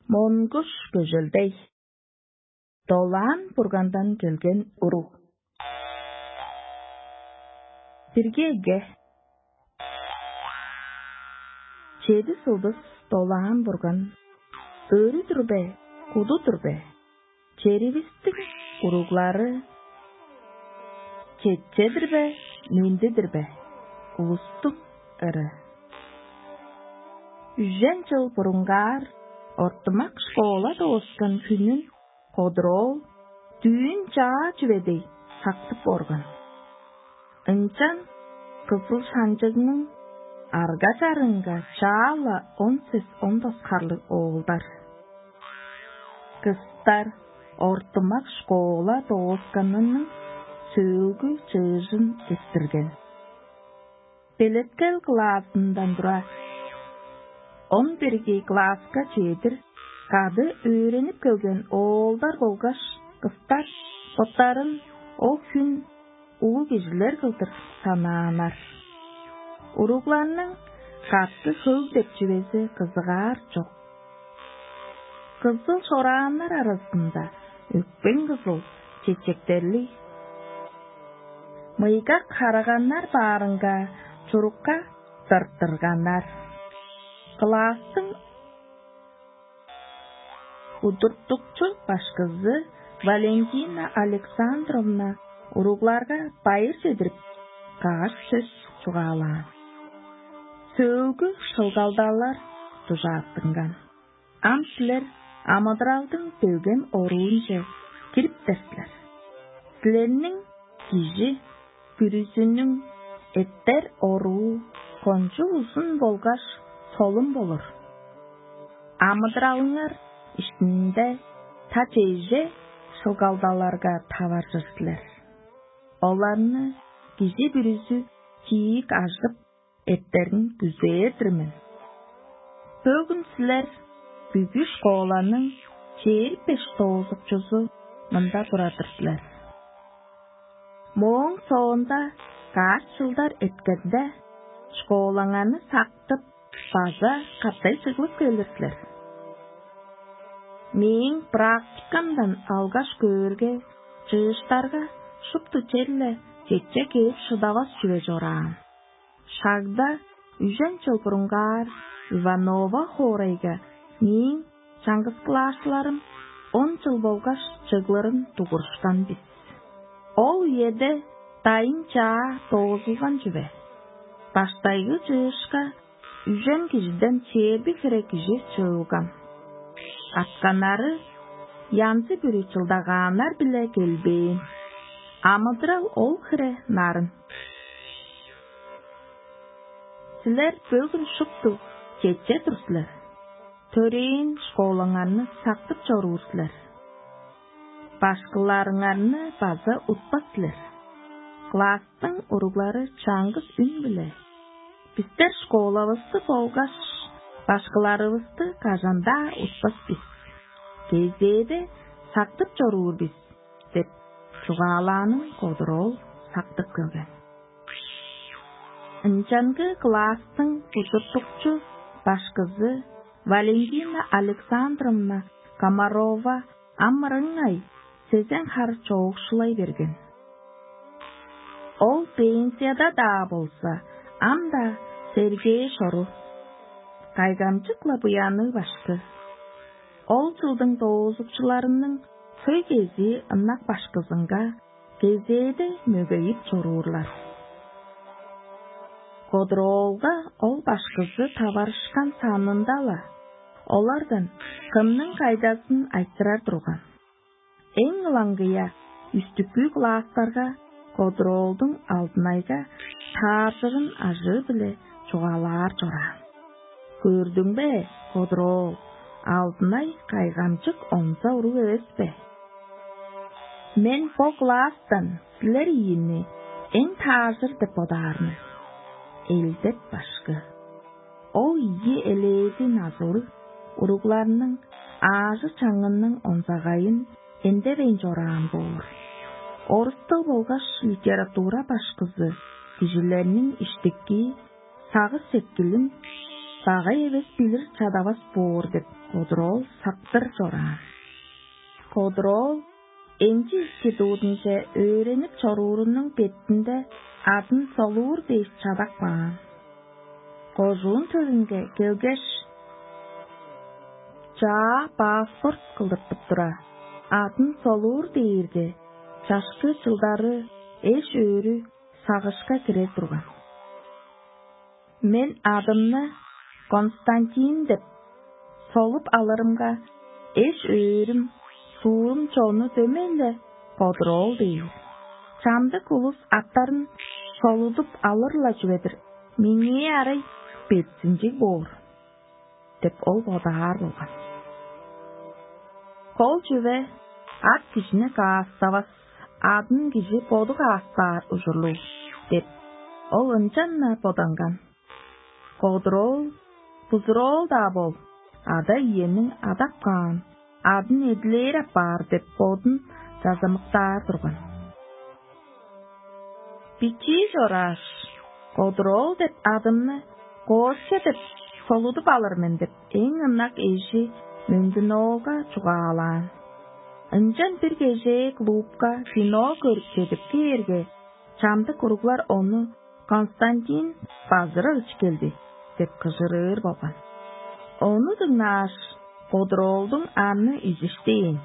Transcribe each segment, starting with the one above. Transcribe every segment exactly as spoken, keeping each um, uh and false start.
Monguş göjüldey. Dolan burgandan gelgen uru. Birgege. Çedi sıldız dolan burgan. Örüdür be, kududur be. Çerivistik urugları. Çetçedir be, mindidir be. Ulustuk ırı. Yüzden çıl burungar. Ortamak şkola dostan günün kodrol, düğün çağa cüvedey saktıp organ. Incan kızıl sancızının arga carınga çağla on ses on dostkarlı oğulдар. Kızlar ortamak şkola dostanının söylgü çığızın ettirgen. Beletkel klasından dura. On birgi klaska çedir, kadı öğrenip gelgen oğulдар bolgaş, kızlar, otların o gün ulu geceler kıldır sananar. Uruglarının katı hıl dep cüvezi kızıgar çok. Kızıl soranlar arasında ökben kızıl çiçekterli. Mıyga karaganlar barınga, çurukka tırtırganlar. Klasın udurtukçu başkızı Valentina Aleksandrovna uruglarga bayır sedirip kaç söz çuğalan. Söğgü şılgaldalar tuzağıttıngan. Amsiler Amadraldın tövgen oruğunca kirip dersler. Silerinin kişi pürüzünün etter oruğu koncu uzun bolgaş solum bolur. Amadralınlar işinde taçeyce şılgaldalarga tavarcırsılar. Olarını gizi bürüzü kiyik ajıp etlerin güzeldirmin. Bugün siler büyük şkolanın şehir beş toğuzukçusu mında duradırsılar. Moğun soğunda kaç yılдар etkende şkolananı saktıp baza katay çıgılıp gelirsiler. Мен практикамдан алгаш көрге, жыштарга шупту черле жетче кейіп шыдавас жүре жорам. Шагда үжен чылпырыңгар Иванова хорайга мен чаңгыз классларым он жыл болгаш чыглырын тугурштан биз. Ол еде тайын чаа тоғызылған жүбе. Баштайгы жыышка үжен кижиден чеби керек кижи чыылган. Атқанары янсы бүрі чылдағанар біле келбейін. Амыдырал ол қыры нарын. Сілер бөгін шыпту кетче тұрсылар. Төрейін школаңарны сақтып жорғырсылар. Башқыларыңарны базы ұтпасылар. Кластың ұрыглары чаңғыз үн біле. Біздер школавысты болғаш башкаларыбызды кажанда ұтпас біз. Кездейді сақтып жоруыр біз, деп чуғаланың қодырол сақтып көлген. Инчанғы кластың ұтыртықчы башкызы Валентина Александровна Комарова амырыңай сезен хар чоғшылай берген. Ол пенсияда да болса, амда Сергей Шору. Кайгамчыкла буяны башты. Ол жылдың тоғызықчыларының сөй кези ыннақ башқызынға кезейді мөгейіп жоруырлар. Қодыролға ол башқызы таварышқан санындала. Олардан кімнің қайдасын айтырар тұрған. Ең ылаңғыя үстіккі кластарға Қодыролдың алдынайға таржығын ажы біле жоғалар жора. Көрдің бе, Қодырол, алдынай қайғамчық онса ұру өз бе. Мен по кластан сілер ені ең тажыр деп одарны. Елдеп башқы. О ие әлейді назоры ұрығларының ажы чаңынның онзағайын ендерен жоран болыр. Орыстыл болғаш литература башқызы кежілерінің іштекки сағы секкілін Bağa ebes bilir çadabas boğur dep Kodrol saktır çoran. Kodrol enci institutunca öğrenip çorurunun betinde adın solur deyiş çadak bağın. Kozuğun tözünge gelgeş Çağa pasport kıldırtıp dura. Adın solur deyirge. Çaşkı çıldarı eş öğrü sağışka kire durgan. Men adımны Konstantin dep solup alırımga eş öğrüm suğum çoğunu dömenle Kodrol deyir. Çamdık ulus atların soludup alırla jüvedir. Meni aray betsinci boğur. Dep ol bodağar bolgan. Kol jüve at kişine kağıstavas. Adın kişi bodu kağıstar ujurlu. Dep ol ıncanna bodangan. Kodrol, buzrol da bol. Ada yemin adapkan. Adın edilere bar dep bodun жазымықтар durgan. Biçi joraş. Kodrol dep adımны koşya dep soludup alırmen dep en ınak eşi mündün olga çuğalan. Incan bir gece klubga kino görüp sedip kerge. Çamdı kuruklar onu Konstantin Bazırovich geldi dep kıжырır bolgan. Onu dыңnaş Kodroldun anı izişteyin.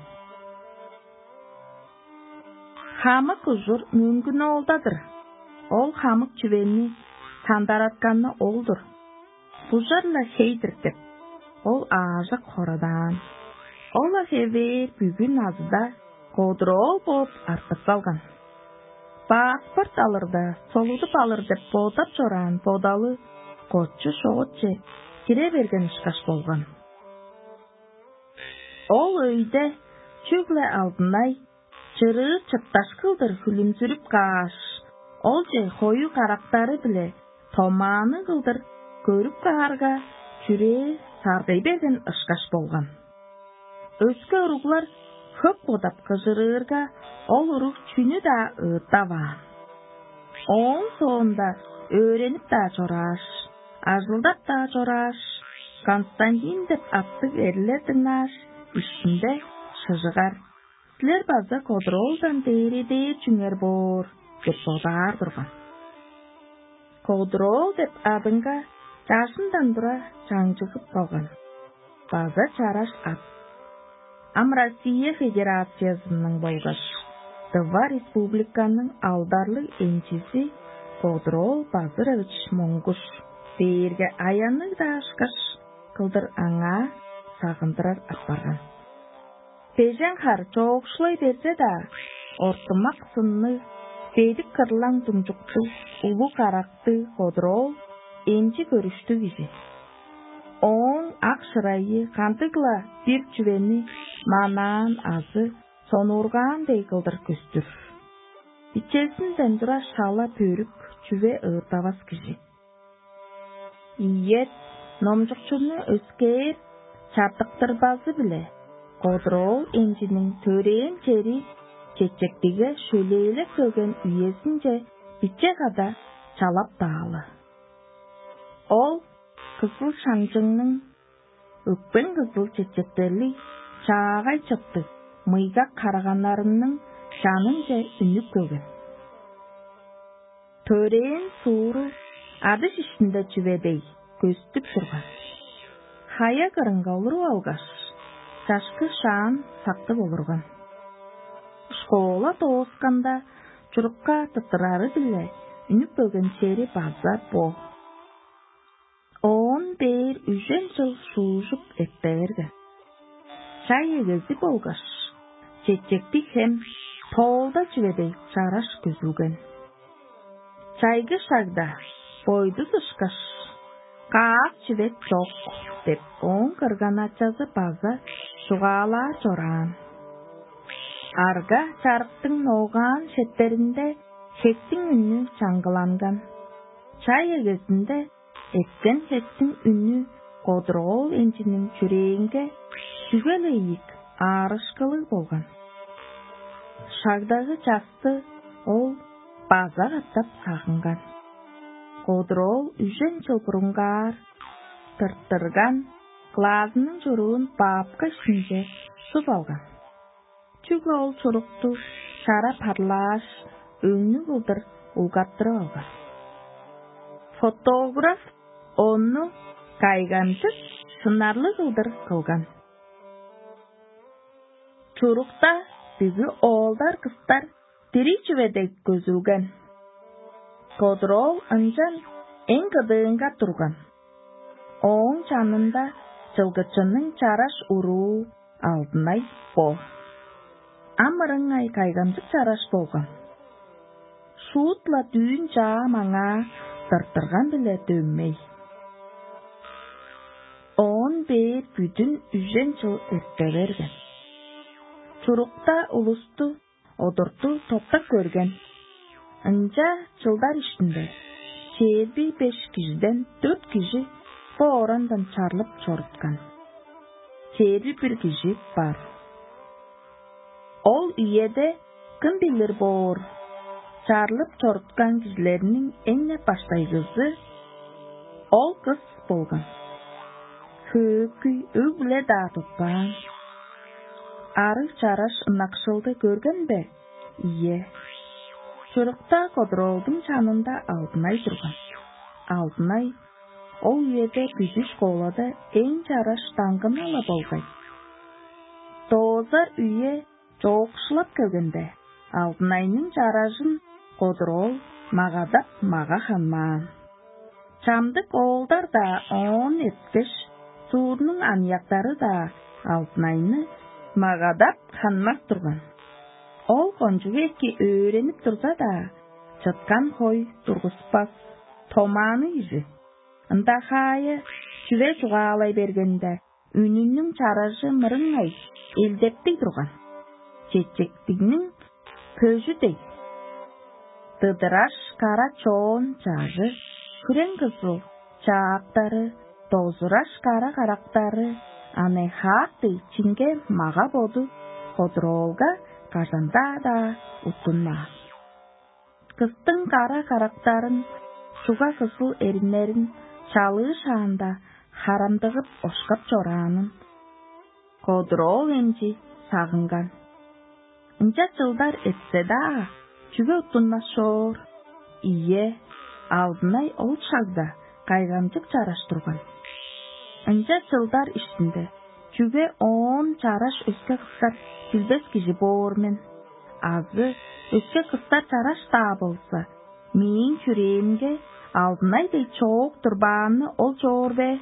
Хамык ужур мүмкін олдаdır. Ол хамык чүвенni сандаратқанны олdur. Бұжарла хейдір деп. Ол ажық қорадан. Ол афевер бүгін азыда Kodrol боп артып салған. Паспорт алырда, солудып алыр деп бодап жоран бодалы қотчы шоғытчы кире берген ышқаш болған. Ол өйде чүгле алдынай Çırı çıttaş kıldır hülüm sürüp kaş. Olca koyu karaktarı bile tomanı kıldır görüp kaharga çüre sargay bergen ışkaş bolgan. Özke uruklar köp bodap kıжырırga ol uruk çünü da ııttava. On soğunda öğrenip da çoraş, azıldap da çoraş. Konstantin dep attık erler dınlaş, üstünde şıжыgar. Sizler bazda Kodroldan deyri deyir cünger bor, dep bodar durgan. Kodrol dep adınga yaşından dura çaڭçıgıp kalgan. Bazda çaraş at. Am Rossiya Federatsiyasının bolgaş. Tıva Respublikanın aldarlı ençisi Kodrol Bazırovich Monguş. Deyirge ayanı da aşkaş, kıldır ağa sağındırar atbargan. Bejen har çoğuşlay berse da, ortamak sınны, beydik kırlan dumcuktu, ulu karaktı Kodrol, enci görüştü gizi. On ak şırayı kantıgla bir cüveni manan azı, sonurgan deygıldır küstür. İçesinden dura şala pörük cüve ığırtavas gizi. İyet, nomcukçunu ösker, çartıktır bazı bile. Kodrol encinin töreyen çeri çekçektige şöleyle kölgen üyesince bitçe kada çalap dağılı. Ol, kızıl şancının ökben kızıl çekçekterli çağay çıktı, mıyga karaganlarının şanınca ünlük kölgen. Töreyen suuru adış işinde çüvedey göstüp durgan. Haya kırınga olur olgaş. Çaşkı şan saktı bolurgan. Şkola toğusqanda çurukka tıtırarı bile ünüp bögen çeri bazar bo. On der üjen çıl şuuşup etberge. Çay egezi bolgaş. Çekçektik hem tolda çüvedey çaraş gözülgen. Çaygı şagda boydu sıçkaş. Kaak çüvet çok dep on kırgan açazı bazar şuğala çoran. Arga çarıktın noğan şetlerinde şektin ünlü çangılangan. Çay egezinde etten şektin ünlü Kodrol encinin çüreğinge sügeleyik ağrışkılı bolgan. Şagdağı çastı ol bazar attap sağıngan. Kodrol üjen çılpırıngar тырттырган, глазының жоруын папка ішінде сып алған. Чүглі ол чорукту шара парлаш, өңні кылдыр улгаттырып алған. Фотограф onu кайгамчык сынарлы кылдыр кылган. Чурукта бүгі олдар кыстар тиричүведе көзүлген. Кодрол ынжан эң кыдыынга турган. Оң жанында жылгычының чараш уруу алдынай бо. Амырыңай кайгамчык чараш болган. Суутла дүйін жаа маңа тыртырган биле дөммей. Он бер бүтүн үжен жыл эрте берген. Чурукта улусту одурту топтап көрген. Ынжа жылдар иштинде чеби беш кишиден төрт киши боорандан чарлып чоруткан. Чеби бир киши бар. Ол үйеде ким билир боор. Чарлып чоруткан кишилеринин эң баштайгысы ол кыз болгон. Көкүй өгле да тутпан. Ары чараш ынакшылды көргөн бе? Ие. Чурукта Кодролдун жанында Алтынай турган. Алтынай ол үйеде күзү школада эң чараш таңгыналы болгай. Тозар үйе жоокшулап келгенде Алтынайнын чарашын Кодрол магадап мага ханман. Чамдык оолдар да он эткеш, суурнун анияктары да Алтынайны магадап ханмак турган. Ол конжугеки өйренип турса да, чыткан хой тургуспас, томаны изи. Ындахайы чүве чугаалай бергенде, үнүнүн чарашы мырыңай элдептей турган. Чечектигнин көжүдей. Тыдыраш кара чоон чажы, күрең кызыл чаактары, тозураш кара карактары, аны хаты чинге мага боду, Кодролга кажанда да утунма. Кыстың кара карактарын, суга кызыл эринерин чалыы шаанда харамдыгып ошкап чораанын Кодрол эмчи сагынган. Ынча жылдар этсе да, чүгө утунмашор. Ие, Алтынай ол шагда кайгамчык чараш турган. Ынча жылдар иштинде чүгө он чараш өскө кыздар билбес киши боормен. Азы өскө кыздар чараш да болса, менин чүрөэмге Алтынайдай чоок турбааны ол жоорбе.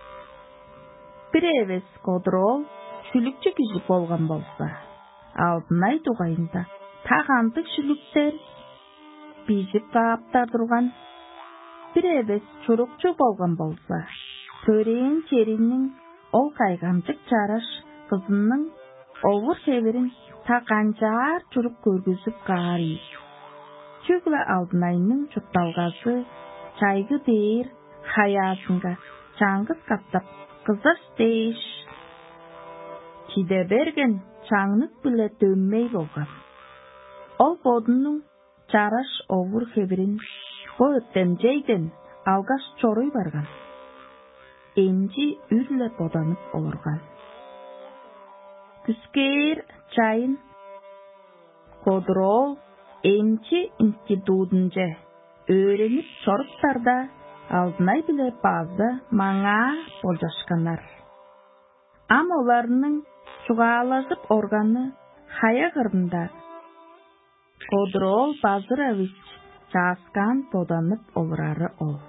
Бир эбес Кодрол шүлүкчү киши болгон болса, Алтынай тугайында тагандык шүлүктер бижип кааптар турган. Бир эбес чурукчу болгон болса, төрөөн черинин ол кайгамчык чараш кызынын овур себирин таканчаар чуруп көргүзүп каарый. Чүглө Алтынайнын чутталгасы чайгы дээр хаясынга чаңгыз каптап кызаш дейиш. Чиде берген чаңнык биле дөммей болгон. Ол бодунун чараш овур хебирин бо өттемжейден алгаш чоруй барган. Эмчи үрле боданып олурган. Күскээр чайын Кодрол эмчи институтунже өйренип чоруптарда Алтынай биле базы маңа болжашканар. Ам оларынын чугаалашып органы хая кырында Кодрол Базырович чааскан боданып олурары ол.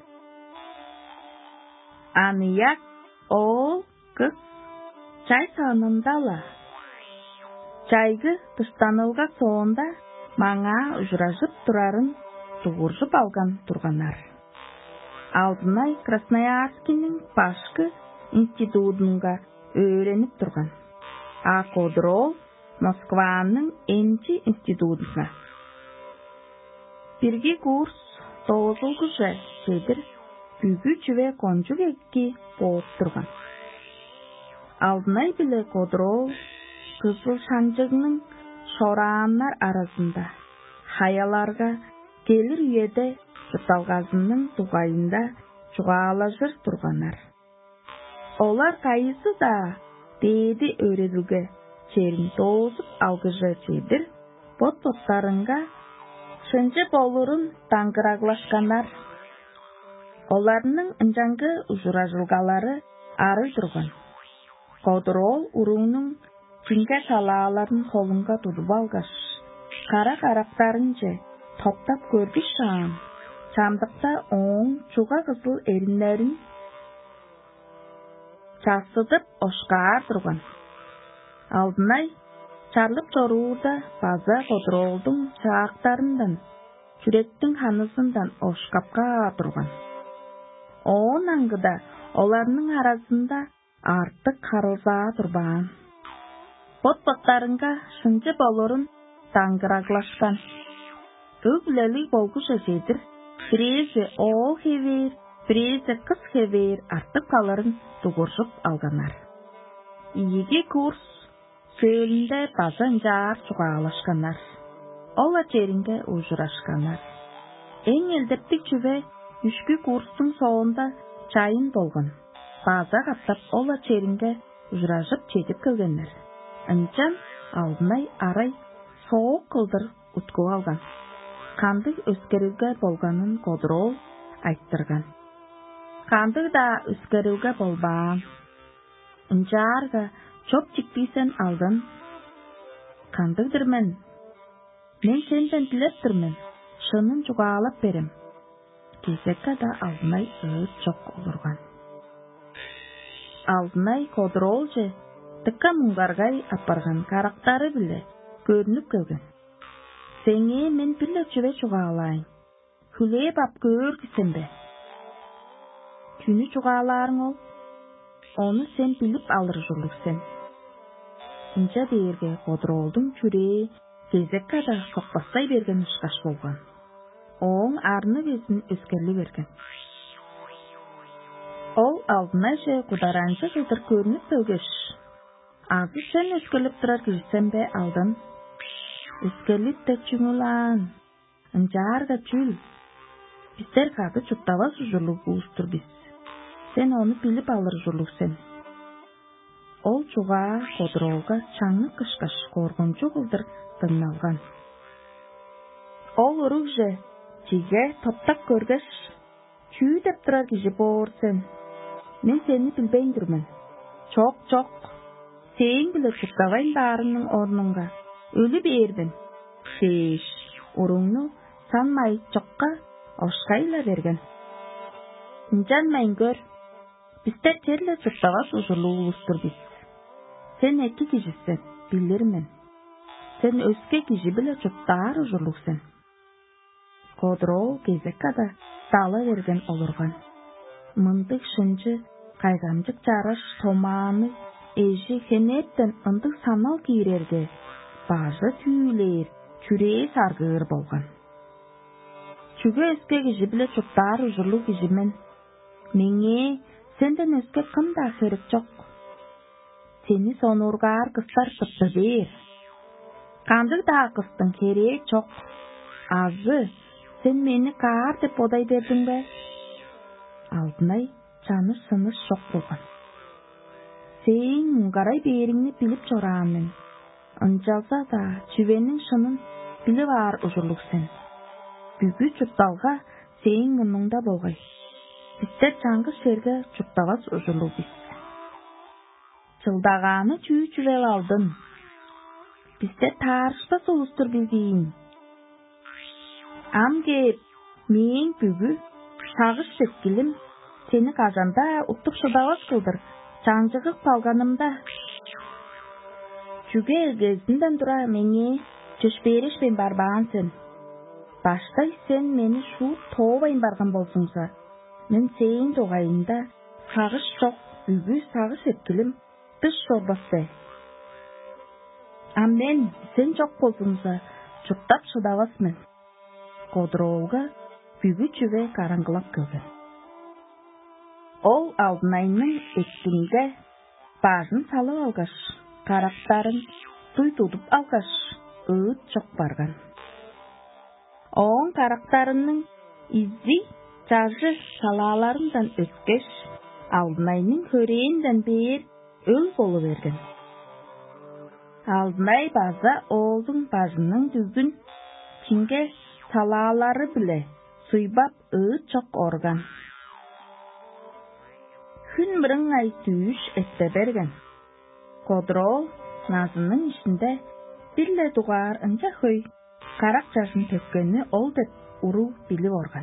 Анияк ол кыз чай санындала. Чайгы тыштанылга соонда маңа ужуражып турарын тугуржуп алган турганар. Алтынай Красноярскинин башкы институтунга өйренип турган. А Кодрол Москванын энчи институтуна. Бирги курс тоозулгуже жебир бүгү чүве конжугекки болуп турган. Алтынай биле Кодрол кызыл шанжыгынын шорааннар арасында хаяларга келир үйеде Чуталгазынын тугайында чугаалашыр турганар. Олар кайсы да деди өрөбүгө черин тосуп алгыжы чедир бот-боттарынга шынжы болурун таңгыраглашканар. Оларның ынжаңгы ужуражылгалары ары турган. Кодырол уруңнун кинге талааларын колунга тутуп алгаш, кара карактарынчы топтап көргүч шаан, чамдыкта оң чуга кызыл эринлерин часытып ошкаар турган. Алдынай чарлып чорууда база кодыролдун чаактарындан, чүректин ханысындан ошкапка турган. Оон аңгыда оларның арасында артык карылзаа турбаан. Бот-боттарынга шынжы болорун таңгыраглашкан. Өглөли болгуша жедир, бирээзи оол хебер, бирээзи кыз хебер артык каларын тугуршуп алганар. Ийиги курс сөлүндө базан жаар чугаалашканар. Ола черинге ужурашканар. Эң элдептик чүбе үшкү курстун соонда чайын болгон. База каптап ола черинге ужурашып чедип келгенер. Ынчан алдынай арай сооқ кылдыр уткуп алган. Кандык өскөрүүгө болганын Кодырол айттырган. Кандык да өскөрүүгө болбаан. Ынчаарга чоп чикписен алдын. Кандыктырмын. Мен сенден тилептирмин. Шынын чугаалап берем. Кезекке да алдынай өт чок олурган. Алдынай Кодырол же тыкка муңгаргай апарган карактары биле көрүнүп келген. Сеңе мен биле чүбе чугаалайын. Хүлеп ап көргүсенбе. Күнү чугааларың ол. Оны сен билип алыр жолуксен. Инча дээрге Кодыролдун чүрээ кезекке да сокпастай берген ышкаш болгон. Оң арны безин өскөрүлө берген. Ол алдына же кударанчы жылдыр көрүнүп келгеш. Азы сен өскөлүп турар кирсенбе алдын. Өскөлүп те чүңүлаан. Ынчаарга чүл. Биздер кады чуптабас ужурлугубуздур биз. Сен оны билип алыр жолуксен. Ол чуга Кодыролга чаңы кышкаш коргончу кылдыр тыңналган. Ол урук же жиге топтак көргөш. Чүү деп турар киши боор сен. Мен сени билбейиндирмин. Чок, чок. Сен биле чуптабайын баарынын орнунга. Өлү бербин. Сеш, уруңну санмай чокка ошкайла берген. Инжанмайын көр. Биздер черле чуптабас ужурлуубуздур биз. Сен эки кишисен, билирмин. Сен өскө киши биле чуптаар ужурлуксен. Кодырол кезекка да дала берген олурган. Мындык шынчы, кайгамчык жарыш, томааны, эжи хенеттен ындык санал кийрерге, бажы түүлер, чүрээ саргыр болган. Чүгө өскө киши биле чуптаар ужурлуу кишимен. Меңе сенден өскө кымда керек жок. Сени сонургаар кыздар тыпты бер. Кандык да кыздын керек жок. Азы сен мени каар деп бодай бердиң бе? Алдынай чаныш сыныш жок болгон. Сен муңгарай бериңни билип чораамын. Ынчалса да чүбенин шынын билип аар ужурлуксен. Бүгү чупталга сен мунуңда болгай. Биздер чаңгы шерге чуптабас ужурлуу биз. Чылдаганы чүү чүрел алдын. Биздер таарышпас улустур билгейин. Ам кеп, мен бүгү сагыш сеткилим сени казанда уттук шыдабас кылдыр. Чаңжыгып калганымда. Чүге кезинден тура меңе жүш беришпен барбаан сен. Баштай сен мени шу тообайын барган болсуңса, мен сен жогайында сагыш жок, бүгү сагыш эткилим тыш жорбасы. А мен сен жок болсуңса, чуптап шыдабасмын. Кодыролга бүгү чүбе караңгылап келген. Ол Алдынайнын эттинге бажын салып алгаш, карактарын туйтутуп алгаш, ыыт чок барган. Оң карактарынын изи жазы салааларындан өткөш, Алтынайның хөреенден бер öl bolu bergen. Алтынай база oğlun bajının düzgün çinge salaları bile suybap ıı çok organ. Hün birın ay tüyüş ette bergen. Kodrol nazının içinde bille dugar ınca höy karak çaşın tökkeni ol dep uru bilip organ.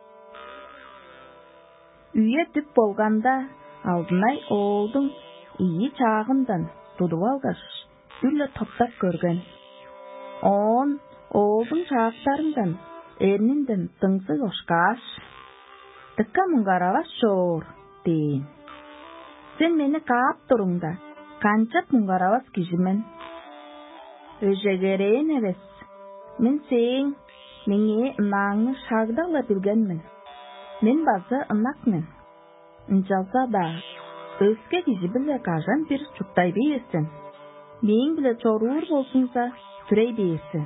Üye tüp bolganda Алтынай oğlun iyi çağından tutup algaş ülle toplap görgen. On oğlun çağıklarından erninden tıngsı koşkaş. Tıkka mungaravas şor deyin. Sen meni kaap durumda kançap mungaravas kişimen. Öjegereyen eves. Men sen meni ınağını şagdağla bilgenmen. Men bazı ınakmen. Injalsa da özge kişi bile kajan bir çuktay beyirsin. Men bile çoruğur bolsunsa türey beyirsin.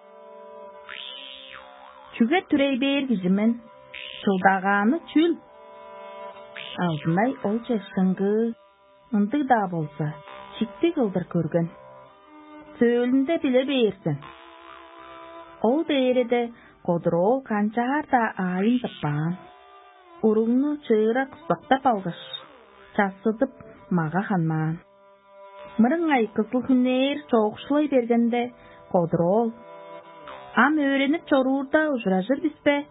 Çüge türey beyir kişimen. Çıldağanı çül. Алтынай ol çeşkıngı. Indı da bolsa çikti kıldır körgen. Söylünde bile beyirsin. Ol beyri de kodrol kançahar da ayın tıppan. Urumnu çığıra kısaktap algış. Çasıdıp mağa hanman. Mırın ay kızıl hünner çoğuşlay bergende kodrol. Am öğrenip çoruğurda ucrajır bispe.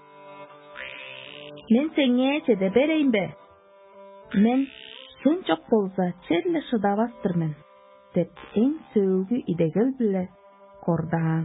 Men senge çede bereyim be. Men sen çok bolsa çelle şıdavastır men. Dep en söğü idegil bile kordan.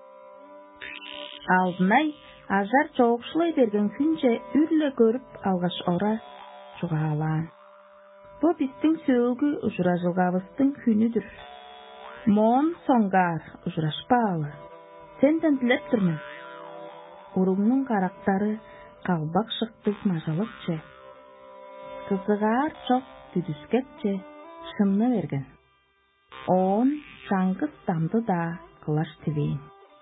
Алтынай ajar çoğuşlay bergen hünce ürle görüp algaş ora çuğalan. Bu bizden söğü ucrajılgavыстın hünüdür. Mon songar ucraşpalı. Senden dileptir men. Urumnun karaktarı kalbak şıktık majalıkçe. Kızıgar çok düdüsketçe şımны bergen. On şangız damdı da kılaş tiveyin.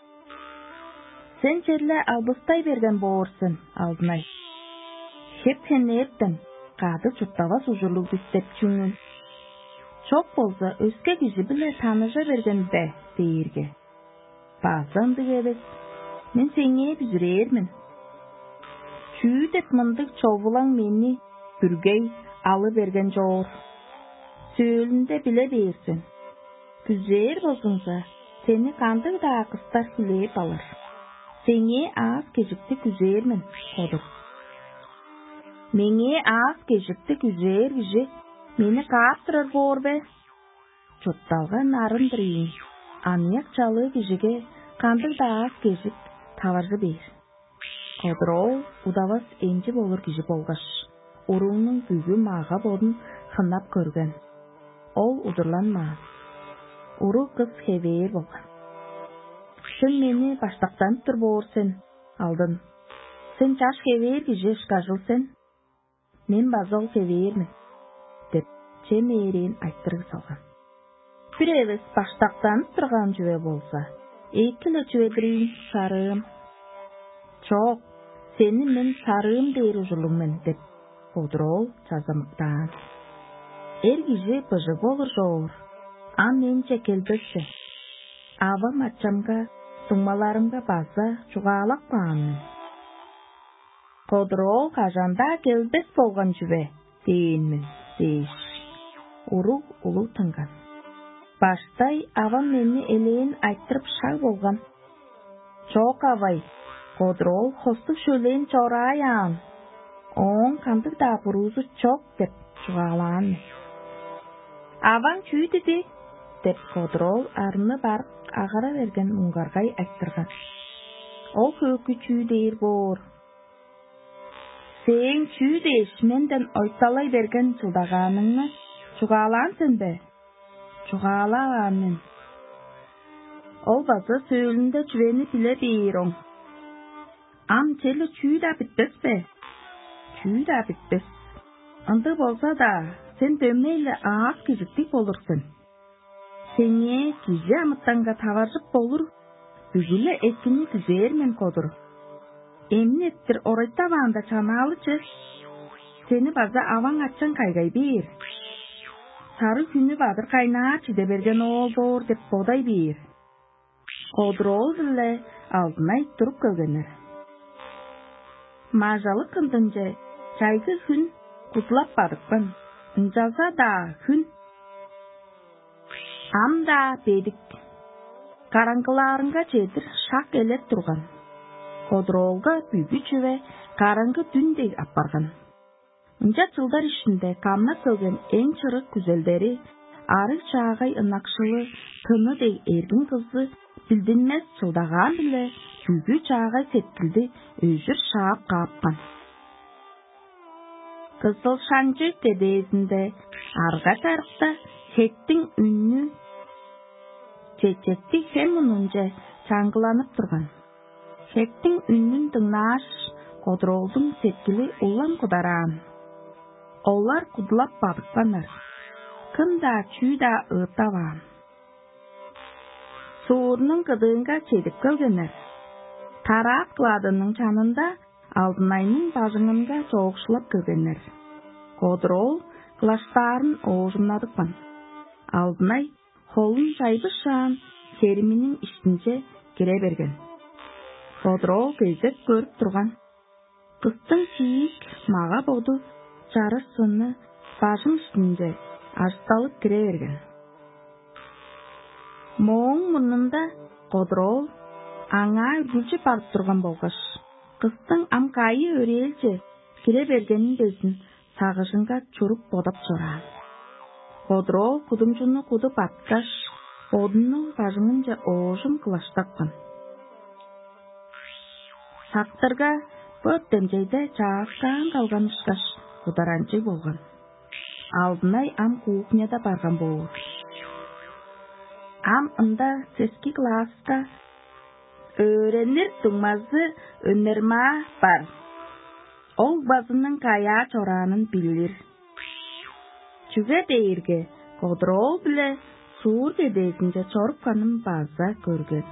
Sen çerle albыстay bergen boğursun, Алтынай. Hep henne ettin, kadı çuttavas ujurluk düstep çünün. Çok bolsa özge kişi bile tanıja bergen be, deyirge. Bazandı gebes, men senge büzürermin. Çüğü dep mındık çovulan meni, bürgey alı bergen çoğur. Söylünde bile deyirsin. Güzel bozunsa, seni kandık da kıstar hileyip alır. Senge az gecikti güzelmin, kodur. Menge az gecikti güzel güzel, meni kaptırır bor be. Çuttalga narındırıyın. Anyak çalı gecige, kandık da az gecik, tavargı bir. Kodrol, udavas enci bolur gece bolgaş. Urunun büyü mağa bodun hınap körgen. Ol udurlanma. Uru kız hever bolgan. Sen meni baştaktan tur boğursen, aldın. Sen çaş hever gece şkajılsen. Men bazal hevermin. Dep, çemerin ayttırgı salgan. Bir eves baştaktan turgan cüve bolsa. Ekile cüvediriyin sarığım. Çok, seni men sarığım deyir ujulummen dep. Kodrol çazamıktan. Er gece bıjı bolur joğur. Am men çekelbesse. Ava maçamga, summalarımga baza çuğalak bağımın. Kodrol kajanda gelbes bolgan jüve, deyinmin, deyiş. Uruk ulu tıngan. Baştay avam meni eleyin ayttırıp şal bolgan. Çok avay, kodrol hostuk şöleyin çorayan. On kandık da buruzu çok dep çuğalan. Avan çüy dedi, dep kodrol arını barıp ağara vergen mungargay ayttırgan. O hökü çüy deyir bor. Sen çüy deyiş menden oytalay bergen çıldaganını çuğalansın be. Çuğalanın. Ol bazı söylünde çüveni bile beyiron. Am çeli çüy da bitbes be. Çüy da bitbes. Andı bolsa da sen dömneyle ağız geciktik olursun. Seni gizli amıttanga tavarjıp bolur. Bügüle etkinlik güzelmen kodur. Emin ettir orayta vanda çanalıcı. Seni baza avan açan kaygay bir. Sarı günü badır kaynar çide bergen oldur dep boday bir. Kodrol bile aldınay durup kölgenler. Majalı kındınca çaygı gün kutlap badıkpın. Injalsa da gün. Am da bedik. Karangılarınga çedir şak elet durgan. Kodrolga büyücü ve karangı dündey apargan. Inca çılдар işinde kamna kölgen en çırık güzelleri, arı çağay ınakşılı, tını dey ergin kızı, bildiğinmez çıldagan bile, büyücü çağay setkildi, özür şaap kapkan. Kızıl şancı dedezinde, arga tarıkta, settin ünlü, çeçekti hem onunca çangılanıp durgan. Settin ünlün tıngnaş, Kodroldun setkili ulan kudaran. Onlar kudlap badıklanır. Kında çüyda ıtavan. Suğurunun kıdığınga çedip kölgenir. Tarak kıladının çanında aldınayının bazınınga soğukşulap kölgenir. Kodrol kılaştарын oğuzumladıkpan. Aldınay holun çaybışan seriminin iştince gire bergen. Kodrol gözep görüp durgan. Kыстың çiğik mağa boğdu. Çarı sını başın üstünde açtalıp gire bergen. Moğun burnunda Kodrol ağa ürgülçe barıp durgan bolgaş. Kыстың amkayı örelce gire bergenin bezin sağışınga çurup bodap çora. Kodrol kudumcunu kudup atkaş, odunu başınınca oğuşun kılaştakpan. Sақтырга бөт демжейде чаастан калган ышкаш кударанчы болгон. Алдынай ам кухняда барган болур. Ам ында сески класска öğrenir туңмазы өнерма бар. Ол базының кая чоранын билир. Чүге дейирге Kodrol биле суур дедесинче чорупканын база көргөн.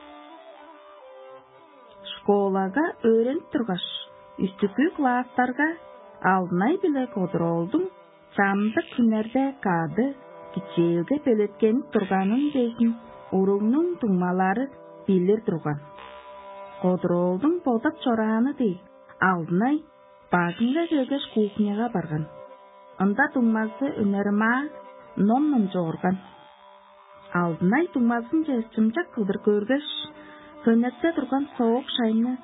Школага öğrenip turgaş, üstükü klasslarga aldınay bile Kodrol'dun çamdık günlerde kadı kiçelge beletkenip turganın bezin urunun tuğmaları bilir turgan. Kodrol'dun bodap çorağını dey, aldınay bazında gögeş kuhnyaga bargan. Ында туңмазы önерма ноннон жоғырған. Алдынай туңмазын же чымчак кылдыр көргөш, Hönette durgan soğuk şayını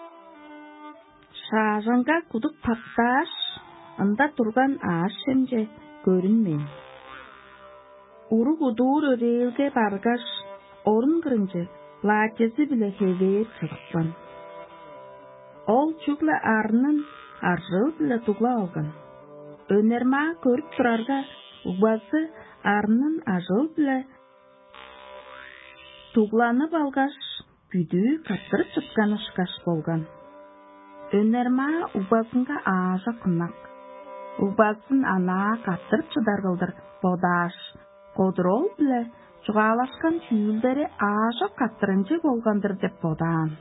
şajanga kudup paktaş, anda durgan ağaç şemce görünmeyin. Uru kudur örelge bargaş, orun kırınca lacezi bile hever çıkpan. Ol çükle arının arjıl bile tuğla olgan. Önerma görüp durarga ubazı arının arjıl bile tuğlanıp algaş, Büdü kattırıp çıtkan ışkaş bolgan. Önerma ubasınga aja kınak. Ubasın ana kattırıp çıdar kıldır bodaş. Kodrol bile çuğalaşkan tüyülderi aja kattırıncı bolgandır dep bodan.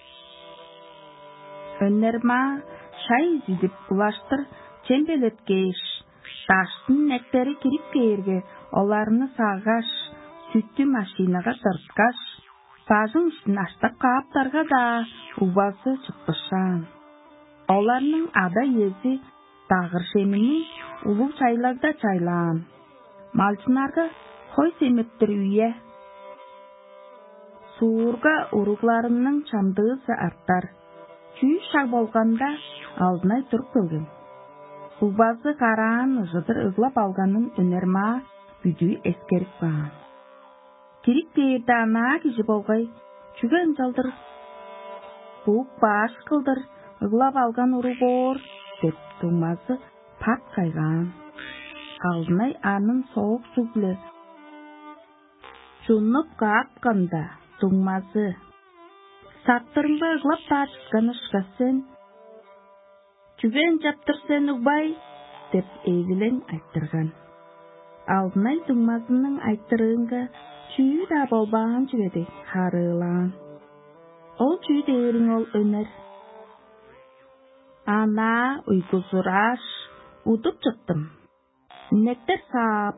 Önerma şay zidip ulaştır çembeletkeş. Taştın nekteri kirip keyirge olarını sağaş. Süttü maşinaga tırtkaş. Bazın üstün açtaq qaptarga da ubası çıkpışan. Olarның ada yezi dağır şemini ulu çaylarda çaylan. Malçınarga koy semeptir üye. Suğurga uruklarının çamdığısı arttar. Küy şag bolganda aldınay turup kölgen. Ubası karan жыдыр ıglap alganın önerma büdüğü eskerip bağın. Kirik deyirdi ana kişi bolgay, çügen çaldır. Buğuk baş kıldır, ıglap algan urugor, dep tuğmazı pat kaygan. Aldınay anın soğuk su bile. Çunup kapkanda tuğmazı. Saktırımba ıglap başkan ışkasen. Çügen çaptır sen ubay, dep evilen ayttırgan. Aldınay tuğmazının ayttırığınga, Çüyü da bolbağın çüvedi harılan. Ol çüyü deyirin ol öner. Ana uyguzuraş, Udып çıktım. Sünnetler sap.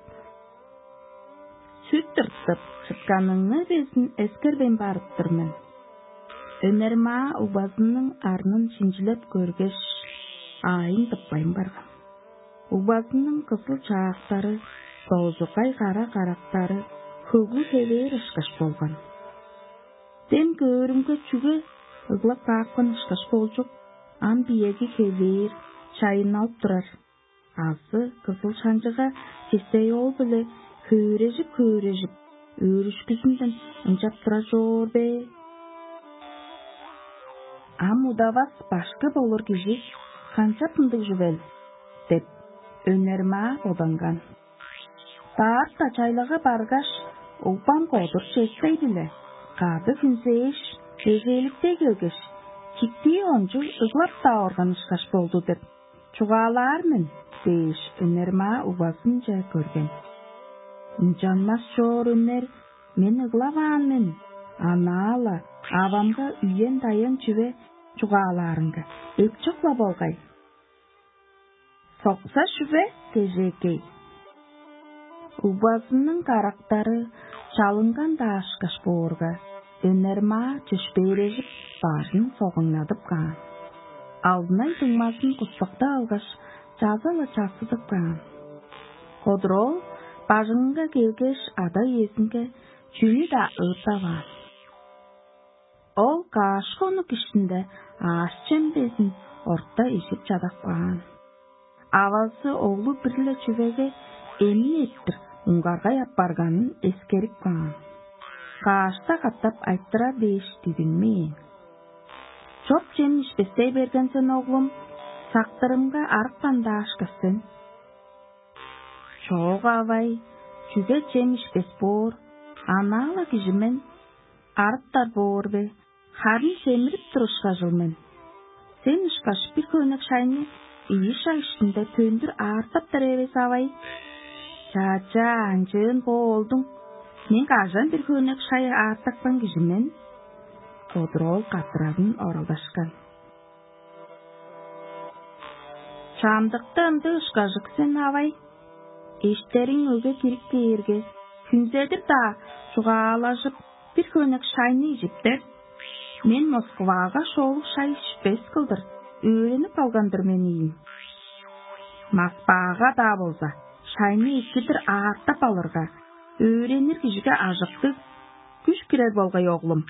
Süt tırtıp çıtkanını bezin eskerben barıptırmen. Önerma ubazının arnın şinçilep görgeş ayın tıpbayın bargan. Ubazının kısıl çağakları, dozukay kara karakları, hıgı tever ışkaş bolgan. Dem görümge çüge ıglap kakpan ışkaş bolcuk, an biyegi kever, çayın alıp durar. Azı kısıl çancıga kese yol bile hürejip hürejip, örüşküsünden ıncap dura jor be. Am udavas başka bolur kişi, kança pındık jüvel, dep önerma odangan. Dağırt da çaylaga bargaş, upan kodur çestey bile, kadı künseyiş, bezelikte gelgeş, kiktiği oncu ıglap da organışkaş boldu dep. Çuğalarmın, deyiş önerma ubasınca görgen. Canmaz şor öner, men ıglavanmın, anala, avamga üyen dayan çüve çuğalarınga, öpçükla bolgay. Soksa şüve tejekey. Ubasının karaktarı çalıngan daşkaş boğurga, önerma çüşbeyrejip başın soğunladıp kan. Aldınay duymasın kutsakta algaş, жазалы çasıdıp kan. Kodrol, başınga gelgeş ada yesinge, çünü da ırtavan. Ol kaş konuk işinde ağaç çembezin orta işip çadak kan. Avazı oğlu birle çüvege emin ettir, ungarga yapbarganın eskerip kan. Kaşta kattap ayttıra deyiş didinmeyin. Çok cem işbestey bergen sen oğlum, saktırımga arıkpan da aşkasın. Çok avay, çüge cem işbes bor, anala kişimen, arıktar bor be, harın semirip duruşka jılmen. Sen ışkaş bir könek şayını, iyi şay işinde töndür artap dareves avay. Çaça ancığın bo oldun, men kajan bir könek şayı artakpan kişimen. Kodrol katırabın oraldaşkan. Çamdıkta ındı ışkajık sen avay. Eşterin öge kirik değirge. Künzedir da çuğalaşıp bir könek şayını ijipter. Men Moskvaga şol şay işbes kıldır. Öğrenip algandır meniyim. Moskvaga da bolsa şayını ikidir ağırtap alırga. Öğrenir kişige ajıktı. Güç kirer bolgay oğlum.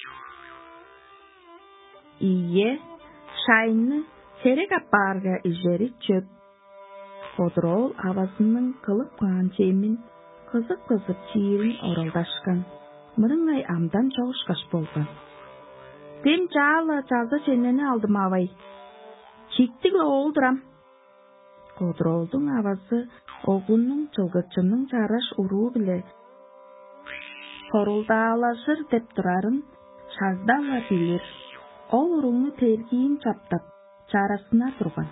İyi, şayını serek aparga ijeri çöp. Kodrol avazının kılıp kan çemin, kızıp kızıp çiğirin oraldaşkan. Mırıngay amdan çoğuşkaş bolgan. Dem çağla çalza çeneni aldım avay. Çiktik olduram. Kodroldun avazı oğlunun çılgıtçının çaraş uruğu bile. Soruldağlaşır dep durarın, şazdalla bilir. Ol urunu tergiyin çaptap, çarasına turgan.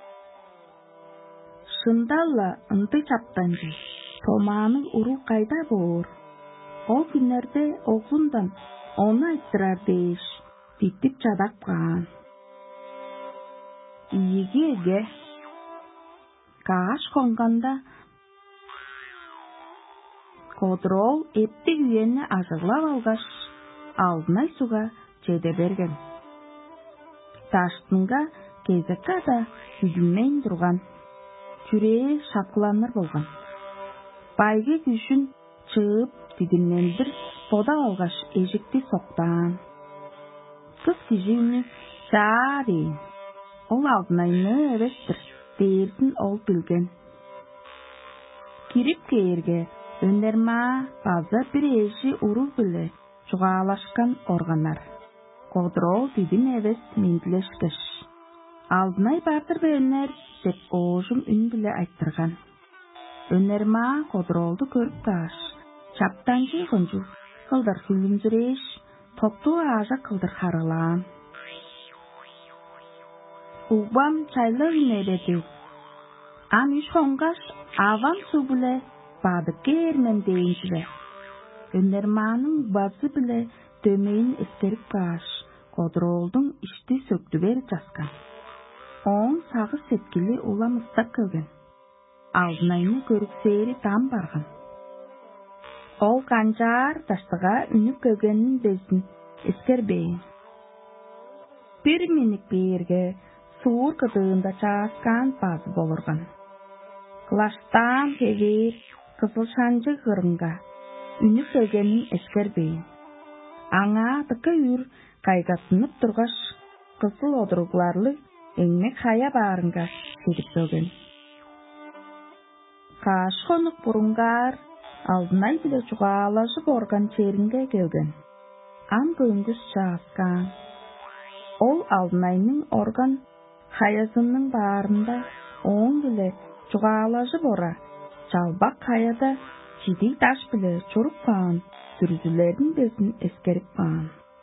Şındalla ıntı çaptancı, tomanın uru kayda boğur. O günlerde oğlundan ona ittirar deyiş, bitip çadak kan. İyigi ege, kaş konganda, Kodrol epti güyenini azıqlap algaş, aldınay suga çede bergen. Taştınga kezekka da güdülmeyin durgan. Küreği şapkılanır bolgan. Baygı güçün çığıp didinlendir, boda algaş ejikti soktan. Kız kişini çağırın. Ol aldınayını evettir, değirsin ol bilgen. Kirip geirge, önderma bazı bir eji uru bile çuğalaşkan organar. Kodrol didin eves mendileşkeş. Aldınay bardır berenler, dep oğuşum ün bile ayttırgan. Önlerma kodroldu körüp taş. Çaptancı koncu, kıldır hülümzüreş, toptu ağaca kıldır harılan. Ubam çaylı hünebedi. An üç hongaş, avam su bile, badık germem deyinçile. Önlermanın bazı bile dömeyin eskerip kaş. Kodroldun işti söktü veri çaskan. Оң сағы сеткілі уламыстап көгін. Алдынайны көріксері там барғын. Ол қанжар таштыға үнік көгеннің безін ескербейін. Bir minik berge suur kıdığında çağıskan bazı bolurgan. Kılaştan hever kızıl şancı gırınga үнік көгеннің ескербейін. Аңа tıkı ür kaygatınıp durgaş kızıl oduruglarlı engmek haya barınga sedip kөген. Kaş konuk burungar aldınay bile çuğalaşı borgan çeringe kөген. Am göngüs çağıskan. Ол алдынайның орган хайасының барында оң біле чуғалажы бора, жалбақ хаяда жиди таш біле чұрып баан, дүрзілердің безін ескеріп баан.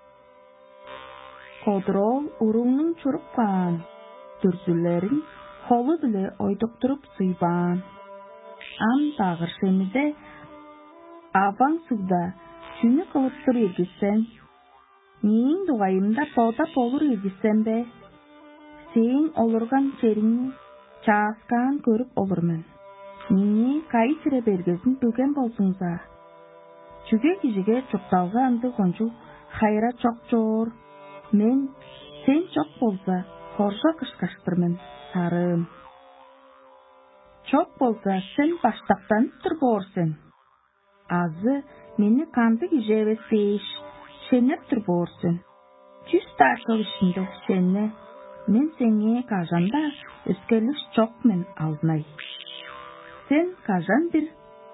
Қодырол ұрыңның чұрып баан, дүрзілерін қолы біле ойдықтырып сұйбаан. Ам бағыр шеміде аваң суда шүні қылып тұр егісен, Мен дуғайымда бода болыр едісен бе? Сен олырған черіңі чаасқан көріп олырмын. Мене қай сіре бергесін бөген болсыңза. Чүге кежіге чоқталға анды қонжу хайра чоқ жор. Мен сен чоқ болса қоржа қышқаштырмын, сарым. Чоқ болса сен баштақтан тұр борсын. Азы мені қанды кежеве сейш. Şenep dur borsun. Cüz taşıl işinde seni. Men seni kajanda öskerlik çok men aldınay. Sen kajan bir.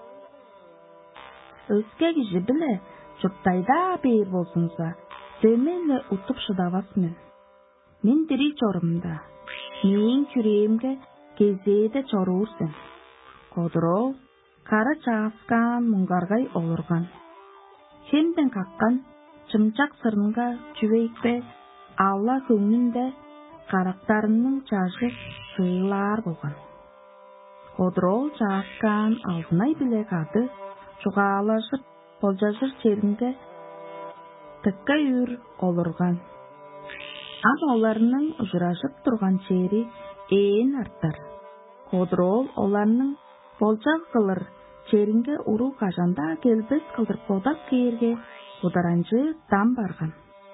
Öske giji bile çöptayda bir bolsunsa. Dömenle utup şıdavas men. Men diri çorumda. Men küreğimge gezeyde çorursun. Kodurol, kara çağıskan mungargay olurgan. Hemden kakkan Чымчақ сырынға жүвейкпе, Алла көңнінде қарақтарының жажы сыйлар болған. Қодырол жағасқан алдынай біле қады, чуғалашып болжажыр черінге тіккі үр олырған. Ам оларының ұжырашып тұрған чері ең арттар. Қодырол оларының болжақ қылыр черінге ұру қажанда келбес қылдыр подақ кейерге Ударанжы там барған.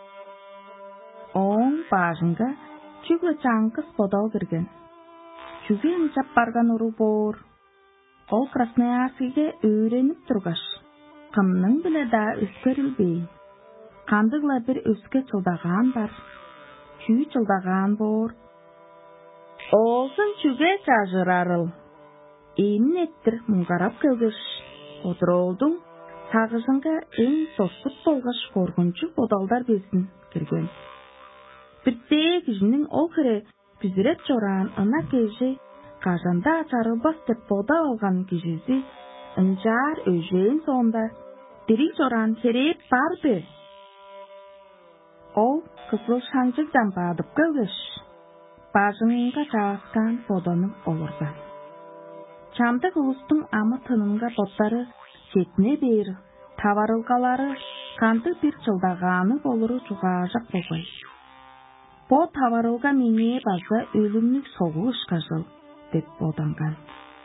Оң бажынға чүгі чаңқыз подал кірген. Чүгі ұнчап барған ұру бор. Ол Красноярскіге өйреніп тұрғаш. Қымның біле да өскерілбей. Қандығла бір өске чылдаған бар. Чүй чылдаған бор. Олсын чүге чажырарыл. Емін еттір мұңғарап көгіш. Қодыролдың Сағызынға ең тосып болғаш қорғыншы бодалдар безін кірген. Бірте кежінің ол кірі күзірет жоран ына кежі қажанда чарылбас деп бода алған кежізі үнжар өжен соңда дiri жоран кереп бар бе. Ол қызыл шанжыгдан бадып көгіш. Бажыңға чағасқан боданың олырған. Чамдық ұлыстың амы тынынға боттары Жетіне бер, таварылғалары қанды бір жылдағаны болыры жұғажақ болғай. Бо таварылға мене базы өлімлік соғы ұшқа жыл, деп боданған.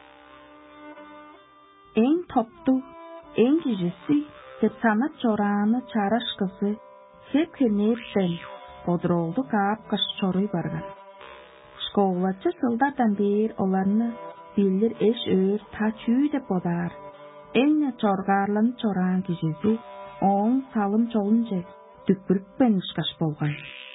Ең топту, ең кежесі, деп санат жораны чараш қызы, хеп кенептен, бодыролды қап қыш чорый барған. Школачы сылдардан бер оларны білдір еш өр та чүй деп бодар. Әйне чорғарлын чоран кежесі, оң салым чолынже дүкбірікпен ұшқаш болған.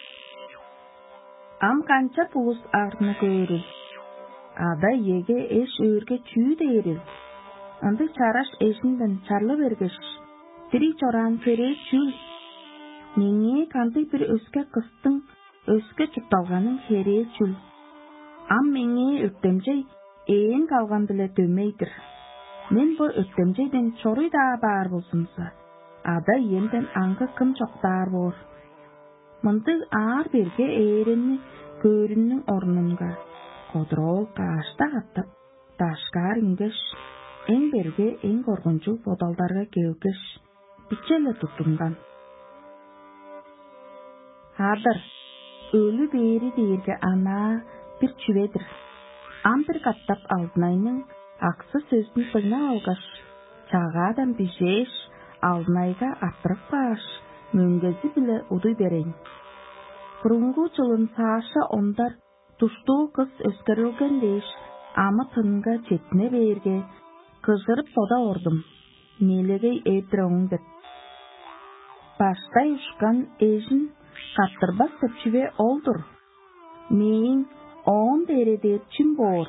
Ам қанча пұлыс артыны көріл. Ада еге еш өрге чүй дейріл. Анды чараш ешінден чарлы бергіш. Дiri чоран кере чүй. Мене қанды бір өске қыстың өске чүпталғаның кере чүй. Ам мене өттемжей ең қалған біле дөмейдір. Мен бұл өттемжейден чорый да бар болсынса, ада енден аңғы кім жоқтар бор. Мұнтық ар берге әрінні көріннің орнынға, қодырол қашта қаттып, ташқар ингеш, ең берге ең қорғынчу бодалдарға кеукеш, бічелі тұтынған. Адыр, өлі бері дейірге ана, bir çüvedir. Am bir kattap Алтынайның аксы сөзін тыңна алғаш, çağadan bijeş, Алтынайга атырып баш, мөңгezi біле уды берейін. Бұрынғы жылын сааша ондар туштуу кыз өскөрүлген дейш, амы тынга четіне берге, кыжырып сода ордым, нелегей эйтіріңін деп. Баштай ұшқан ежін каттырбас сөпчүве олдур. Мен он дереде чим бор.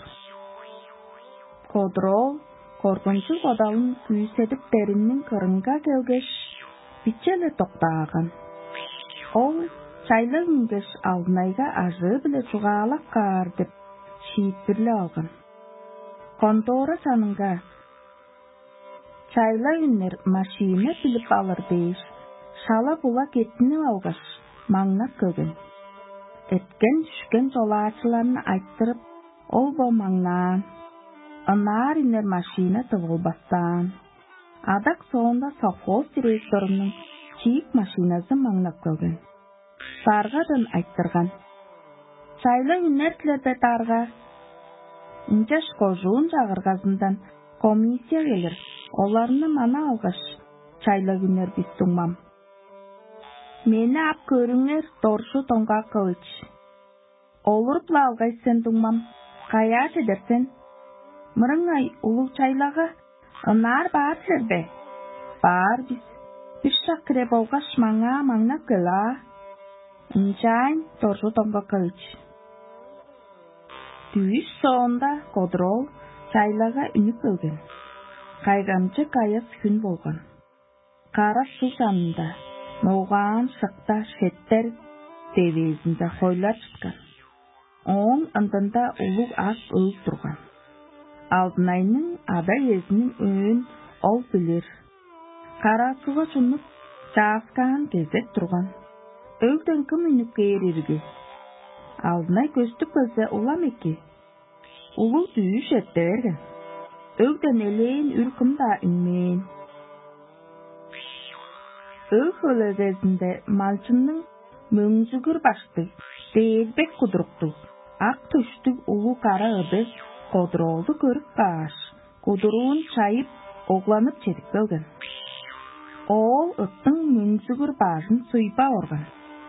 Кодрол кордончу кодалын күйседіп териннин кырынга келгеш, бичеле токтаган. Ол чайлы үнгеш Алтынайга ажы биле чугаалак каар деп шиитпирле алган. Контора санынга чайлы үннер машина билип алыр дейш, шала була кетini алгаш, маңнап көгөн. Эткен түшкен жолаачыларны айттырып, ол бо маңнан. Ынаар инер машина тывылбастан. Адак соонда совхоз директорунун чийик машинасы маңнап көгөн. Таргадан айттырган. Чайлы үннер тилербе тарга. Инчеш кожуун жагыргазындан комиссия келер. Оларны мана алгаш, чайлы үннер биз туңмам. Мені ап көріңер, Торшу Тоңға Кылыч. Олырыпла алғайсен туңмам, қая жедерсен? Мырыңай улу чайлаға, ынар бар сірбе. Бар біз, бір шақыре болғаш маңа маңнап кіла. Инчайн Торшу Тоңға Кылыч. Түйіш соонда Кодрол чайлаға үніп өлген. Қайғамчы қайыз күн болған. Қара су жанында. Ноған шықта шеттер девезінде хойлар шыққан. Оң ындында улуг ақ өз тұрған. Алтынайның ада езінің өң ол білер. Қарасуға шынып жасқан кезек тұрған. Өлден кім үніп кейерерге. Алтынай көстіп көзі улам еке. Улу дүйіш етті берген. Өлден елейін үркімда үнмен. Өг өлегезінде малчынның мөңзүгір башты, дейбек кудурукту, ақ түштүк улу кара ыды Кодролду көріп баш, кудуруун чайып, огланып жетіп бөлген. Ол ыттың мөңзүгір башын суйпа орған.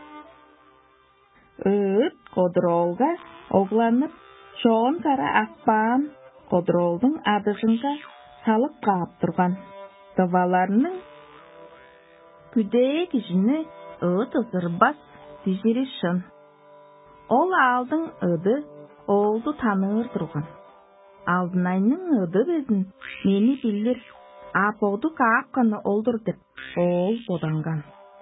Ыт Кодролга огланып, шоон кара ақпан Кодролдың адыжынға салып қап тұрған. Тываларының күдей кішіні ұт ызырбас дежерішін. Ол алдың ыды, олды таныр тұрған. Алтынайның ыды безін мені білдір, аподу қаққаны олдыр деп ол боданған.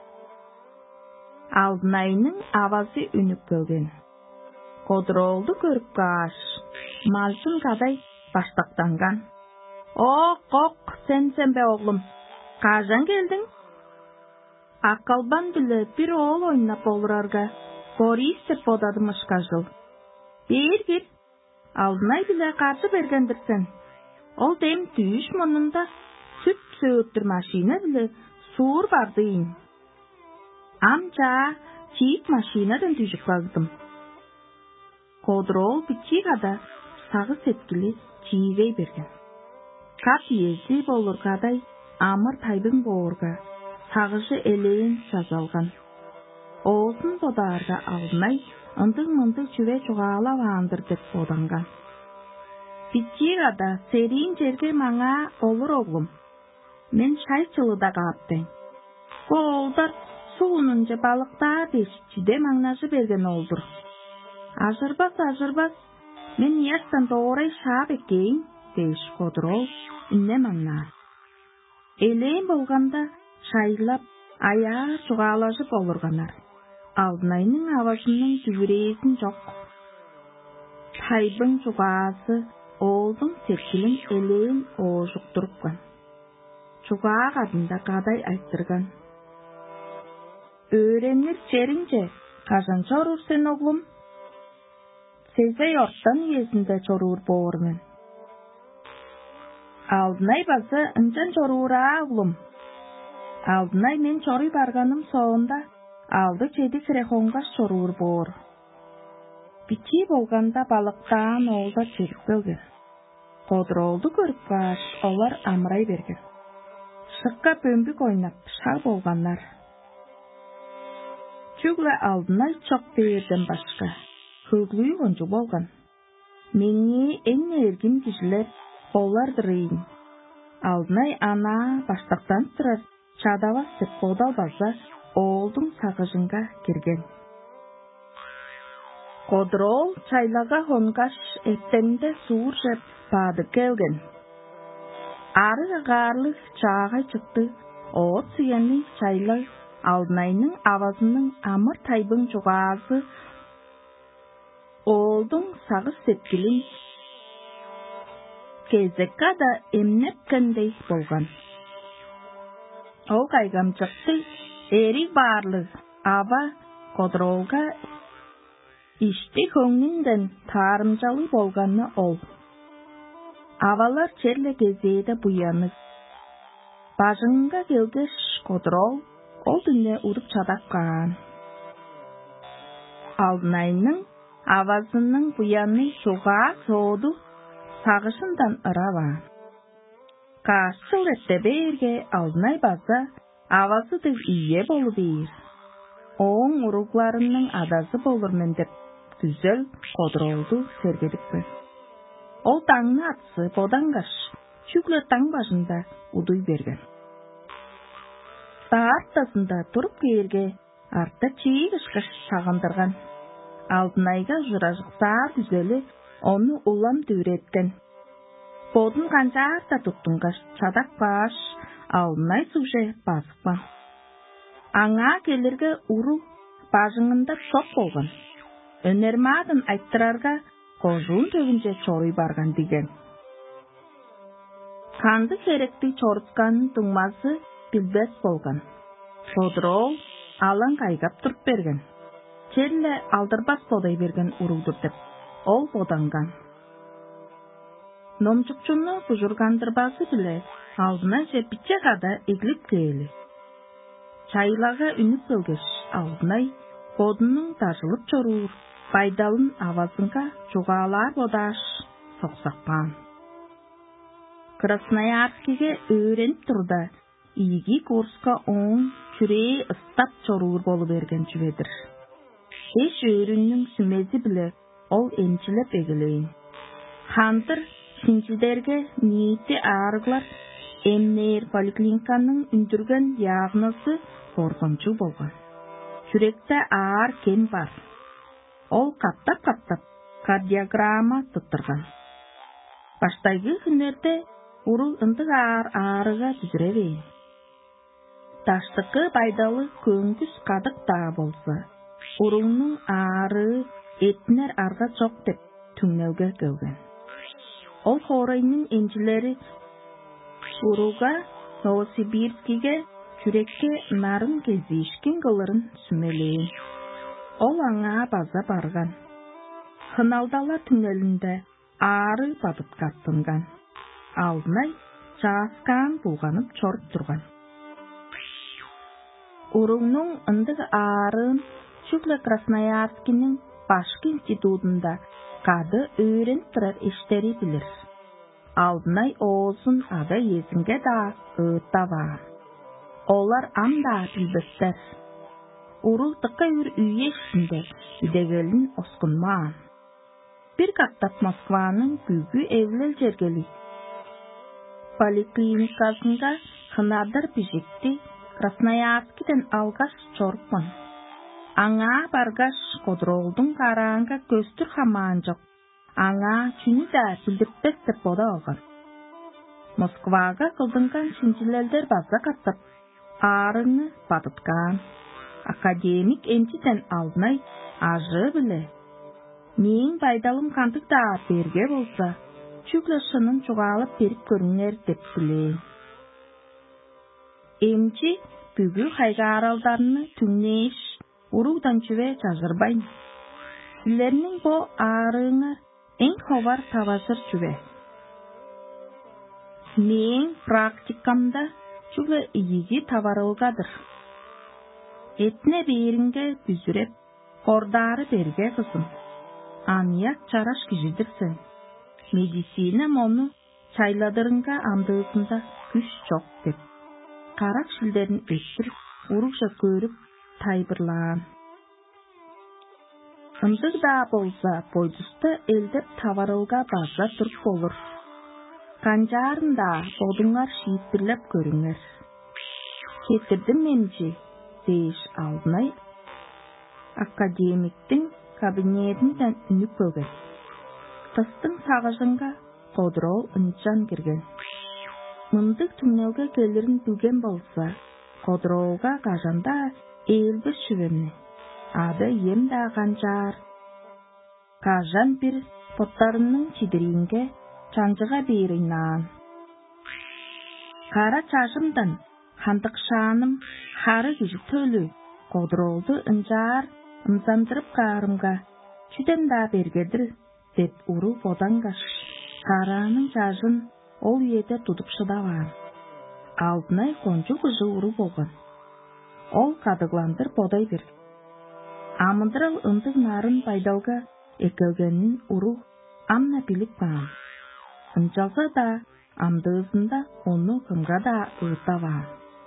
Алтынайның авазы үніп көлген. Кодролды көріп қаш, малшын қадай баштақтанған. Оқ, оқ, сен-сен бе оғлым, қажан келдің? Ақалбан білі бір ол ойнап олырарға, Борис деп бодадымышқа жыл. Бер-бер, Алтынай білі қарсы бергендірсен. Ол дем түйіш мұнында сүт сөйттір машина білі суыр бардыйын. Амча, чиік машинадан түйшік баздым. Кодрол бичик ада сағы сеткілі чиігей берген. Кап езі болыр қадай амыр тайбың боғырға. Сағышы элейін жазалған. Оғызын бодарға Алтынай ындың-мындың жүве жоғала вандыр деп боданған. Бичигада серейін жерге маңа олыр оғлым. Мен шайчылыда қаптен. Қолдар суынынжы балықта бешчіде маңнажы берген олдыр. Ажырбас, ажырбас, мен естен доғырай шап екейін, дейш Кодрол үнне маңна. Элейін болғанда шайлап, аяр чуғалажып олырғанар. Алтынайның авазының дүбірейсін жоқ. Тайбың чуғасы олдың серкілін элейін оғжық тұрыпқан. Чуғақ адында қадай айттырған. Өренер черінже, қажан чорур сен оғлым? Сезей орттан езінде чорур боғырмен. Алтынай басы үнчен чорура оғлым. Алтынай мен чорый барганым соонда алды чеди сирехонга чорур боор. Бичи болганда балыктан олда чегип келген. Кодуролду көрүп калгаш, олар амрай берген. Шыкка бөмбүк ойнап, шаг болганнар. Чүгле алдына чок берден башка. Хөглүү кончу болган. Мени эң эргин кишилер болардыр эйин. Алдынай ана баштактан турар чадабас деп бодал база оолдун сагыжынга кирген. Кодурол чайлага хонгаш эттенде суур жеп баадып келген. Ары агарлык чаагай чыкты. Оот сүйени чайлы Алдынайнын авазынын амыр тайбың жугаазы оолдун сагыз сепкилин кезекка да эмнеткендей болгон. Ол кайгам чыкты. Эри баарлык аба Кодуролга ишти көңүндөн таарымжалы болганы ол. Авалар черле кезээде буяны. Бажыңга келгеш Кодурол ол дүнне уруп чадаккан. Алдынайнын авазынын буяны суга сооду сагышындан ырава. Кашыл этте берге Алдынай база авазы деп ийе болу бейир. Оң уругларынын адазы болурмен деп күзөл Кодуролду сергедиппи. Ол таңны атсы бодангаш, чүглө таң башында удуй берген. Таа артасында туруп кээрге артта чийгишкыш сагындырган. Алдынайга жыражыксаар күзөлү ону улам дүүреткен. Бодун канчаарта туттунгаш чадак баш Алдынай суже басыкпан. Аңа келерге уру бажыңында шок болгон. Өнермадын айттырарга кожуун төгүнчө чоруй барган деген. Канды керекти чорутканын туңмасы билбес болгон. Кодурол алаң кайгап туруп берген. Черле алдырбас бодай берген урулдур деп ол боданган. Номчукчунну бужургандырбасы биле Алдынай же бичегада эглип кээли. Чайлага үнүп келгеш Алдынай бодунун тажылып чоруур байдалын авазынга жугаалар бодаш соксакпан. Красноярскиге өөренип турда ийги курска оң чүрээ ыстап чоруур болу берген жүбедир. Эш өөрүнүн сүмези биле ол эмчилеп эгелейин. Хантыр шинчилерге ниети аарыглар эмнээр поликлиниканын үндүргөн диагнозу коркунчу болгон. Жүректе аар кем бар. Ол каптап-каптап кардиограмма туттурган. Баштайгы күнөрдө урул ындык аар аарыга түзүребейин. Таштыкы байдалы көңгүс кадык да болса, урулнун ары этнер арга жок деп түңнөөгө келген. Ол хоройнун энчилери урууга Новосибирскиге жүрекке нарын кезишкен кылырын сүмелейин. Ол аңа база барган. Хыналдала түнөлүндө ары батып каттынган. Алдынай чааскан булганып чоруп турган. Уруңнун ындык арын чүглө Красноярскинин башкы институтунда кады өөренип турар иштери билир. Алдынай оозун ада эсинге да ыттаба. Олар анда билбестер. Урул тыкка үр үйе ішінде үдегелін оскунма. Бир каттап Москванын күгү эвлел жергели. Поликлиникасынга хынадар бижекти Красноярскиден алгаш чорпун. Аңа баргаш Кодуролдун караанга көстүр хамаан жок. Аңа чүнү да билдиртпес деп бода алган. Москвага кылдынган шинчилелдер база каттап, арыны батыткан. Академик эмчиден Алдынай ажы биле. Мен байдалым кантык да берге болса, чүглө шынын чугаалып берип көрүңер деп билейин. Эмчи бүгү кайга аралдарыны түңнеш уругдан чүве жазырбайм. Силернин бо арыңар эң ховар табазыр чүве. Мен практикамда чүглө ийиги табарылгадыр. Этне беринге бүзүреп, кордары берге кызым. Aniyak çaraş kişidirsin. Medisinam onu çayladırınga andığısında güç çok dep. Karak şilderin öttürüp, urukça görüp taybırlan. Ындық да болса, бойдысты елдеп таварылға база тұрып болыр. Қанжарында бодыңар шиіттірлеп көріңер. Кетірдім менші, дейіш алдынай. Академиктің кабинетінден үніп бөгер. Тыстың сағыжынға қодырол үнчан кірген. Мындық түңнелге келерін білген болса, қодыролға қажанда елді шүвемні. Ады емді қанжар. Кажан бір поттарының чидірінге чанжыға берінан. Қара чашымдан хандық шаным хары кежі төлі қодыролды үнжар ымзандырып қарымға чүден да бергедір деп ұру бодаңғаш. Қараның чашын ол ете тұтып шыдаван. Алдынай қонжу күжі ұру болған. Ол қадығландыр бодай берді. Амындырал ындық нарын пайдалға екілгенін ұру амна білік баған. Үнчалса да, амдығысында оны кымға да ұғытаван.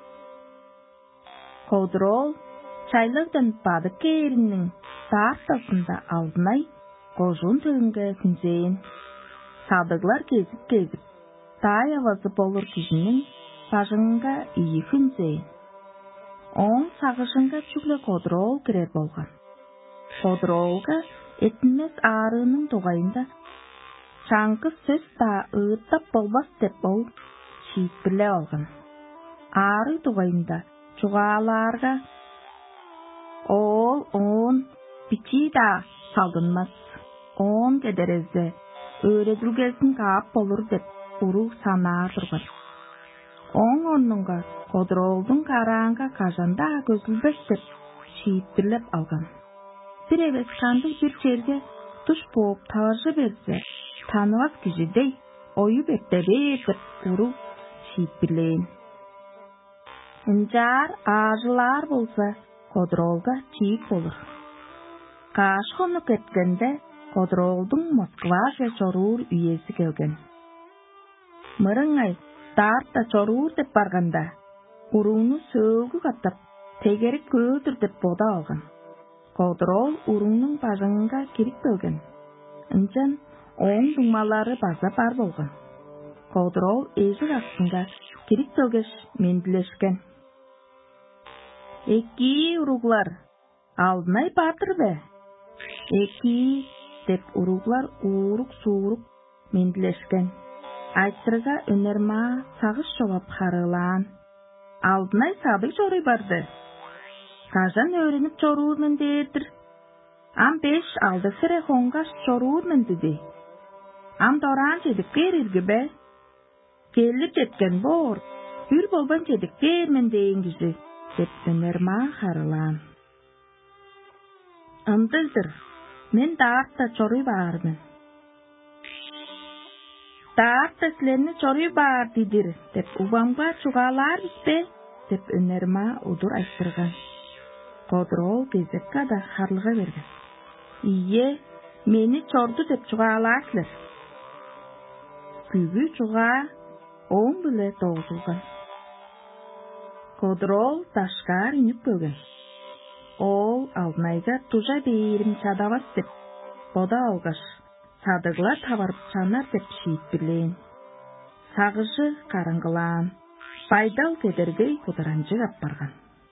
Қодырол, чайлығдан бадық кейірінің тартасында алдынай қожын түгінгі күнзейін. Садығлар кезіп-кезіп, тай авазы болыр күйінің сажыңға ие күнзейін. Он сағышынға чүглі қодырол кірер болған. Қодыролға етінмес арының тоғайында шаңқы сөз да ұйыттап болбас деп ол шиіт біле алған. Ары тоғайында чуғаларға ол он бичи да салғынмас. Он кедерезі өреділгесін қап болыр деп ұру санар тұрған. Он оныңға қодыролдың қараңға қажанда көзілбес деп шиіт білеп алған. Bir evet kandık bir çerge tuş boğup tavarcı berse, tanıvaz kişidey, oyu beklere etip uru şiit bileyin. Incar ağacılar bolsa, Kodrolga çiğit olur. Kaş konuk etkende, Kodroldun Moskvaja çorur üyesi gelgen. Mırıngay, dartta çorur dep barganda, urunu söğü kattap, tegerik götür dep boda algan. Kodrol urunun bajыңға керек бөлген. Үнчен, оң думалары база бар болған. Kodrol ежік астында керек бөлгеш менділешкен. Эки уруглар, алдынай батыр бе? Эки, деп уруглар урук-сурук менділешкен. Айтсырға өнерма сағыш жолап қарылан. Алдынай сабый жорый барды. Кажан öğrenip çorurmen deydir. Am beş aldı sıra hongaş çorurmen dedi. Am doran çedik gerir gibi. Gelip etken bor. Hür bolban çedik germen deyin güzü. Dep önerma harılan. Amdıldır. Men dağıtta çoruy bağırdım. Dağıtta silerini çoruy bağır dedir. Dep ubamga çuğalar ispe. Dep önerma udur açtırgan. Kodrol gezekka da harlığa bergen. Iye, meni çordu dep çuğalasılar. Kügü çuğa on bile doğulgan. Kodrol taşkar inip bögen. Ol aldınayga tuja beyirim çadavas dep boda algaş. Sadıglar tavarıp çanar dep şiit bileyin. Sağışı karıngılan. Пайдал кедергей кудыранжы аппарган.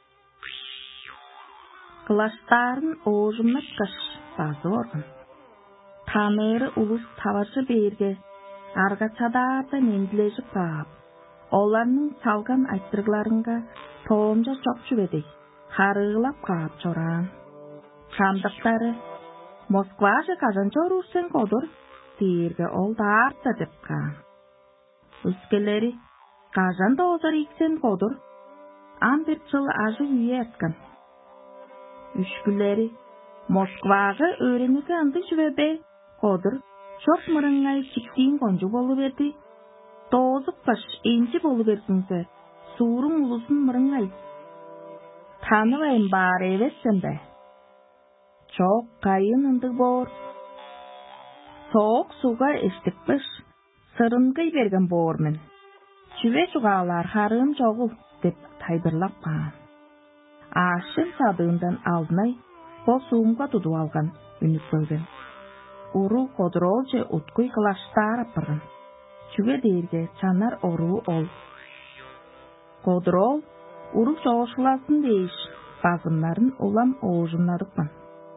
Кылаштарын ожумнап каш базы орган. Таныры улус таваржы берге, арга чадарды мендилежіп баап. Оларның салган айттыргларынга тоомжа чок жүбедей, харыгылап каап чоран. Чандыктары, Москважы кажан чорурсен кодур, тиирге ол даарта деп каан. Үскелери, Кажан да озар иксен кодур, ам bir жыл ажы үйе әткан. Үшкілері, Москваға өренеге анды жүвебе, кодур, шоқ мұрыңай чиктейін қонжу болу берді. Тозып қаш, енчі болу берсінсі, суырың ұлысын мұрыңай. Танывайын бар евессен бе. Чоқ қайын ынды бор, Soğuk suga eştikpiş, sırıngıy bergen bormen. Çüve çuğalar harım çoğul, dep taydırlap baan. Aşın sadığından aldınay, bo suğumga tudu algan, ünüp bölgen. Uru kodrolca utkuy kılaştar apırın. Çüve derge çanar oru ol. Kodrol, uru çoğuşulasın deyiş, bazımların olam oğuzunladıkman.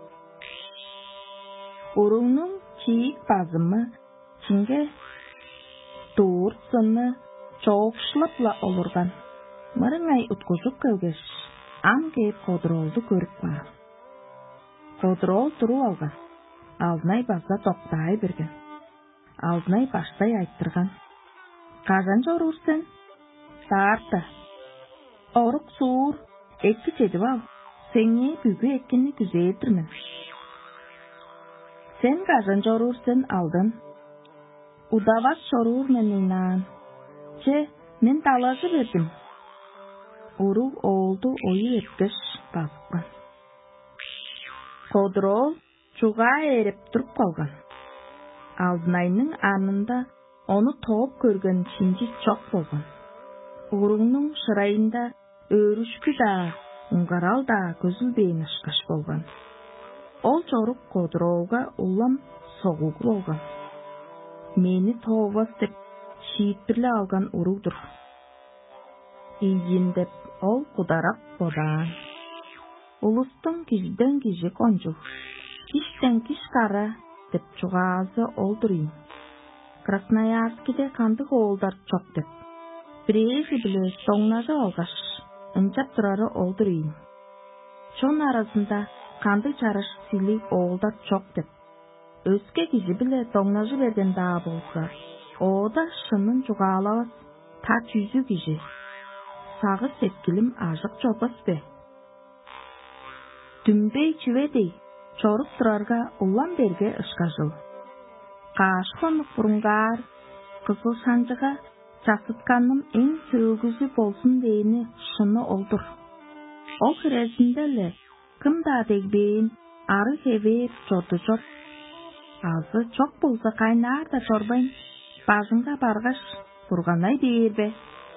Urunun çiğik bazımı, çinge dur sını çoğuşlapla olurgan. Mırıngay utkuzuk kılgeş, am geyip kodroldu görüp var. Kodrol turu algan, aldınay bazda toktay birgen. Aldınay baştay ayttırgan. Kazanca orursen? Sarta. Oruk suur, ekki çedip al. Seni bügü ekkini güzeldirmin. Sen kazanca orursen aldın. Udavas sorur men inan. Çe, men talazı verdim. Uruk oldu oyu etkiş bakkan. Kodrol çuğa erip durup kalgan. Aldınayның anında onu toğup görgen çinci çok bolgan. Urunun şırayında örüşkü da, ungaral da gözül beyin ışkaş bolgan. Ol çoruk Kodrolga ulam soğuk bolgan. Meni toğuvas dep şiitbirle algan urudur. İyin dep ol kudarap bodan. Ulustun kizden kizi koncu. Kişten kiş kara dep çuğazı oldurayım. Krasnoyarski'de kandık oğulдар çok dep. Bireysi bile soğnazı algaş, ıncap durarı oldurayım. Şon arasında kandık çarış sili oğulдар çok dep. Özge kizi bile soğnazı bergen daha bolsa, o da şının çuğalavaz, taç yüzü kizi. Sağı sepkilim azık çobas be. Dümbey çüvedey, çoruk durarga ulan berge ışkazıl. Qaşqonuk burungar, kızıl sancıga çasıtkanım en söğüzü bolsun deyini şunu oldur. O kırezindele, kım da degbeyin, arı hever çordu çor. Azı çok bolsa kaynar da çorbayın, bazınga bargaş, burganay deyir be.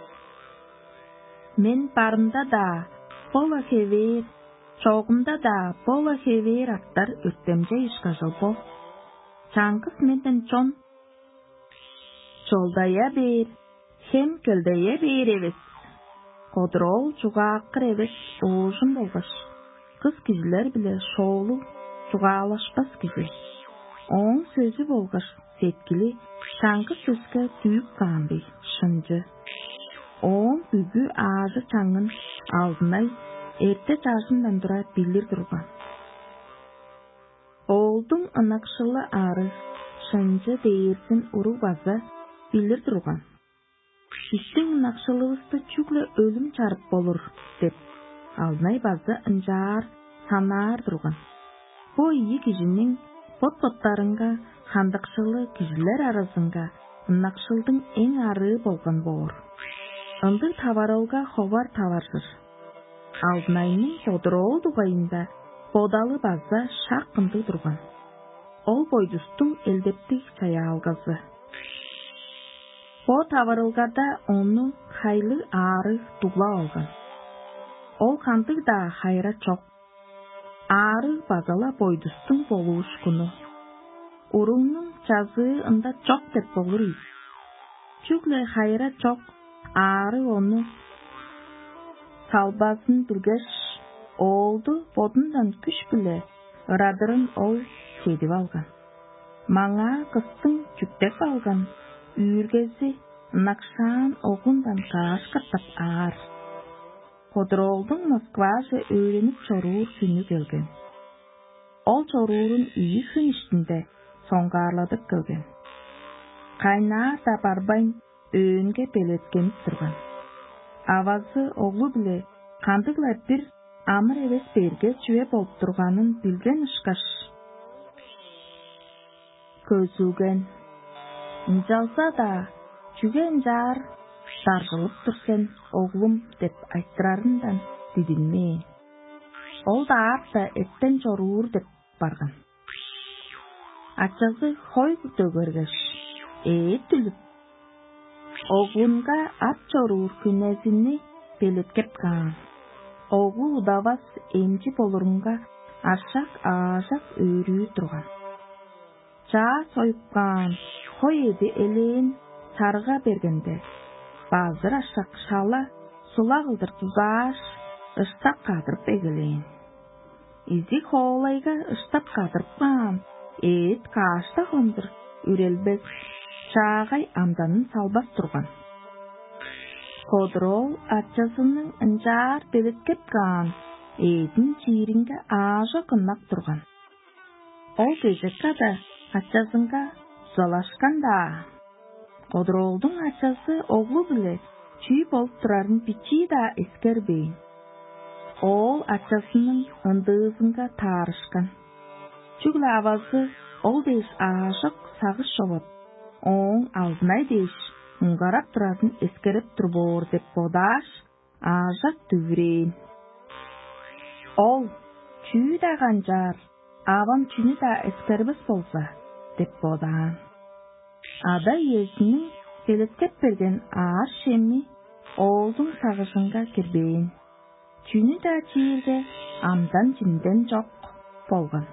Men barımda da, bola hever, çoğumda da bola hever aktar öttemce işkazıl bol. Çankız menden çon, çoldaya bir, hem köldeye bir eves. Kodrol çuğa akır eves, oğuzun bolgaş. Kız kiziler bile şoğlu, çuğalaşbas kizi. Oğun sözü bolgaş, setkili, çankız sözge tüyük kandı, şıncı. Oğun bügü ağzı çangın aldınay, erte çarşından dura bilir durgan. Oğuldun ınakşılı arı, şıncı deyirsin uru bazı, bilir durgan. Şiştin ınakşılığızda çükle ölüm çarıp bolur, dep. Aldınay bazı ıncar, sanar durgan. Bu iyi kişinin bot-botlarınga, handakşılı kişiler arasınga, ınakşıldın en arı bolgan boğur. Indı tavarolga hovar tavarsır. Aldınayның Kodrol duğayında, bodalı bazda şarkındı durgan. Ol boydustun eldeptik çaya algazı. O tavarılgada onu haylı ağrı tuğla algan. Ol kandık da hayra çok. Ağrı bazala boydustun boluş kunu. Urunun çazı ında çok dep bolur. Çükle hayra çok, ağrı onu salbasın bilgeş. Oldu bodundan küş bile, ıradırın ol çedip algan. Mağa kıstın çüktep algan, üyürgezi nakşan oğundan kaş kattap ağır. Kodroldun Moskva'sı öğrenip çorur günü gelgen. Ol çorurun iyi gün işinde songarladık gelgen. Kaynar da barbayın öğünge beletkenip durgan. Avazı oğlu bile kandıklar bir amır eves berge çüve bolup durganın bilgen ışkaş. Közügen. İncalsa da çügen jar sargılıp dursen oğlum dep ayttırarından didinme. Ol da arta etten çorur dep bargan. ачасы хойгу төгөргөш. Этүлүп. Огунга ат чоруур күнезини белеткеп каан. Огу удавас эмчи болурунга ашак аажак өрүү турган. Чаа союпкан хой эди элеен сарга бергенде. Базыр ашак шала сула кылдыр тузааш ыштап кадырып эгелейин. Изи хоолайга ыштап кадырыпкан эт каашта хондыр үрелбес чаагай амданын салбас турган. Кодрол ачасынын ынжаар белеткеп каан эдин чиринге аажа кыннак турган. Ол кезеккада ачасынга залашканда. Кодролдун ачасы оглу биле чүй болуп турарын бичи да эскербейин. Ол ачасынын ындыызынга таарышкан. Чүглө абазы ол дейш аажак сагыш жобот. Оң алдынай дейш унгарап турарын эскерип турбоор деп бодааш аажак дүврейин. Ол чүй да канжар, абам чүнү да эскербес болса деп бодаан. Ада иесинин белеткеп берген аар шемми оолдун сагышынга кирбейин. Чүнү да чиирге амдан жинден жок болгон.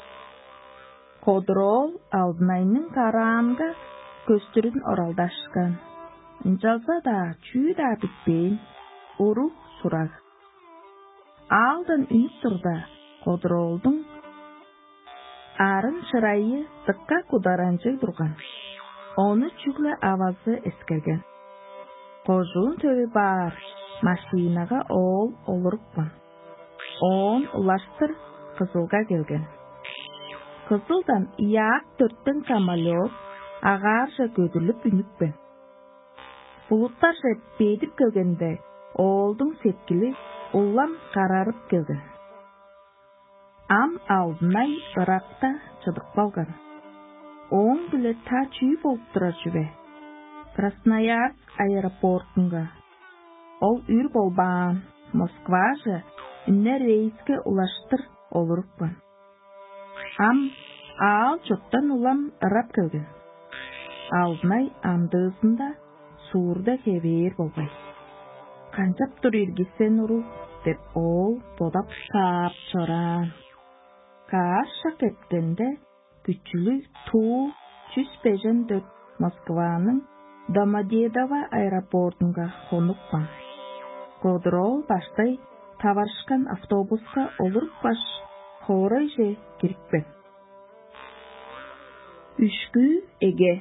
Кодрол алдынайнын караанга көстүрүн оралдашкан. Жалса да чүй да битпейин. Урук сурак. Алдан үйүп турда Кодролдун арын шырайы сыкка кударанчы турган. Оны чүглө авазы эскерген. Кожуун төбү бар машинага ол олурупкан. Он улаштыр Кызылга келген. Кызылдан ияак төрттөн самолет агааржа көдүлүп үнүппен. Булуттар жеп бедип келгенде оолдун сеткили улам карарып келген. Ам алдынай ыракта чыдык калган. Оң биле та чүй болуп тура жүбе. Красноярск аэропортунга. Ол үр болбаан. Москва же үнне рейске улаштыр олурупкан. Ам аал жоттан улам ырап келген. Алдынай амдыызында суурда кебээр болбай. Канчап тур иргисен уру деп ол бодап саап чораан. Кааша кеткенде күчүлү туу чүспежен дөт Москванын Домодедово аэропортунга конупкан. Кодрол баштай табарышкан автобуска олуруп баш хорой же кириппен. Үшкү эге.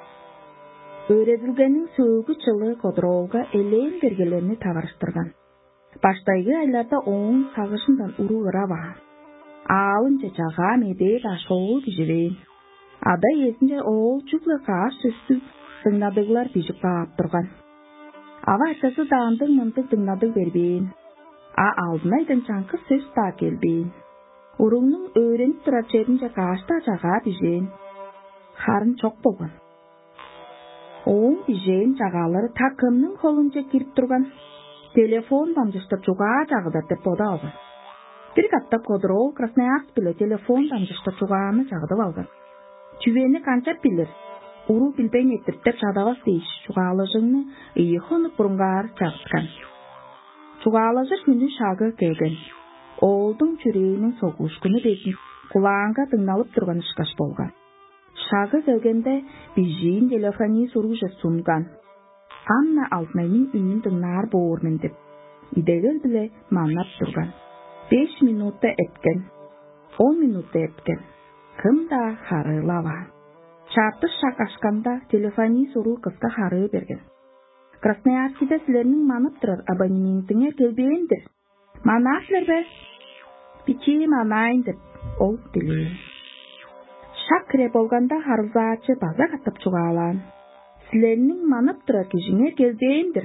Өредилгенин сөөгү чылы Кодролга элеен бергелерини табарыштырган. Баштайгы айларда оң сагышындан уру ыраба. Аалынча жага меде да шоу бижирейин. Ада есинче оол чүглө кааш сөстү тыңнадыгылар бижип каап турган. Ава ачасы даандык мынтык тыңнадык бербейин. А алдынайдан чаңкы сөз та келбейин. Уруңнун өөренип турар жеринче каашта жага бижейин. Харын чок болгон. Оң бижейин жагалары такымнын колунча кирип турган. Телефон дамжыштап жугаа жагыдар деп бода алган. Бир каттап Кодрол Красноярск биле телефон дамжыштап жугааны жагдып алган. Чүвени канчап билер? Уру билбейн ettiriп жадабас дейш. Жугаалыжыңны ыйыхонуп бурунгар жагыткан. Жугаалыжыр күнү шагы келген. Оолдун чүрөөнүн согулушкуну бетин кулаанга тыңналып турган ышкаш болгон. Шагы келгенде бижиин телефоний суружа сунган. Анна Алтынайнын үнүн тыңнаар боормун деп. Идегел биле манап турган. Беш минутта эткен. Он минутта эткен. Кым да харылава. Чарты шак ашканда телефоний суру кызга харыы берген. Красноярскиде силернин манып турар абонементиңер келбейиндир. Манасылер бе? Бичи манайын деп ол билейин. Шак кире болганда харылзаачы база каттап чугаалаан. Силернин манып турар кишиңер келбейиндир.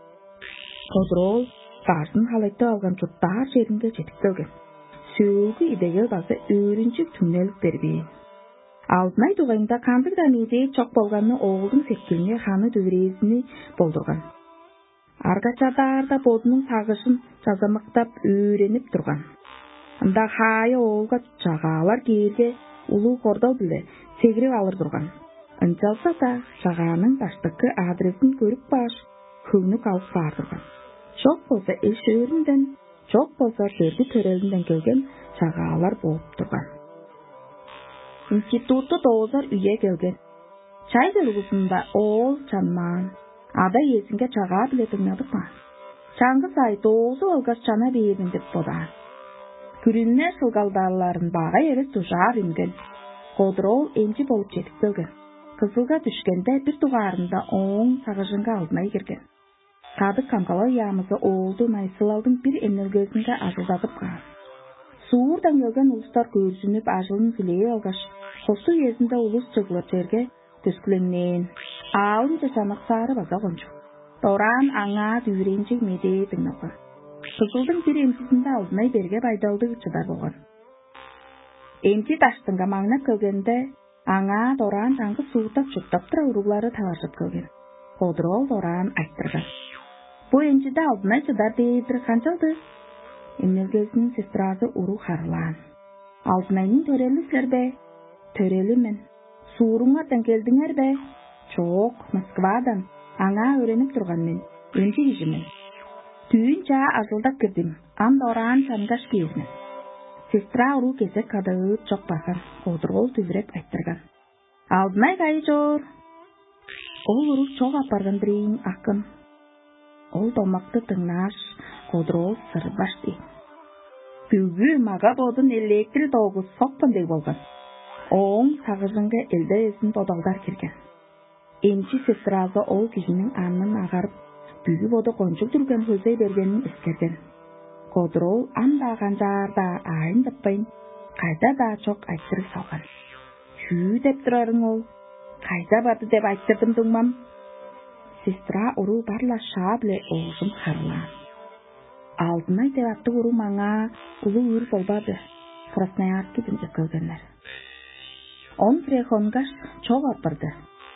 Кодрол бардын халайты алган жуттаар жеринге жетип келген. Сөөгү идегел база өөрүнчүк түнөлүп бербейин. Алдынай дугайында кандык да медей чок болгонну оолдун сеткилине ханы дүврейсини болдурган. Аргачадарда бодунун сагышын жазамыктап өөренип турган. Анда хая оолга жагаалар кээрге улуу кордо биле сегирип алыр турган. Ынчалса да жагаанын баштыкы адресин көрүп баш көңнүк алып баар турган. Жок болсо эш өрүндөн, жок болсо Сөргү төрөлүндөн келген жагаалар болуп турган. Институтта доозор үйе келген. Чай дөргүсүндө ол чанман. Ада есинге чагаа биле тыңнадыкмы? Чаңгы сай доозу алгаш чана бердим деп бодан. Күрүнне сылгалдааларын бага эле тужаар үнген. Кодрол энчи болуп жетип келген. Кызылга түшкенде бир тугаарында оң сагыжынга алдына кирген. Кадык камкалау ямызы оолду найсылалдын бир энелгесинге ажылдатып калган. Суурдан келген улустар көрсүнүп ажылын силей алгаш, Косу уезинде улус чыгылыр жерге төскүлөңнен аалын жасанак сары база кончу. Торан аңа дүүренчик меде тыңнапкан. Кызылдын бир эмчисинде алдына берге байдалды чыдар болгон. Эмчи таштынга маңнап келгенде аңа Торан таңкы суутап чуптап тура уруулары талашып келген. Кодрол Торан айттырган. Бу эмчиде алдына чыдар дейдир канчалды? Эмнелгесинин сестрасы уруу харлаан. Алтынайдын төрөлүсүлөрбү? Төрөлүмүн. Сууруңардан келдиңерби? Чок, Москвадан. Аңа өрөнүп турган мен. Эмчи кишимин. Түйүн жаа ажылдап кирдим. Ам Торан чангаш кийизмин. Сестра уруу кезек кадыып чок барган. Кодрол түбүрөп айттырган. Алдынай кайжор. Ол уруу чок апарган бирейин акын. Ол домакты тыңнаш, Кодрол сырбашты. Бүгү мага бодун электр тогу сокпондой болгон. Оң сагыжынга элдесин бодолдар кирген. Эмчи сестрасы ол кишинин анын агарып, бүгү боду кончук жүргөн көзөй бергенин эскерген. Кодрол анда канжаарда айын таппайын, кайда да чок айттырып салган. Чүү деп турарың ол? Кайда барды деп айттырдым дуңмам. Сестра уруу барла шаа биле оожун харлаан. Алдынай деп аттык уруу маңа улуу үр болбады. Красноярскиден келгенler. Он прехонгаш чок апарды.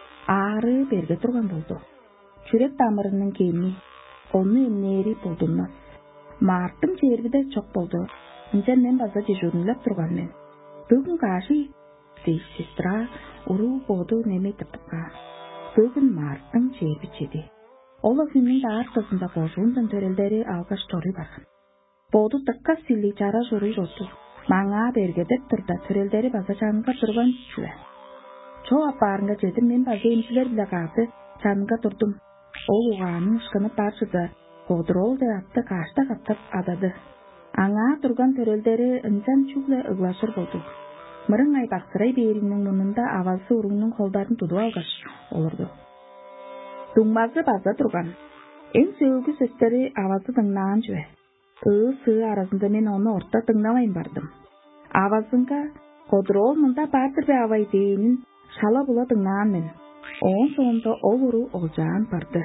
Ары берге турган болду. Чүрек тамырынын кеми, оны эмнери болдунмас. Марттын чербиде чок болду. Ынча мен база дежурнулап турган мен. Бүгүн каши, дейт сестра, уруу боду неме тапкан. Бүгүн марттын черби чеди. Ол күнүн да артысында кожуундан төрөлдери алгаш чорый барган. Боду тыкка силли жара журый жоту. Маңа берге деп турда төрөлдери база чанга турган чүлө. Чоо апарынга жетим мен база эмчилер биле каты чанга турдум. Ол угаанын ышкынып барчыды. Кодрол деп атты кашта каптап адады. Аңа турган төрөлдери ынчан чүлө ыглашыр болду. Мырыңай баксырай беринин мунунда авасы уруунун колдарын тудуп алгаш олорду. Дуңмазы база турган. Эң сөөгү сөздөрү авазы тыңнаан жүбө. Ыы-сыы арасында мен оны орта тыңнабайын бардым. Авазынга Кодрол мында бардыр бе авай дейинин шала була тыңнаан мен. Оң соонда ол уруу олжаан барды.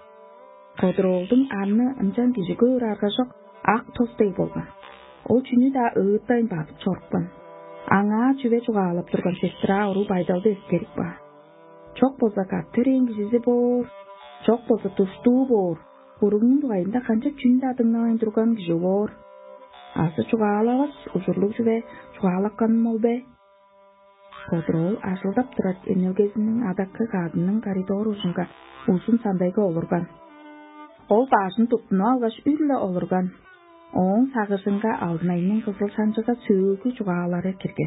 Кодролдун аны ынчан кишиге урарга жок ак тостой болгон. Ол чүнү да ыыттайын батып чоркпун. Аңа чүбе чугаалап турган сестра уруу байдалды эскерип ба. Чок болсо каттырын кишиси боор. Чок болсо туштуу боор. Уруңун дугайында канча чүн да тыңнабайын турган киши боор. Асы чугаалабас, ужурлук жүбе чугаалакканым болбе. Кодрол ажылдап турат энелгесинин адаккы кадынын коридор ужунга узун сандайга олурган. Ол башын туптунуп алгаш үрлө олурган. Оң сагышынга Алдынайдын кызыл санжыга сөөгү чугаалары кирген.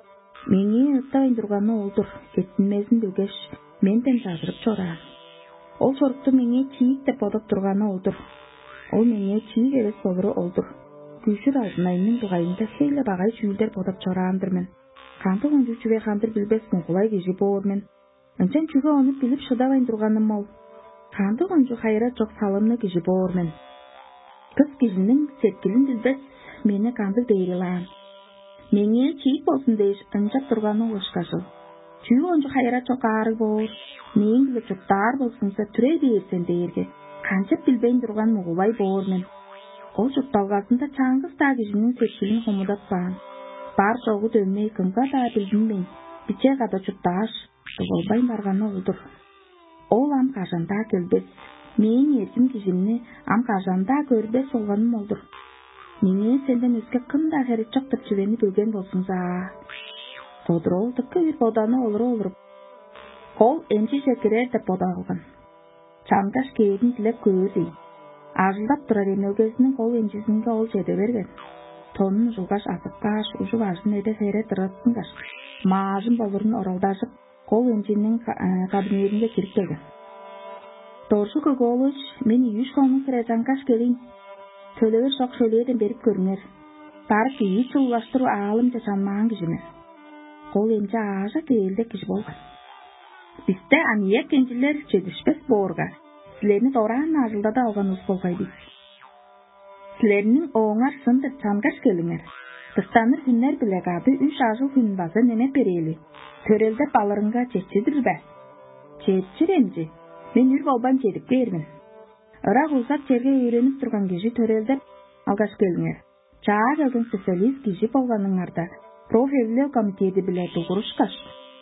Мени ыттабайын турганы олдур, кетинмесин билгеш, менден жазырып чораан. Ол чорукту мени чийик деп бодоп турганы олдур. Ол мени чийик эмес болуру олдур. Күйшүр Алдынайдын дугайында хейле багай чүүлдер бодоп чораандырмын. Кантип ончу чүбе кантип билбес мугулай киши боормун. Ынчан чүгө оны билип шыдабайын турганым ол. Кантип ончу хайра жок салымны киши боормун. Кыз кишинин сеткилин билбес мени кантип дейрилаан. Мени чийик болсун дейиш ынчап турганы ошкашыл. Чүгө ончу хайра жок ары боор. Мен биле чуптаар болсунса түрей берсен дейирге. Канчап билбейин турган мугулай боормун. Ол чупталгасында чаңгыз да кишинин сеткилин хомудатпаан. Бар жогу дөммей кымга да билдимбин. Биче када чуптааш, болбайын барганы олдур. Ол ам кажанда келбес. Мен эрким кишимни ам кажанда көрбес болгонум олдур. Мени сенден өзгө кым да керек жок деп жибени билген болсуңса. Кодырол тыкка бир боданы олыр олырып. Кол эмчи секирер деп бода кылган. Чамдаш кейдин тилеп көрөр дей. Ажылдап турар эмелгесинин кол эмчисинге ол жете берген. Тонун жылгаш асыпкаш, ужу важын эде фере тыраттынгаш. Мажын болурун оралдашып, кол эмчинин кабинетинге кирип келген. Торшу Көколыч, мен үйүш конун кирежанкаш келин. Төлөбөр шок шөледен берип көрүңөр. Тарык үйү чуллаштыруу аалым жашанмаган кишимен. Кол эмчи ажа келде киши болгон. Бизде анияк кенчилер жетишпес боорга. Силерни дораан ажылдада алганыбыз болбойбуз. Силернин оңар сын деп чангаш келиңер. Тыстаныр күннер биле гады үч ажыл күн базы неме берели. Төрелдеп алырынга жетчидирбе. Жетчир эмчи. Мен үр болбан жетип бермин. Ырак узак жерге үйрөнүп турган киши төрелдеп алгаш келиңер. Чаа келген специалист киши болганыңарда профилдөө комитети биле тугурушкаш.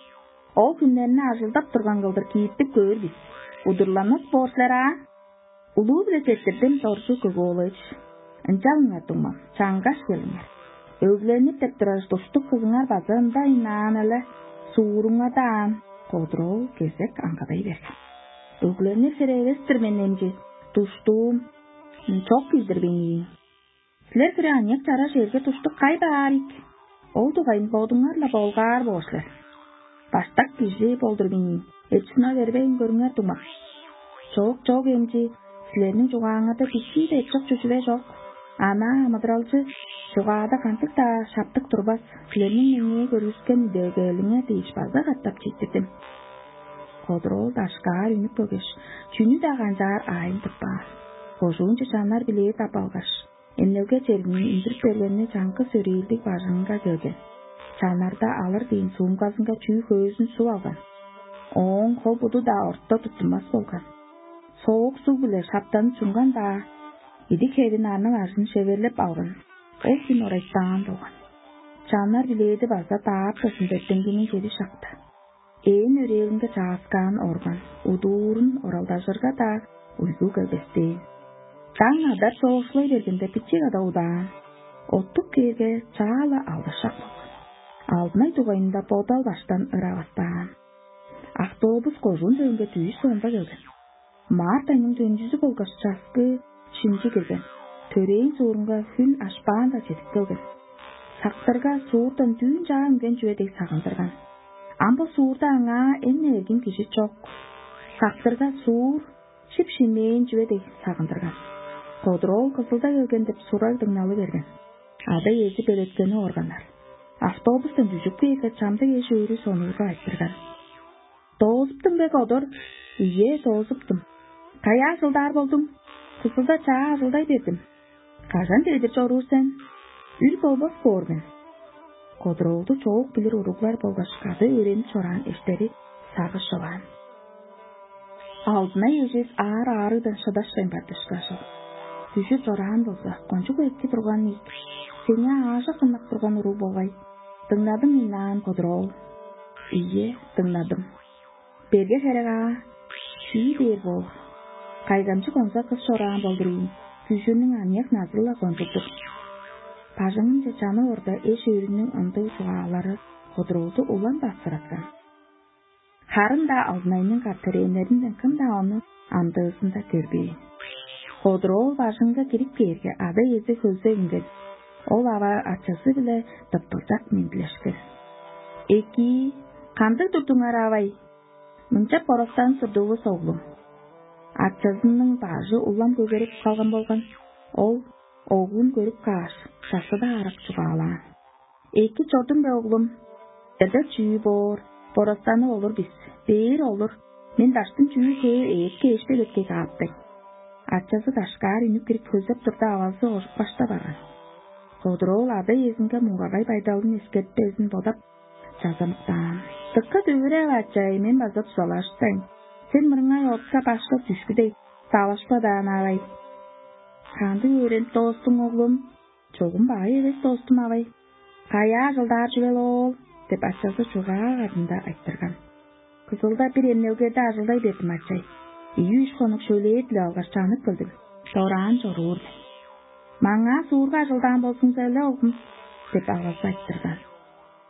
Ол күннерни ажылдап турган кылдыр кийиттип көрбүз. Удурланат борсулар а? Улуу биле сеттирдим Торшу Көколыч. Ынчалыңар тумам, чаңгаш келиңер. Өглөнүп деп турар достук кызыңар базында инан эле сууруңа даан. Кодырол кезек аңгадай берген. Өглөнүп серебестир мен эмчи. Туштум. Чок кийдирбейин. Силер кире аньяк чара жерге туштук кай баарик. Ол тугайын бодуңарла болгар болсулар. Баштак киши болдурбейин. Эчсине бербейин көрүңөр тумак. Чок чок эмчи. Силернин жугаңада бизси да эчок чүчүбе жок. Ана амадыралчы жугаада кантык да шаптык турбас. Силернин эмне көрүскөн дөгөлүңө дейиш база каттап жетирдим. Кодырол дашкаар үнүп көгөш. Чүнү да канжаар айын тыппа. Кожуунчу жанар билээ тапалгаш. Эмнеге жеринин индирип бергенине чаңкы сөрөйлдүк бажыңга келген. Чанарда алыр дейин сумкасынга чүй көзүн суу алган. Оң кол буду да орто тутулмас болгон. Соок суу биле шаптанып чунган да иди кебин анын ажын шеберлеп алган. Ол күн орайттаган болгон. Чанар биледи база таап төсүндөртөнгүнүн жери шакта. Ээн өрелинге чааскан орган. Удуурун оралдашырга да уйгу келбестейин. Таң адар соошулай бергенде пичек ада удаан. Оттук кээге чаала алдашак болгон. Алдынай тугайында подал баштан ыра бастаган. Автобус кожун жөнгө түйүш сонда келген. Март айынын төнжүзү болгоч часкы шинжи келген. Төрейин суурунга күн ашпаан да жетип келген. Сактырга суурдан дүүн жаа үнген жүйедей сагындырган. Амбо суурда аңа эне эргин киши чок. Сактырга суур шипшимейин жүйедей сагындырган. Кодырол кызылда келген деп сурар дыңналы берген. Ада ези белеткени органар. Автобустан жүзүп кийге чамды кеш өрү сонууга айттырган. Тоозуптуң бе Кодор? Ие, тоозуптум. Кая жылдар болдуң? Кызылда чаа жылдай бердим. Кажан дедир чоруу сен? Үл болбос бормен. Кодыролду чоок билир уруглар болгашкады өрөнүп чораан эштери сагыш жолаан. Алдына ежес аар-аарыдан шыдашпайм бардышкашыл. Түшү чораан болса, кончугу экки турган ик. Сене аажа кынак турган уруу болбай. Дыңнадым инан Кодырол. Ие, дыңнадым. Берге херега, чүй бер бол. Кайгамчы конса кыз чораан болдурuyum. Күшүнүн аньяк назырла кончуктур. Пажыңын жачаны орда эш өрүнүн ынтый сугаалары Кодыролду улан басыраткан. Харын да Алдынайнын каптеренеринен кым да оны андыысында көрбейин. Кодырол бажыңга кирип кээрге ада ези көлсө үнгөн. Ол аба ачасы биле тыптылдак миңдилешкен. Эки, кандык турдуңар абай? Мынча поростан сурдубуз оглум. Ачасынын бажы улам көгөрүп калган болгон. Ол оглун көрүп каш, шасы да арак чугаалаан. Эки чордуң бе оглум? Эрде чүй бор, поростаны олур биз. Бейир олур. Мен даштын чүйү көө эки эш белетке кааттым. Ачасы дашкаар үнүп кирип көзөп турда авазы ожуп башта барган. Кодырол ада эзинге муңгабай байдалдын эскертпесин бодап жазамыктаан. Тыкка төбүрө ачай, мен база тузалаштайм. Сен мырыңай отка башка түшкүдей салашпа даан абай. Канды өрөнүп достуң оглум? Чогум бай эбес достум абай. Кая жылдар жүбел ол? Деп ачасы чугаа кадында айттырган. Кызылда бир эмнелгеде ажылдай бердим ачай. Ийүү үч конук шөлөөтлө алгаш чанып кылдым. Тораан жоруур. Маңа суурга жылдан болсуң эле оглум, деп агасы айттырган.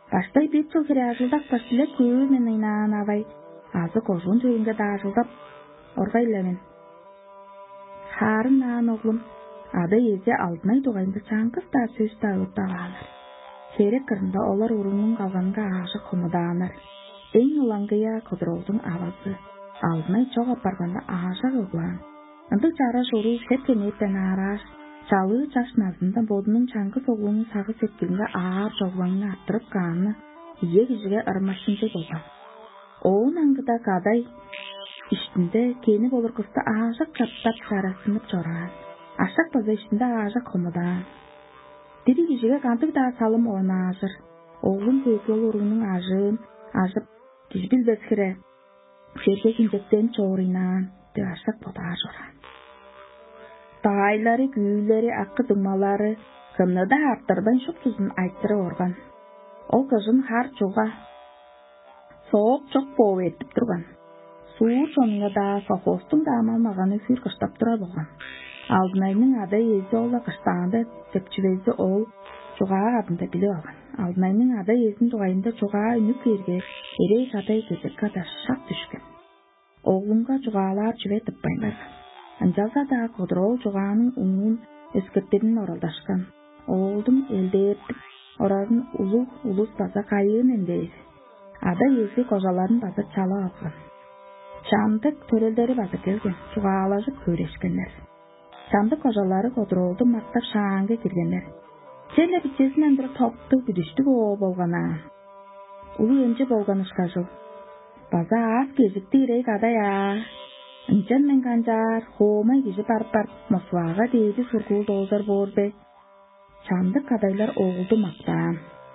Баштай бет жыл кере ажылдап башылы көй мен айнан абай. Азы қожуын жойынға да ажылдап орғайламен. Харын аан оғлым, ады езе алдынай туғайынды чаңқыз да сөз да өтталаныр. Серек кірінде олар ұрыңның қалғанға ашы қомыданыр. Ең ұлаңғыя Қодыролдың авазы. Алдынай чоқ апарғанда аша ғылған. Ынды жара жұру сепкен еттен араш. Чалы жаш назында бодының чаңқыз оғлының сағы сепкенге ағар жоғлаңын аттырып қағаны ие кежіге ырмашынды болған. Оғын аңғыда қадай үстінде кені болыр қысты ажық қаптап сарасынып жорған. Ашық база үстінде ажық қомыдан. Деді кежіге қантық да салым ойна ажыр. Оғын көкел ұрының ажын, ажып кежбіл бәскірі. Жерге кенжеттен чоғырынан ді ашық бода жорған. Дағайлары, күйілері, аққы дұмалары, кімні да арттырдан шық тұзын айттыры орған. Ол қыжын хар чоға соқ жоқ боу етіп тұрған. Суыр соныңа да соқостың да амалмаған өсір қыштап тұра болған. Алдынайның ады езі ола қыштағында сепчівезі ол жоға адында білі алған. Алдынайның ады езін жоғайында жоға үнік ерге ерей қадай кезек қада шақ түшкен. Оғлыңға жоғалар жүве тұппайын барған. Анжалса да Қодырол жоғаның ұңын өскеттерін оралдашқан. Оғылдың елде ертіп, орарын ұлы-ұлыс база қайын әндейіз. Ада езі қожаларын база чалы алған. Чамдық төрелдері база келген, жоғалажып көрешкенлер. Чамдық қожалары Қодыролды мақтап шаңғы кергенлер. Челі бітесін әндірі топтық бүдіштік оғы болғана. Ұлы өнче болған ұшқа жыл. База аз кезікті ирей қадай-а. Үнчен мен қанжар, хомай кежі барып-барып, мосуаға дейді сұрғыл долдар борбе. Чамдық қадайлар оғылды мақтан.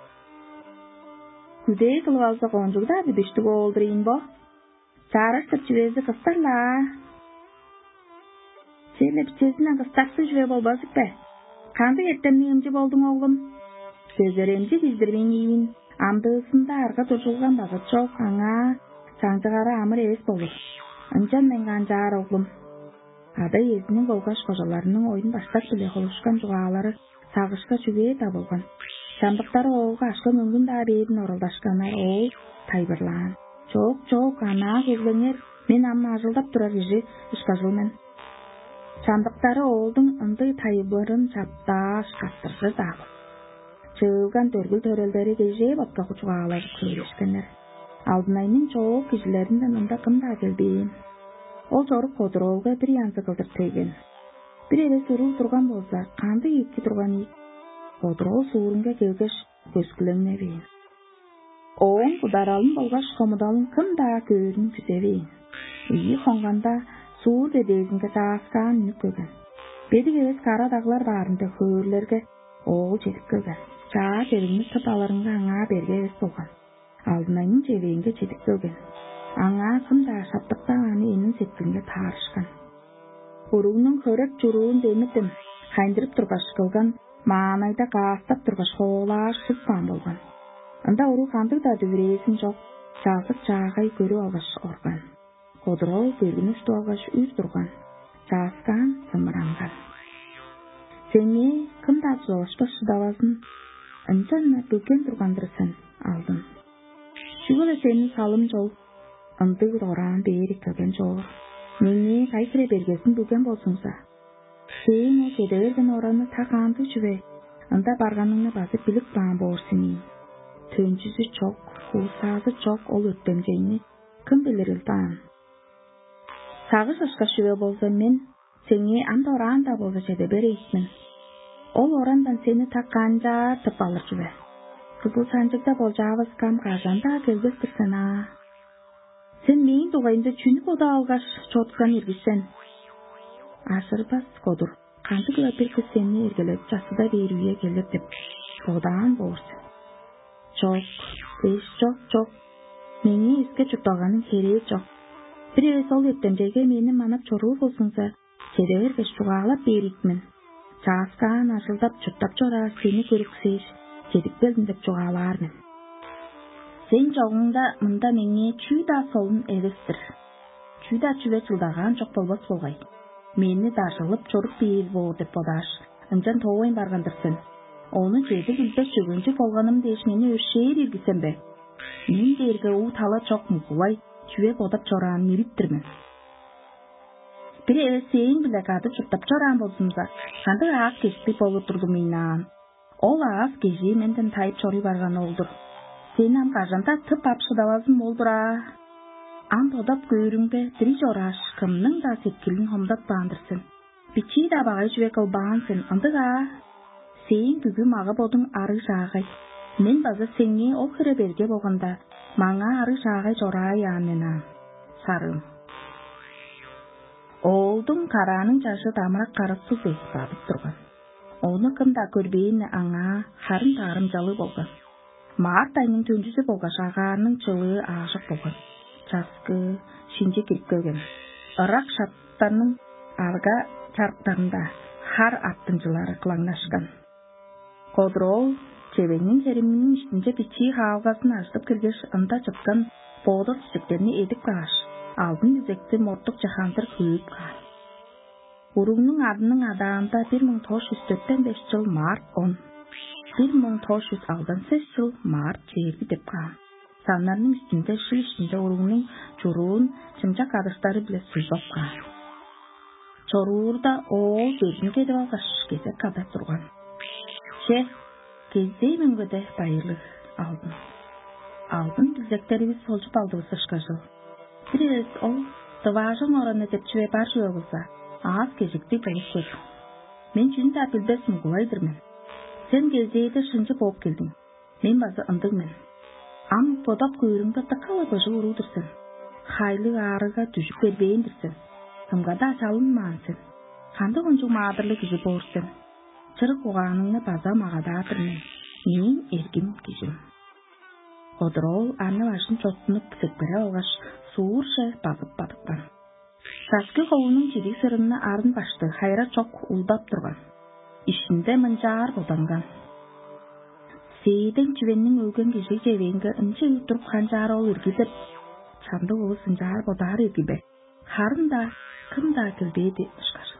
Күдей қылғалса қонжығда бүдіштік оғылдырейін бо. Чарыш түпчівезі қыстарла. Челі бітесінен қыстақсы жүве болбасық бе. Қанды еттемні емжі болдың оғылым. Сөзер емжі кездірменейін. Амды ұсында арға тұржылған базы чоқ, аңа, саңжығары амыр евес болыр. Үнчен мен қанжар оғлым. Ада езінің болғаш қожаларының ойын бастап біле қолышқан жоғалары сағышқа жүге табылған. Жамдықтары оғылға ашқы мүмкін да бейдің орылдашқанар ол тайбырлан. Чоқ, чоқ, ана көзленер, мен амма ажылдап тұрар ежі үшқа жылмен. Жамдықтары оғылдың ұнды тайбырын жапташ қаттыржы дағыл. Чығылған төргіл төрелдері кеже батқа құчығалары көрешкенер. Алдынайның чоқ кежілерінден ұнда қымда келбейін. Ол жорық Қодыролға бір янсы қылдыр теген. Bir eve surul turgan bolsa, qandy ýetki turgan ýyk. Qodrol suurunga kelgеш көскүлеңне бейин. Оң ударалын болғаш комудалын кымда көрін күзебейин. Үйі қонғанда суур бедезинге сааскан нүк көгөн. Бедик эвес кара дағлар барында хөөрлерге оғыл жетіп көгөн. Жаа жеріңні тыпаларыңға аңа берге эвес болған. Алдынайның жебейінге жетіп көгөн. Аңа кымда шаптықта аны енін сеткінге тарышқан. Уругнун хөрек чуруун демитим, хайндырып тургаш кылган, маанайда каастап тургаш хоолаш сыппан болгон. Анда уру кандык да дүбүресин жок, жазык жаагай көрүп алгаш орган. Қодырол көргүнүш алгаш үйр турган, жааскан сымыранган. Сени кымда жолашпаш шыдабасын, ынчан бүкен тургандырсын алдын. Шүгүлө сени салым жол, ындык оран бери көгөн жол. Мені қайсыре бергесін бүген болсыңса. Сейін о кедерген ораны тақанды жүве, ында барғаныңны басып білік баан борсынейін. Төнчүсі чок, хусазы чок ол өттемжейіні кім білір үлтан. Сағыш ашқа жүве болса мен, сеңе анда оранда болса жеді берейсмін. Ол орандан сені тақанжа тып алыр жүве. Қызыл санжықта бол жавыз кам қажанда келбестірсена. Sen meyin doğayında çünük oda algaş çotkan ergisen. Aşırбас Qodur, kantıkla bir kız seni ergelep jasıda berüye gelip dep. Odan borsun. Çok, beş çok çok. Meni iske çutağanın kereye çok. Bir eves ol ettemjege meni manap çorul bolsunsa, sedever beş çuğalap berikmin. Çaskan aşıldap çuttap çora seni körük seyir, sedip beldin dep çuğalarmin. Sen жоғыңда мұнда мене чүйда солын әвестір. Чүйда чүве жылдаған жоқ болбас болғай. Мені дашылып чорық бейіл бол деп бодаш. Үнжан тоғайын барғандырсын. Onu jedi bilbes jөгөнчү болганым деш мени өршээр иргисем бе. Мен дерге уу тала чок мугулай, чүе бодап чораан мириптирмен. Бир эсең биле катып чуптап чораан болсумса, кандай ак кешти болуп турдум инан. Ол аас кежи менден тайып чорый барган олдур. Сен ам кажанда тып апшыдалазым болдура. Ам бодап көрүңбе, тири жораш, кымның да сеткилин хомдап баандырсын. Бичи да багай жүе кылбаансın, ындыга. Сен бүгү мага бодуң ары жагай. Мен база сеңе ол хыреберге болгонда, маңа ары жагай жорай анена. Сарым. Олдың каранын жашы тамырак карысыз бадып турган. Оны кымда көрбейин аңа харын тарым жалы болгон. Март айнын түнжүсү болгаш агаанын чылыы аашык болгон. Часкы, шинже кирип көлгөн. Ырак шаттарның арга чарктарында хар аттын жылары кылаңдашкан. Кодрол чебеңнин чериминин үстүнчө бичи хаалгасын ачтып киргеш ында чыккан боодо чечектерини эдип кааш. Алдын бизекти морттук жахантыр күйүп каал. Уруңнун адынын адаанда бир миң тогуз жүз төрттөн беш жыл март он. бир миң тогуз жүз алтын жыл март жерди деп каал. Санарның үстүндө шыл ичинде уруңнун чуруун чымчак адыштары биле сызып каал. Чоруурда ол жердин кетип алгаш кезек кадап турган. Че, кездей мөңгөдө байырлык алдын. Алдын бизектерибиз солжуп алдыбыз ышкажыл. Бирез ол тыважын ораны деп чүе бар жөө болса, аз кежикти болуп көз. Мен жүн да билбес мугулайдырмын. Сен кездейді шынчы болуп келдиң. Мен базы ындыгмын. Ам бодап көрүңдө такалы быжы урудурсың. Хайлы арыга түшүп бербейиндирсің. Кымга да чалынмаансың. Канды ончук маадырлы кижи болурсың. Чырык угааныңны база магадатырмын. Мен эргим кижим. Кодрол аны башын чоттунуп секпере алгаш суурша базып бадыккан. Саскы колунун чирик сырынны арын башты хайра чок улдап турган. Ишинде мынжаар боданган. Сейден чүвеннин өлгөн киши жебеңге ынчы утуруп канжаар ол иргизип, чанды улу сынжаар бодар иргибе. Харын да кым да келбейди ышкашы.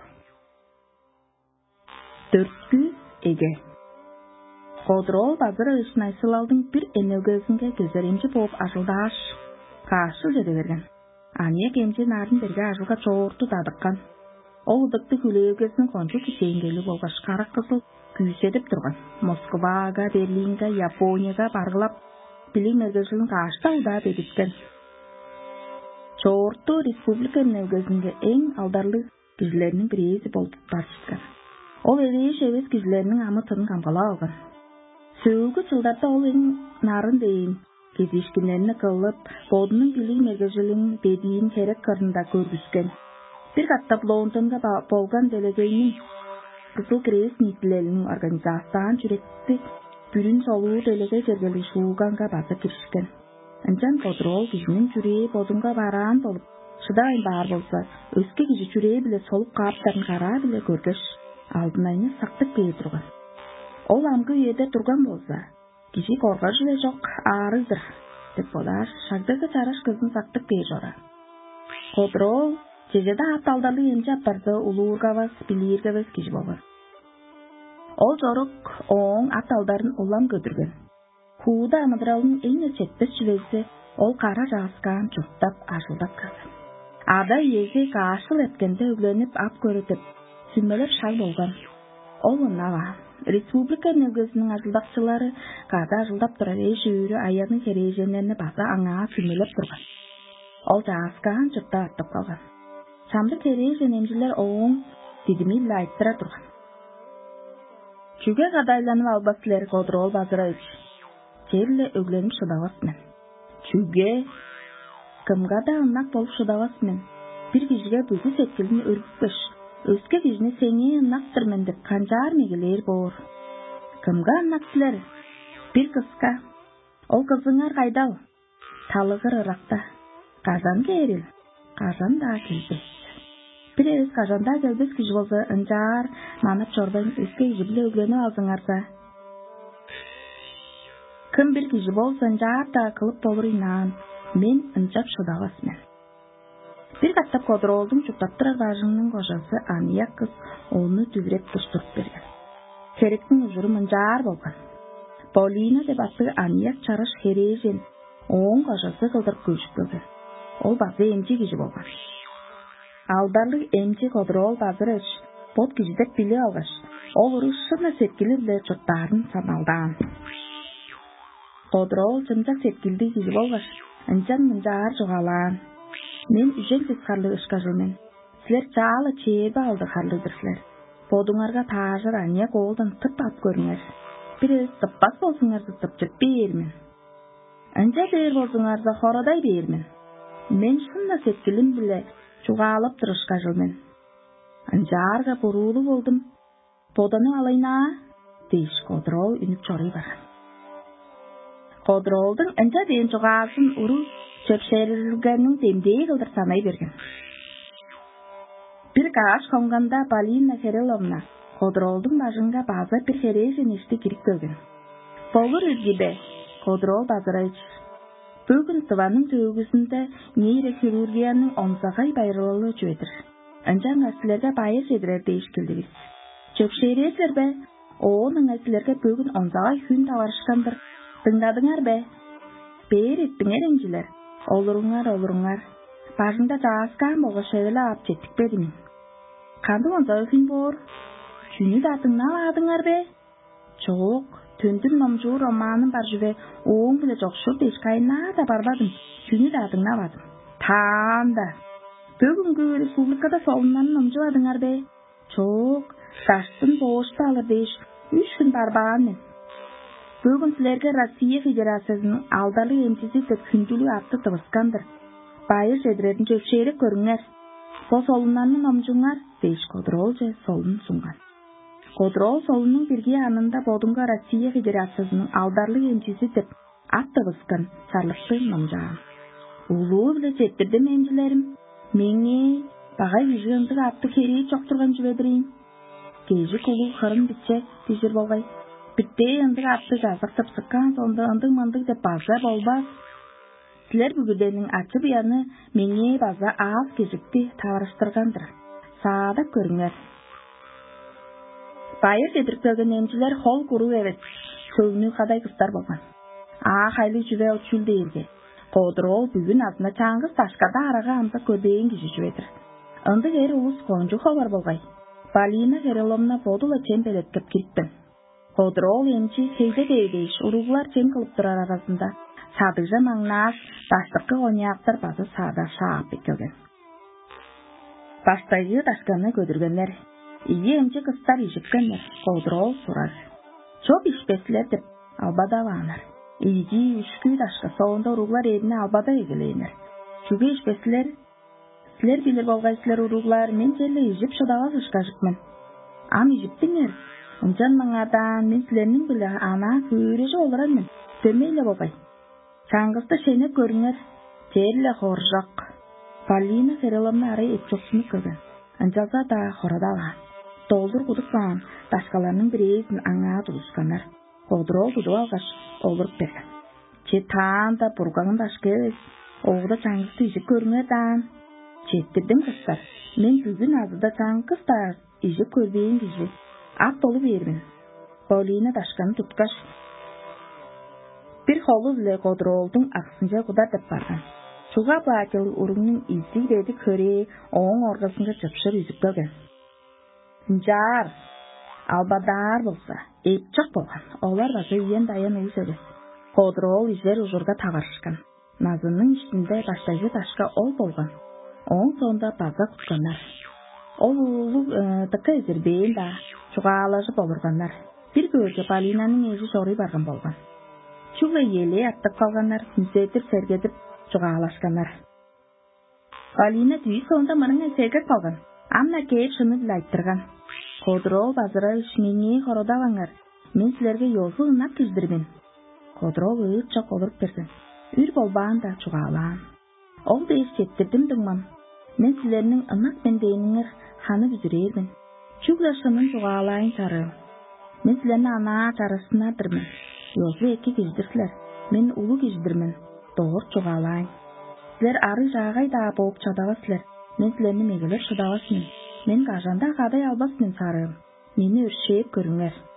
Төрткү эге. Кодрол базыр ышнайсылалдың бир энөгөзүнгө кезеремчи болуп ажылдааш каашыл жеде берген. Ания кемчи нарын берге ажылга чоорту дадыккан. Ол ыдыкты күлөөгөсүнүн кончу кисейингели болгаш кара кызыл күйсетип турган. Москвага, Берлинге, Японияга баргылап билим мергежилин каашта уда бериткен. Чоорту республика энөгөзүнгө эң алдарлы кишилердин бириси болуп барышкан. Ол элеш эбес кишилердин амытын камгала алган. Сөөгү жылдарда ол эң нарын дейин кезишкинерини кылып, бодунун билим мергежилин бедиин керек кырында көргүзгөн. Бир каттап Лондонго болгон делегейнин Кызыл Крест нийтилеринин организациясынан жүретти бүрүн солуу делегей жергели шууганга баса киришкен. Анчан Кодрол кишинин жүрээ бодунга бараан болуп, шыдайын баар болса, өскө киши жүрээ биле солуп кааптарын караа биле көргөш, алдынайны сактып кее турган. Ол амгы үйөдө турган болса, киши коргош эле жок, аарыдыр, деп болар, шагдыргы чараш кыздын сактып кее жора. Кодрол Чежеде аталдалы эмче апарды улуургабас, билииргебес киши болгон. Ол жорук оң аталдарын улам көтүргөн. Хууда амыдралдын эң четпес жүлесі ол кара жааскан чуттап ажылдап калган. Ада иези каашыл эткенде өглөнүп ап көрөтүп, сүмөлөп шал болгон. Ол унага республика нөгөзүнүн ажылдакчылары када ажылдап турар эшүүрү аянын кереженени баса аңаа сүмөлөп турган. Ол жааскан чутта аттып калган. Чамды кережен эмжилер оң дидими биле айттыра турган. Чүге кадайланып албасылер, Кодрол Базырович? Жерле өглөнүп шыдабасмын. Чүге? Кымга да ынак болуп шыдабасмын. Бир кишиге бүгү сеткилин өргүзбөш, өскө кишини сеңе ынактырмын деп канжаар мегелер боор. Кымга ынак силер? Бир кызга. Ол кызыңар кайдал? Талыгыр ыракта. Кажан кээрил? Кажан да келбес. Бир эс кажанда келбес киши болсо ынжаар манып чордон өскө киши биле өглөнүп алсаңарса. Кым бир киши болсо ынжаар да кылып болур инан, мен ынчап шыдабасмын. Бир каттап Кодролдун чуптап турар бажыңнын кожосу Ания кыз оны түбүрөп туштуруп берген. Керектің ұжыры мұнжар болған. Полина деп аты анияк чарыш хережен, оң қажасы қылдыр көшіп көлген. Ол базы емче кежі болған. Алдарлық емче қодырол базыр үш, бот кежідеп білі алғаш. Ол ұрышшына сеткілі біле чоттарын саналдан. Қодырол жымжақ сеткілді кежі болғаш, үнжан мұнжар жоғалан. Мен үжен сіз қарлы үшқа жылмен. Сілер жалы чебі алды қарлыдырсылер. Бодуңарға тажыр ания қолдан тұп ап көріңер. Bir öz tıppas bolsuңарды tıpçık bermin. Anca ber bolsuңарды xoroday bermin. Men şunda setkilim bile çuğalıp duruşka jılmen. Anjarga burulu boldum. Bodanı alayna, deyiş Qodrol ünüp çoray bargan. Qodroldың anca deyin çuğasın uru çöpşerilgenin demdeyi kıldır sanay bergen. Bir kaş konğanda Polina Kirilovna Qodroldың бажынға база бір хережен ешті керек көлген. Болыр өзгебе, Qodrol базырайч. Бүгін сываның төгісінде нейрохирургияның онсағай байрылы жөдір. Анжан әсілерге байыр жедірер дейш келдігіз. Чөпшерезлер бе, оның әсілерге бүгін онсағай хүн таварышқандыр. Тыңдадыңар бе? Бер еттіңер әнжілер. Олырыңар, олырыңар. Бажында жасқан болға шәуілі ап жеттік бедімін. Қанды онсағай хүн бор? Жүні датыңна аладыңар бе? Жоқ, төндім номжу романым бар жүве, оң біле жоқшыр дешқайына да барбадым. Жүні датыңна бадым. Танда. Бүгінгі республикада солынан номжу адыңар бе? Жоқ, қаштын боғышты алыр деш, үш күн барбаған мен. Бүгін сілерге Россия Федерациясының алдалы емтесі деп күнділі атты тывысқандыр. Байыр жедіретін жөпшері көріңер. Сол солынан номжуңар, деш Qodrol же солын сұңған. Qodrol солының бірге анында бодыңға Россия Федерациясының алдарлы емчесі деп атты бұсқан чарлықты намжағын. Улу біле жеттірдім емчілерім. Менге бағай вижгандық атты керей жоқ тұрған жүбедірейін. Кейжі қолу қырын бітсе дежір болғай. Бітте ындық атты жазық тапсыққан сонда ындық мандық деп база болбас. Сілер бүгіденің ачы бияны менге база аз кезікті таварыштырғандыр. Саада көріңер. Байыр жедіркөлген емчілер қол құру әвет, көңіні қадай қыстар болған. А қайлы жүве өтшілді елге. Qodrol бүгін азына чаңғыз ташқада араға амса көдейін кеші жүветір. Үндік әр ұлыс қонжу қолар болғай. Polina Kirilovna бодула чен белеткіп келіппін. Qodrol емчі сейді дейдейш, ұруғылар чен қылып тұрар арасында. Садыжа маңнаш, таштықы ғонияқтар базы сада шаап екілген. Баштайы ташқаны көдіргенлер. Ие емче кыстар ешіккенлер, Qodrol сұрар. Чоп ішпесілер деп албадаланар. Иги үшкүй ташқы соғында ұруғлар едіне албада егілейнер. Жүге ішпесілер, сілер білер болғайсылер ұруғлар, мен жерлі ежіп шыдағыз ұшқа жүкмен. Ам ежіптіңер, ұнжан маңадан мен сілерінің білі ана көрежі олыран мен, төмейлі болғай. Чаңғызды шені көріңер, жерлі қоржақ. Polina Kirilovna арай етчоқсыны көген. Анжалса да қорадалған. Долдыр құдықсан, ташқаларының бірейсін аңа тұлысқанар. Qodrol бұды алғаш олырып берген. Че таан да бұрғағын дашқыз, оғыда чаңғызды ежі көріңердан. Четтірдім қыстар, мен бүгін азыда чаңғыздар, ежі көрбейін кежі. Ат толы бермін. Polina дашқаны тұтқаш. Bir қолы біле Qodrol'дың ақсынжа құда деп барған. Шуға бақылы ұрыңның ізі деді көре, оң орғасынға жапшыр үзіп көлген. Жар, албадар болса, епчақ болған. Олар базы ен дайын өз өз. Qodrol izler ұжырға тағарышқан. Назының ішінде баштайы ташқа ол болған. Оң сонда база құтқанар. Ол ұлы тұқы өзірбейін да, шуғалажы болырғанар. Bir көрге Polina'ның ежі жоры барған болған. Чуға еле аттық қалғанар, мүсетір сәргедіп шуғалашқанар. Polina түйі сонда мырың әсерге қалған. Амна кейт шыны білі айттырған. Qodrol базыра үшмене қородалаңар. Мен сілерге йолсы ұнап кіздірмен. Qodrol ұйтшақ олырып берген. Үр болбаған да чуғалан. Ол дейіз жеттірдім дұңмам. Мен сілерінің ұнақ мен дейініңір ханы бүзірермін. Чуғла шынын чуғалайын чарым. Мен сілеріні ана чарысынадырмын. Йолсы екі кездірсілер. Мен ұлы кездірмін. Doğur чуғалайын. Сілер ары жағай да болып чадағасылер. Мен сілеріні мегілер шыдағасымен. Мен қажанда қадай албасымен сарым. Мені үршейіп көріңер.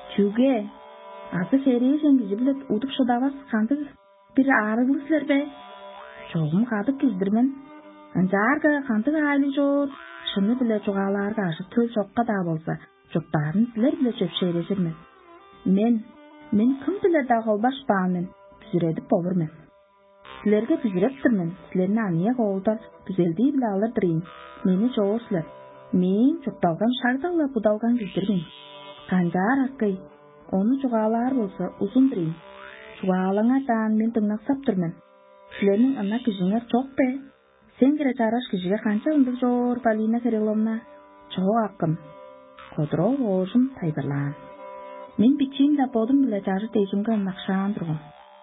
Чүге, азы фережен кижи билет удуп шыдабас кандык бир арыгыл силер бе? Чогум кадык киздирмен. Анжарга кандык айли жоор, шыны биле жугааларга ашы төл чокка да болса, жуптарын силер биле чөпшережирмен. Мен, мен ким биле да колбашпаамын, бүзүредип болурмен. Силерге бүзүрептирмен, силерни аныя колдор бүзелдий биле алырдырыйын. Мени жоосулар. Мен жупталган шагдалла будалган киздирмин. Канжар акый, onu жугаалар болса узундырыйын. Жугаалаңардан мен тыңнаксаптырмын. Силернин ана кижиңер жок бе? Сен кире жараш кижиге канча ындык жоор, Полина Кирилловна? Жок акым. Кодрол оожун тайбырлаан. Мен бичиим да бодум биле жары тейжимге ынакшаан турган.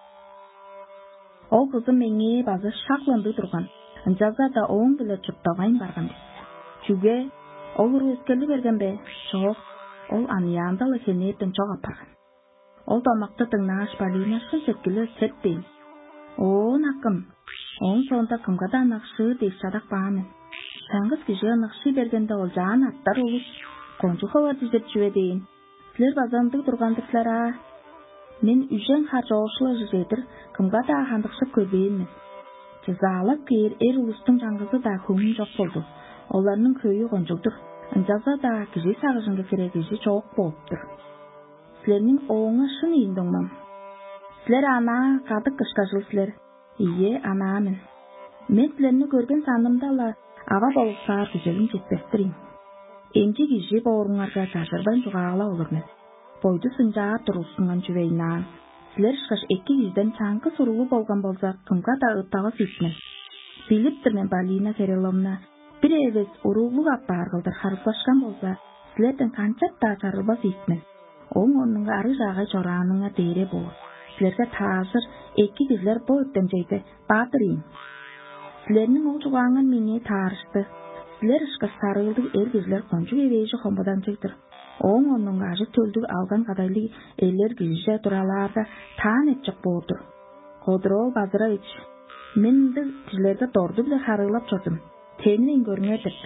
Ол кызым меңээ базы шакланды турган. Анжаза да оң биле жупталгайын барган. Чүге, ол уру эскерли берген бе? Жок, ол анияндалы хенетен жок апарган. Ол тамакты тыңнаш Полина шын сеткиле сетпейм. Оон акым, оң сонда кымга да анакшы дейш жадак баамын. Чаңгыз кижи анакшы бергенде ол жаан аттар улус, кончухалар дизеп жүбе дейин. Силер базандык тургандырлар а. Мен үжен хар жоошула жыжедир, кымга да хандыкшып көрбеймин. Жазаалап кейер эр улустун жаңгызы да көңүн жок болду. Оларнын көйү конжулдур. Анжаза да кижи сагыжынга кере кижи чоок болуптур. Силернин оңа шын ийиндоңмам. Силер ана кадык кышкажыл силер. Ие, анаамын. Мен силерни көрген санымда ла аба болсаар күзелим жетпестирин. Эмчи кижи бооруңарга жашырбан жугаала олурмун. Бойду сынжаа турулсуңан жүбейнан. Силер ышкаш эки кизден чаңкы сурулуу болгон болса, кымга да ыттагыс итмен. Билиптирмен, Полина Кирилловна, бир эвес уруулук аппаар кылдыр харыслашкан болса, силерден канчат да чарылбас итмен. Оң орнунга ары жагы жорааныңа дейре болор. Силерге таасыр эки кизлер бо өттөмжейде баатырыйын. Силернин ол жугааңар меңе таарышты. Силер ышкаш сарылдык эр кизлер кончу эвейжи хомбодан жыйдыр. Оң орнунга ажы төлдүк алган кадайлы элер кизише тураларда таан этчек болдур. Кодрол Базырович, мен да силерге торду биле харылап жордум. Темин көрүңөр деп.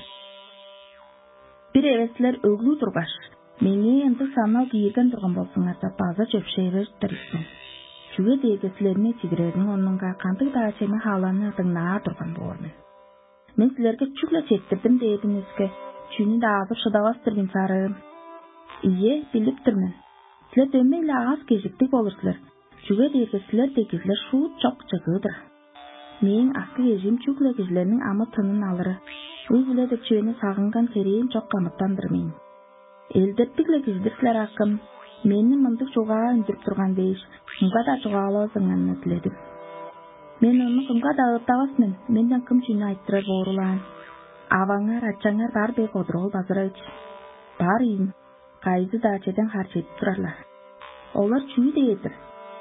Бир эвеслер өглүү тургаш, меңе ынтык санал кийирген турган болсуңар да база жөпшөйбөздүр. Чүге деги силерне тигирердин орнунга кантык да чеме хааланы тыңнаа турган болормун. Мен силерге чүглө четтирдим дедиңизге, чүнү да азып шыдабастырбын сарым. Ие, билиптирмин. Силер дөмейле аз кезиктик болурсулар. Чүге деги силер дегизлер шуут жок жыгыдыр. Мен акы ежим чүглө кизлернин амы тынын алыры. Уй биле деп чүвени сагынган керейим жок камыттандырмын. Элдептикле киздирсилер акым. Мени мындык жугаа үндүрүп турган дейиш, кымга да жугаалоосуңарны тиледим. Мен ону кымга да ыттабасмын, менден кым чүнү айттырар боорулаан. Абаңар, ачаңар бар бе, Кодрол Базырович? Бар ийин. Кайсы да чеден харчетип турарлар. Олар чүнү дейдир?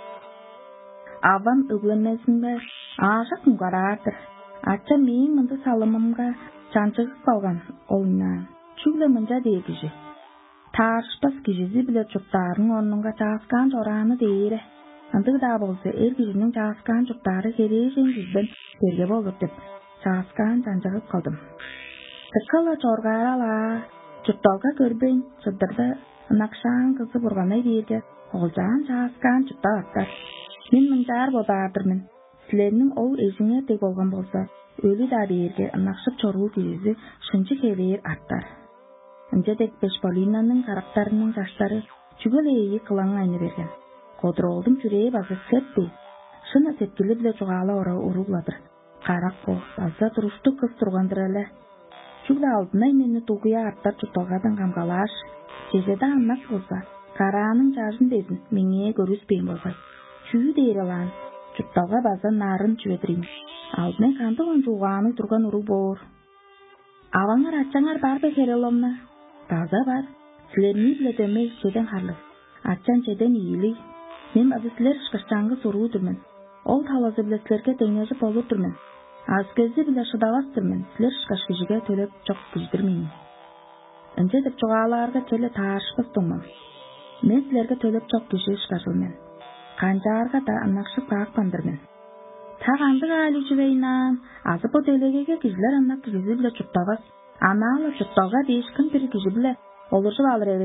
Абам өглөнмесинбе, аша кымгараардыр. Ача менин мынды салымымга чанчыгып калган оюнан. Чүглө мынжа дегижи. Таарышпас кижизи биле жуптарын орнунга жааскан жорааны дейре. Ындык да болса, эр кижинин жааскан жуптары кережен кизден берге болур деп, жааскан жанжыгып калдым. Тыккала жоргарала, жупталга көрбөйн, жыдырда ынакшаан кызы бурганай берге, олжаан жааскан жуптал аттар. Мен мынжаар бодаардырмын. Силернин ол эжиңер деп болгон болса, өлү да берге ынакшып чоруу кижизи шынчы кебээр аттар. Анча декпеш Полинанын карактарынын жаштары чүгөлө эйи кылаң айны берген. Кодролдун жүрээ базы септи. Шына сеткили биле жугаала ора уругладыр. Карак бол, база турушту кыз тургандыр эле. Чүглө алдына мени тугуя аттар жуталгадан камгалаш. Жежеде аннак болса, караанын жажын десин, меңе көрүспейм болбайт. Чүү дейрелан, жуталга база нарын чүбедирим. Алдына кандыгын жугааны турган уру боор. Абаңар, ачаңар бар бе, Кирилловна? База бар. Силерни биле дөмөй чеден харлык. Ачан чеден ийли. Мен базы силер ышкашчаңгы суруудурмун. Ол талазы биле силерге теңежип болурдурмун. Аз көзү биле шыдабастырмын. Силер ышкаш кишиге төлөп жок киздирмейм. Энче деп жугааларга челе таарышпастыңмын. Мен силерге төлөп жок киши ышкашылмын. Канжаарга да ынакшып каакпандырмын. Тагандык али жүбейнан, азып о делегеге кизилер аннак кизи биле чуптабас. Анаала чупталга дейишкин бир киши биле олуржуп алыр эбес.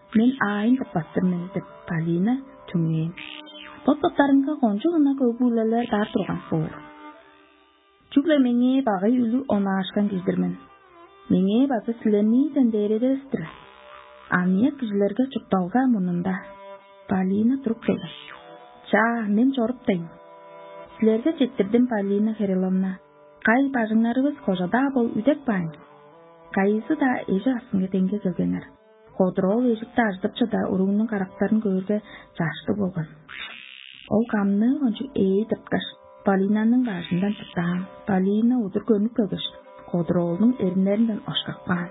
Мен айын таппастырмын деп Полина түңнен. Бот-боттарыңға қонжу ғына көбілелер дар тұрған бор. Жүгле менге бағай үлі она ашқан кездірмін. Менге базы сілені зәндері өстірі. Ания кіжілерге чұқтауға мұнында. Полина тұрып келді. Жа, мен жорыптайым. Сілерге жеттірдім Полина Кирилловна. Қай бажыңларыңыз қожада бол үдек байын. Қайысы да ежі асынға тенге келгенер. Қодырол ежікті аждыпчы да ұрыңның қарақтарын көрге жашты болған. Ол қамны қоншы ей дұрткаш. Полинаның бажындан тұттан. Полина ұдыр көніп көгіш. Қодыролының ерінлерінден ошқақпан.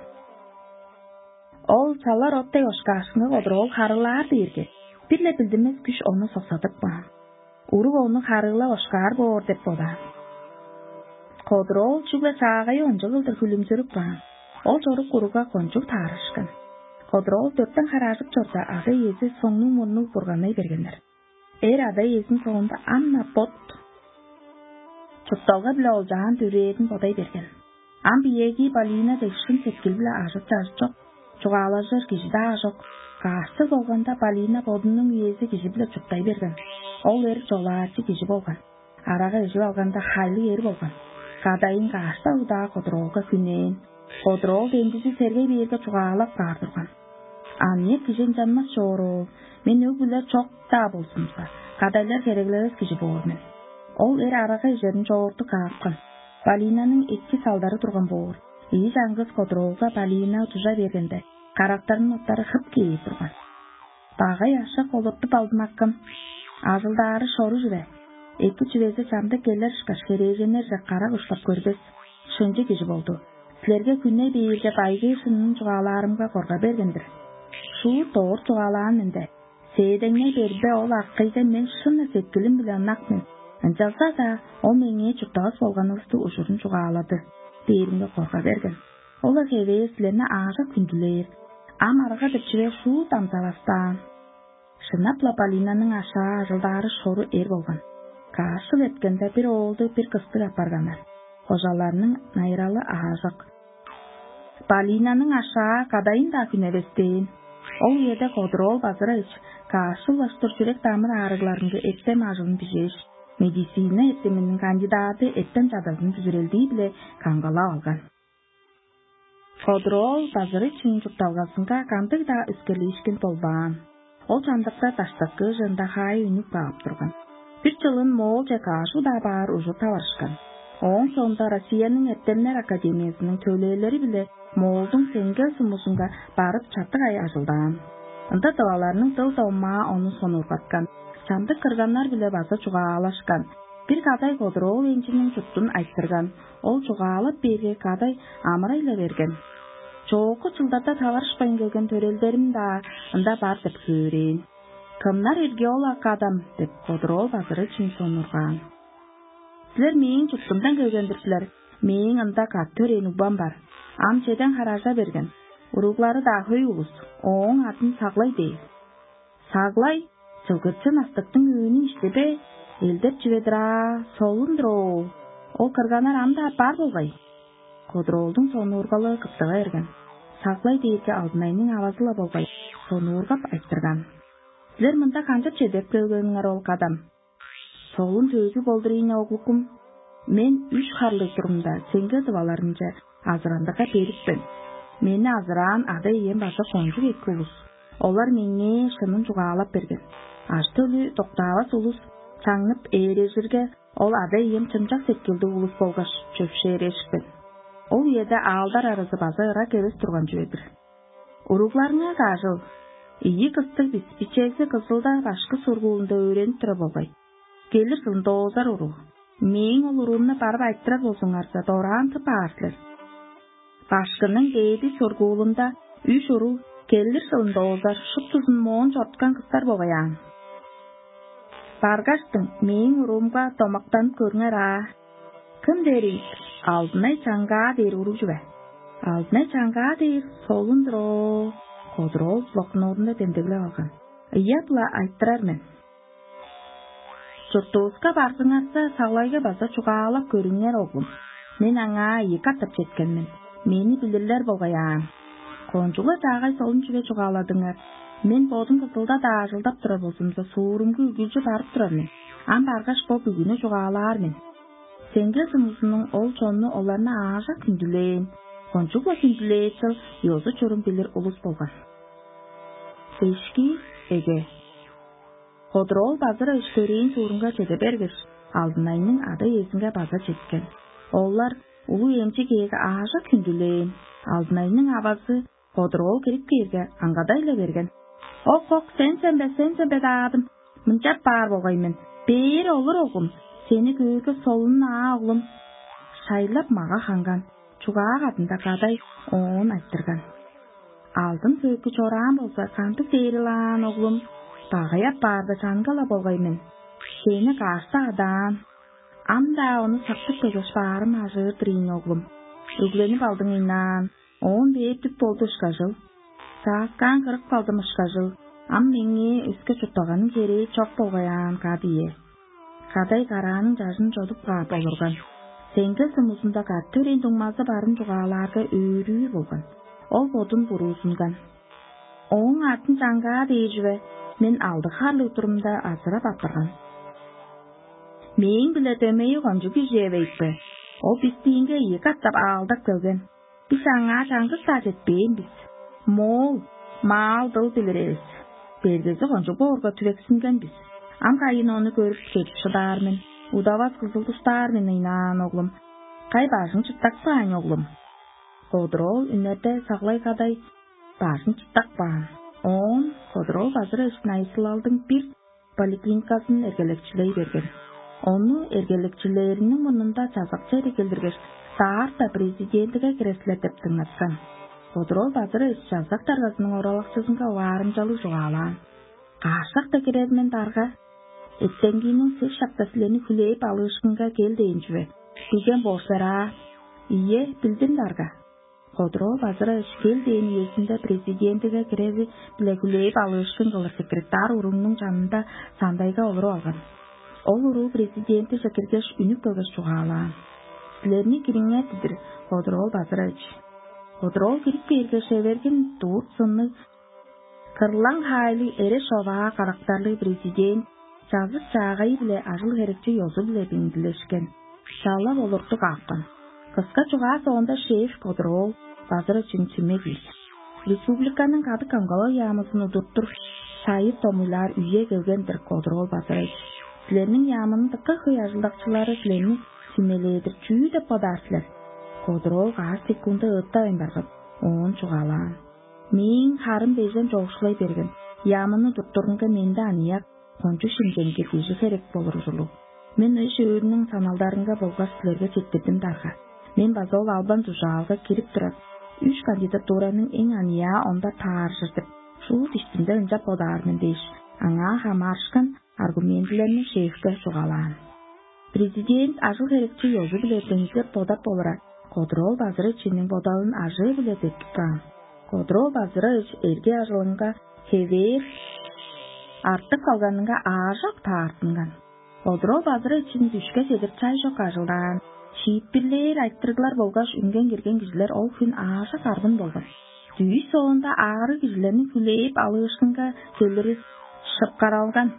Ол салар оттай ошқашыңы Қодырол қарылар дейірге. Бірле білдіміз күш оны соқсадық бан. Уру оны қарыла ошқар бор деп бодан. Қодырол жүгле сағай онжы ғылдыр хүлімсіріп бан. Ол жорық құруға қонжық тарышқын. Қодырол төрттен қаражып жорда ады езі соңның мұнның бұрғанай бергендер. Әр ады езін соңында анна бот. Чұтталға білі ол жағын түретін бодай берген. Ам биеги Полина декшін сеткіл білі ажып жажып жоқ. Чуғала жыр кежіді ажық. Қасы болғанда Полина бодының езі кежі білі чұттай берген. Ол ер жолачы кежі болған. Араға ежі алғанда хайлы ер болған. Қадайын қашта ұда Қодыролға күнен. Қодырол дендізі сергей берге чуғалап бардырған. Анне кежен жанмас жору. Мен өкілер чоқ да болсынса. Қадайлар кереглеріз кежі болмен. Ол ер араға ежерін жоғырты қағыпқан. Полинаның екке салдары тұрған болыр. Ей жаңғыз Қодыролға Полина тұжа бергенде. Қарақтарын оттары қып кейіп тұрған. Бағай ашық олыпты балдымаққым. Азылдары шору жүре. Екі жүвезі самды келер шқаш кереженер жақ қара ұштап көрбес. Шынжы кежі болды. Сілерге күнне бейірге байге шынның жұғаларымға қорға бергендір. Шу тоғыр жұғалаған мінді. Сейдеңне бербе ол аққайзен мен шыны сеткілім білен нақмын. Үнжалса да, ол менге жұқтағыз болған ұсты ұшырын жұғалады. Дейірімге қорға берген. Ола кеве сілеріне аға күнділер. Ам араға дүпчіре шу тамсаластан. Шынапла Полинаның аша жылдары шору ер болған. Қашыл еткенде бір олды бір қыстық апарғанар. Қожаларының найралы ағажық. Полинаның аша қадайын да күнелестейін. Ол еді Қодырол базыры үш. Қашыл ұштыр жүрек тамыр арығларыңды еттен ажылын бізеш. Медицина еттемінің кандидаты еттен жадылын түзірелдей біле қанғала алған. Қодырол базыры үшін жұпталғасынға қандық да үскерлейшкен болбан. Ол жандықта таштықы жында қай үнік бағып тұрған. Bir жылын мол жекашу да бар ұжы таварышқан. Оң соңда Россияның Еттенлер Академиясының төлелері біле молдың сенгел сұмысынға барып чаттық ай ажылдан. Онда таваларының тыл таума оны соны ұрғатқан. Самды қырғанлар біле басы чуға алашқан. Bir қадай Қодырол енчінің жұттын айттырған. Ол чуға алып берге қадай амырайлы берген. Çoğu жылдарда таварышпайын келген төрелдерім да ында бар деп көрейін. Кымнар ерге ол ақы адам деп Қодырол базыры үшін сонырған. Сілер мейін жұттымдан келгендірсілер. Мейін ында қат төрен ұбан бар. Амчеден хаража берген. Ұруғлары да хөй ұлыс. Оң атын сағлай дейіз. Сағлай, сылғытсын астықтың өйінің іште бе, елдеп жүведіра, солындыр ол. Ол кырганар анда бар болғай. Қодыролдың соны ұрғалы қыптыға ерген. Сағлай дейірге алдынайның авазыла болғай. Соны ұрғап айттырған. Сілер мұнда қанжып жедеп келгеніңер ол қадам. Солын сөйгі болдырейін оғылқым. Мен үш қарлы тұрымда сенге дұваларынша азырандыға беріппін. Мені азыран ады ем басы қонжық екі ұлыс. Олар менне шынын жұғалап берген. Ашты өлі тоқтағас ұлыс саңып әйре жүрге ол ады ем чымчақ сеткілді ұлыс болғаш чөпші ерешпін. Ол еді алдар арызы базы ыра кевес тұрған жүйедір. Ұруғларыңа қажыл. Ии қыстық биспичегі қызылда башқы сұрғуында өреніп тұры болғай. Келір сылында озар ұруғ. Мейін ол ұруымны барып айттыра болсыңарса доран тұпа арсылыр. Башқының дейді сұрғуылында үш ұруғ келір сылында озар шып тұзын моғын жортқан қыстар болғаян. Барғаштың мейін ұруымға томақтан көріңер а. Кім дерейік? Алдынай чаңға дер ұру жүбе. Алдынай чаңға дер солындыр о. Қодырол бұлақын орында демдегілі алған. Иябла айттырар мен. Жұрттуызға барсың атса сағлайға баса чуғалап көріңер оғым. Мен аңа екі атып жеткенмін. Мені білдірлер болғаян. Қонжулы жағай солын жүбе чуғаладыңыр. Мен бодum кызылда да ажылдап турар болсумса, суурумга үгүлжүп барып турармын. Ам баргаш бо бүгүнү жугаалаармын. Сенге сымусунун ол чонну оларына ажа күндүлээн. Кончугла күндүлээчил йозу чурум билир улус болгон. Бешки эге. Кодроол базара иштөрейин суурунга чеде бергиш. Алдынайнын ады эсинге база жеткен. Олар улуу эмчи кээге ажа күндүлээн. Алдынайнын абасы Кодроол кирип кээрге аңгада эле берген. Ок ок сен сенбе сен сенбе даадым. Мынчап бар болгоймун. Бери олор огум. Сени көөгө солун аа оглум. Шайлап мага ханган. Чугаа кадында кадай оон айттырган. Алдын көөгө чораан болса кантип дейрилаан оглум. Багаяп барды чангала болгоймун. Сени кашта адаан. Анда оны сактып көгөш баарым ажырдырыйын оглум. Үгленип алдың инан. Он бейтіп болды ұшқажыл. Сааққан қырық қалдым ұшқажыл. Ам менге үске сұттағаның жері чоқ болғаян қадие. Қадай қараның жажын жодып қап олырған. Сенгі сымызында қаттөрен доңмазы барын жұғаларға өрі болған. Ол бодын бұрусынған. Оң атын жаңға дейжігі. Мен алды қарлы тұрымда асырап апырған. Мен біле дөмейі қонжу күжевейпі. Ол бістейінге ек аттап алдық көлген. Biz аңа жаңғыз сажетпейін біз. Мол, мал дыл білірез. Бергезі қонжу борға түвексінген біз. Ам қайын оны көріп кетіп шыдармын. Удаваз қызыл тұстармын инан оғлым. Қай башын чыттақ баан оғлым. Кодроол үнәті сағлай қадай башын чыттақ баан. Он, Кодроол базыр үшін айсыл алдың бір поликлиникасын әргелекчілей берген. Оны әргелекчілерінің мұнында жазақча әрекелдіргеш Саарта президентіге креслетіп тыңатқан. Кодроол базыры іс жазақ тарғасының оралақчысынға варым жалы жоғалан. Қашақ та кередімен дарға. Эттенгейінің сіз шаптасылені күлейіп алышқынға келдейін жүве. Деген болсара. Ие, білдім дарға. Кодроол базыры іс келдейін есінде президентіге кереді біле күлейіп алышқын қылыр секретар ұрыңның жанында сандайға олыру алған. Ол ұру президенті шекергеш үнік көгіш жоғалан. Сілерні киріңе тідір, Кодроол базырыч. Кодроол кирип кээрге шеверген туут сынны кырлаң хайлы эре шова карактарлы президент жазып чаагай биле ажыл керекчи йозу биле биңдилешкен. Шалла болуртук аккан. Кыска чугаа соонда шеф Кодроол базырычын түмегил. Республиканын кады камгала ямысын удуттур шайып томуйлар үйе келгендир Кодроол базырыч. Сілернің ямынын тыкка хый ажылдакчылары сілерни Симеледір чүй деп подарсылар. Кодроол ғар секунды ұттайын барғып, оң чуғалан. Мен харым бейжен жоғшылай берген. Ямыны тұттырынға менді анияқ, қончу шымкенге дейжі керек болыр жылу. Мен үш өрінің саналдарынға болғаш сілерге жеткедім дарға. Мен базол албан жужалға кіріп тұрап, үш кандидатураның ең ания онда таар жыртып. Шул тиштімді үнжап подармын дейш. Аңа хамаршқан аргументлерінің шефті чуғалан. Президент ажыл керекчи йозу билетіңіздер подап болыра. Кодроол базырычының бодалын ажы билетіп тұтқан. Кодроол базырыч эрге ажылынға хевер артық қалғаныңға ажық тартынған. Кодроол базырычын дүшке седір чай жоқ ажылдан. Шииппирлер айттырғылар болғаш үнген керген кижілер ол күн ажық арбын болған. Дүй соғында ары кижілерін күлейіп алышқынға келдірі шыпқаралған.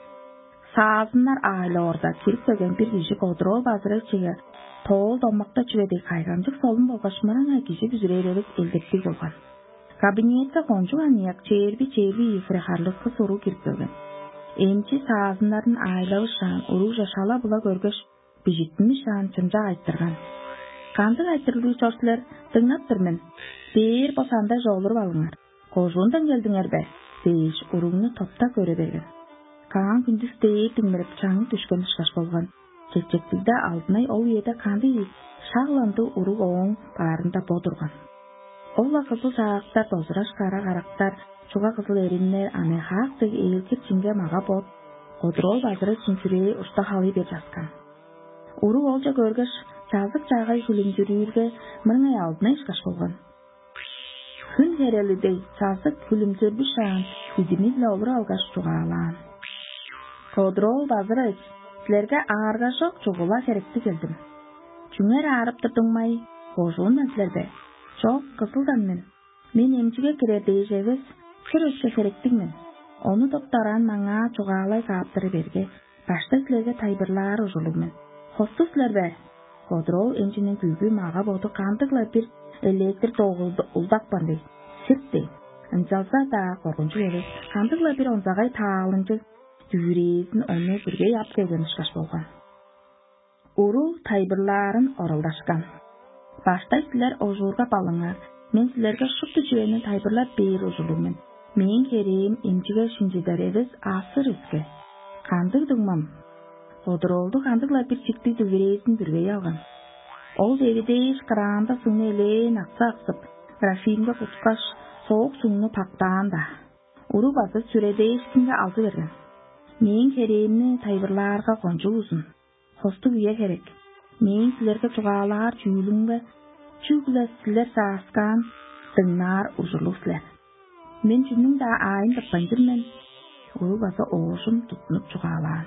Сазынlar aile orada kirip sögen bir kişi Kodrool bazırычыга тоол доммакта чүбедей кайганчык солун болгашмараңа киши бүзүрээребиз элдепти болгон. Кабинетке кончу анияк черби черби ифрехарлыкка суру кирип sögen. Эмчи сазынлардын айлабышан уруу жашала була көргөш бижиттимишан чымжак айттырган. Кандык айттырылуу чорсулар тыңнаптырмын. Бир босанда жолуруп алыңар. Кожундан келдиңербе? Дейиш уруңну топта көрө берген. Kaan gündüz deyip dinmirip çаңы düşkön ışkaş bolgan. Çekçektilde aldınay ol yeda kandı şağlandı uruk oğun barında bodurgan. Ola kızıl sağıqtar dozuraş kara qaraqtar, çuğa kızıl erinler ane haq degi eğilkir çinge mağa bod. Kodrool bazırı çinküreyi usta halı bir jaskan. Uruk olca görgüş жазık çağay külümcürüyürge mırngay aldınay ışkaş bolgan. Hün hereli dey жазık külümcürbü şağın hüdimizle olur algaş çuğalan. Kodrool bazırıç, sizlerge ağırga şok çoğula kerekti geldim. Çüner ağırıp tırdıngmay, koşuğundan sizlerbe. Çok kısıldan men. Men emçige kirer deyeceğiz, Көрөшкө керектигмен. Onu doktoran maňa çugalay kaptyry berge. Başda sizlerge taýbyrlar ujulugmen. Hossu sizlerbe. Kodrol enjinin güýgü maga bodu kandykla bir elektr doguldy uldakpandy. Sirtdi. Anjalsa da korgunç ýeri. Kandykla bir onzagay taýlynjy düýresin onu birge ýap gelmişkaş bolgan. Uru taýbyrlaryn oraldaşgan. Başda sizler ojurga balyňar. Men sizlerge şupdy jüweni taýbyrlap ber ujulugmen. Men kerim inçige şinjiderebiz asyr üske. Kandyk dugmam. Kodroldu kandykla bir çikdi düýresin birge ýalgan. Ol degideş kıranda suny elen aksa aksyp, grafinga tutkaş soğuk suny paktanda. Uru basy süredeşinge aldy bergen. Men kerimni taýbyrlarga gonja uzun. Hostu güýe gerek. Men sizlerge çugalar jüýlüňe çügle sizler saskan dynar ujuluklar. Men jünüň da aýyn tapandyrmen. Uru basy oşun tutnup çugalan.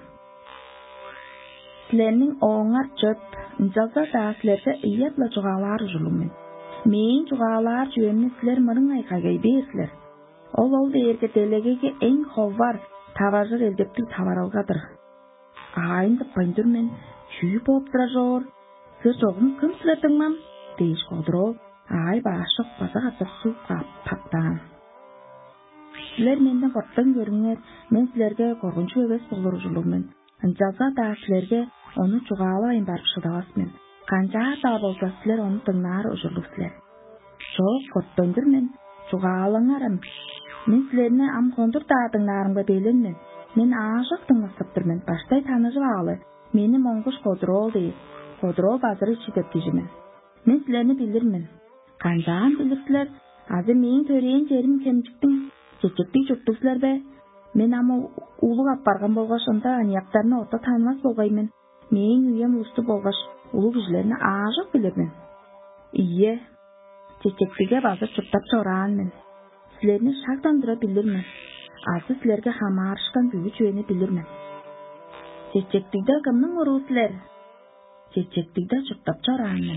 Sizlerniň oňar çöp, jalsa da sizlerge ýetle çugalar ujulugmen. Men çugalar jüýeni sizler myryň aýkagay bersler. Ol ol derge delegege eň howar tawazyr eldepdi tawaralgadyr. Aýyn tapandyrmen, şüý bolup durajor. Siz jogum kim sizlerdiňmam? Deýiş Kodrol, aý başyk baza gatyp suw paktan. Sizler menden gorkdan görüňer, men sizlerge gorgunç öwes bolar ujulugmen. Jalsa da sizlerge onu çugalayyn barıp şydabasmen. Kanja da bolsa sizler onu dynar ujuluklar. Çok gorkdandyrmen, çugalaňarym. Men sizlerni am kondur dadyňlarymga belenmen. Men aşyk dyňlasypdyrmen, başta tanyjyp aly. Meni Monguş Kodrol diýip, Kodrol bazyry çydap gijimen. Men sizlerni bilirmen. Kanjam bilirsizler, azy men töreýän jerim kemjikdiň çeçekdi jukduslar be. Men ama ulug appargan bolgaş onda anýakdaryny ota tanmas bolgaýmyn. Men üýem ulusty bolgaş ulug işlerini aşyk bilirmen. Iýe, çeçekdige bazyr çypdap soranmyn. Sizlerni şakdandyra bilirmen. Azy sizlerge hamarşkan güýgü jüweni bilirmen. Çeçekdigde kimniň uruslar? Çeçekdigde çypdap soranmyn.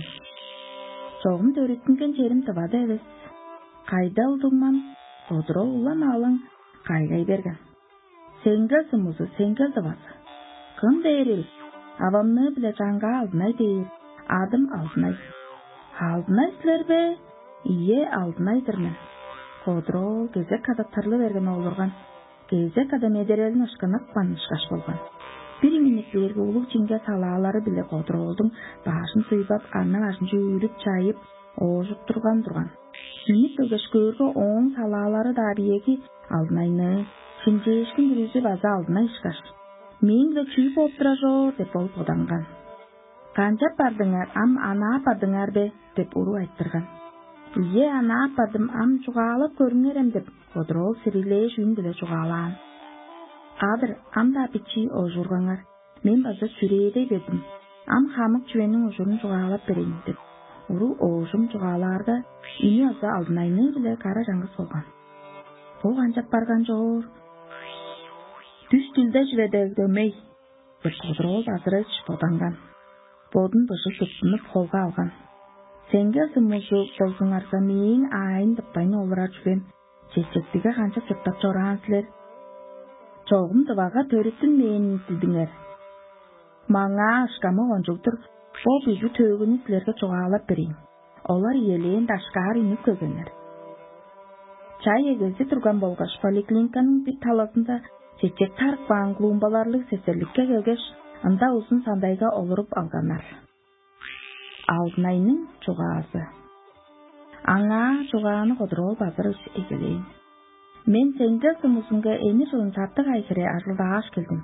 Soğum törütünken jerim tabada ebes. Kaýda uldugman? Kodrol ulan alyň kaýgay bergen. Sengel sumuzu, sengel tabası. Kim deril? Avamny bile janga aldynay deyir. Adım aldynay. Aldynay sizlerbe? Iýe aldynaydyrmyn. Kodrol gezek kadatarly bergen olurgan. Gezek adam ederelin aşkanak banışkaş bolgan. Bir minitlerge ulug çinge salalary bile Kodroldyň başyny suýbap, anna başyny ýürüp çaýyp, ożup durgan durgan. Minit ögeşgörge oň salalary da biýegi aldynaýny, çinjeşkin gürüzi baza aldyna işgaş. Men we çüý bolup durajor dep bolup odangan. Kanja bardyňar, am ana bardyňar be dep uru aýtdyrgan. Iýe ana bardym, am çugalyp görüňerem dep Kodrol sirileş ün bile çugalan. Adyr, am da biçi ojurgaňar. Men baza sürede berdim. Am hamyk jüweniň ojurun çugalap bereýin dep. Uru oşum çugalarda ini aza aldynaýny bile kara jaňgy solgan. Bu ganjap bargan jor. Düş dilde jüwede dömey. Bir Kodrol bazyra çypodangan. Bodun başı tutulup kolga algan. Sengel sumuzu bolsuňarsa men aýyn dypaýyn olara jüwem. Çeçekdige gança çypdap soran sizler. Çoğum dıvaga törütün meni sildiňer. Maňa aşkamy onjukdyr, o büýgü tögüni sizlerge çogalap berýin. Olar ýelen daşkar inip kögenler. Çay egezi turgan bolgaş poliklinikanyň bir talasynda çeçek tarkpan klumbalarlyk seserlikke gelgeş, anda uzun sandaýga olurup alganlar. Aldynaýnyň çugasy. Aňa çugany Kodrol bazyr egeleýin. Men sengel sumusunga eni jolun sattyk aýkyry aryldaş geldim.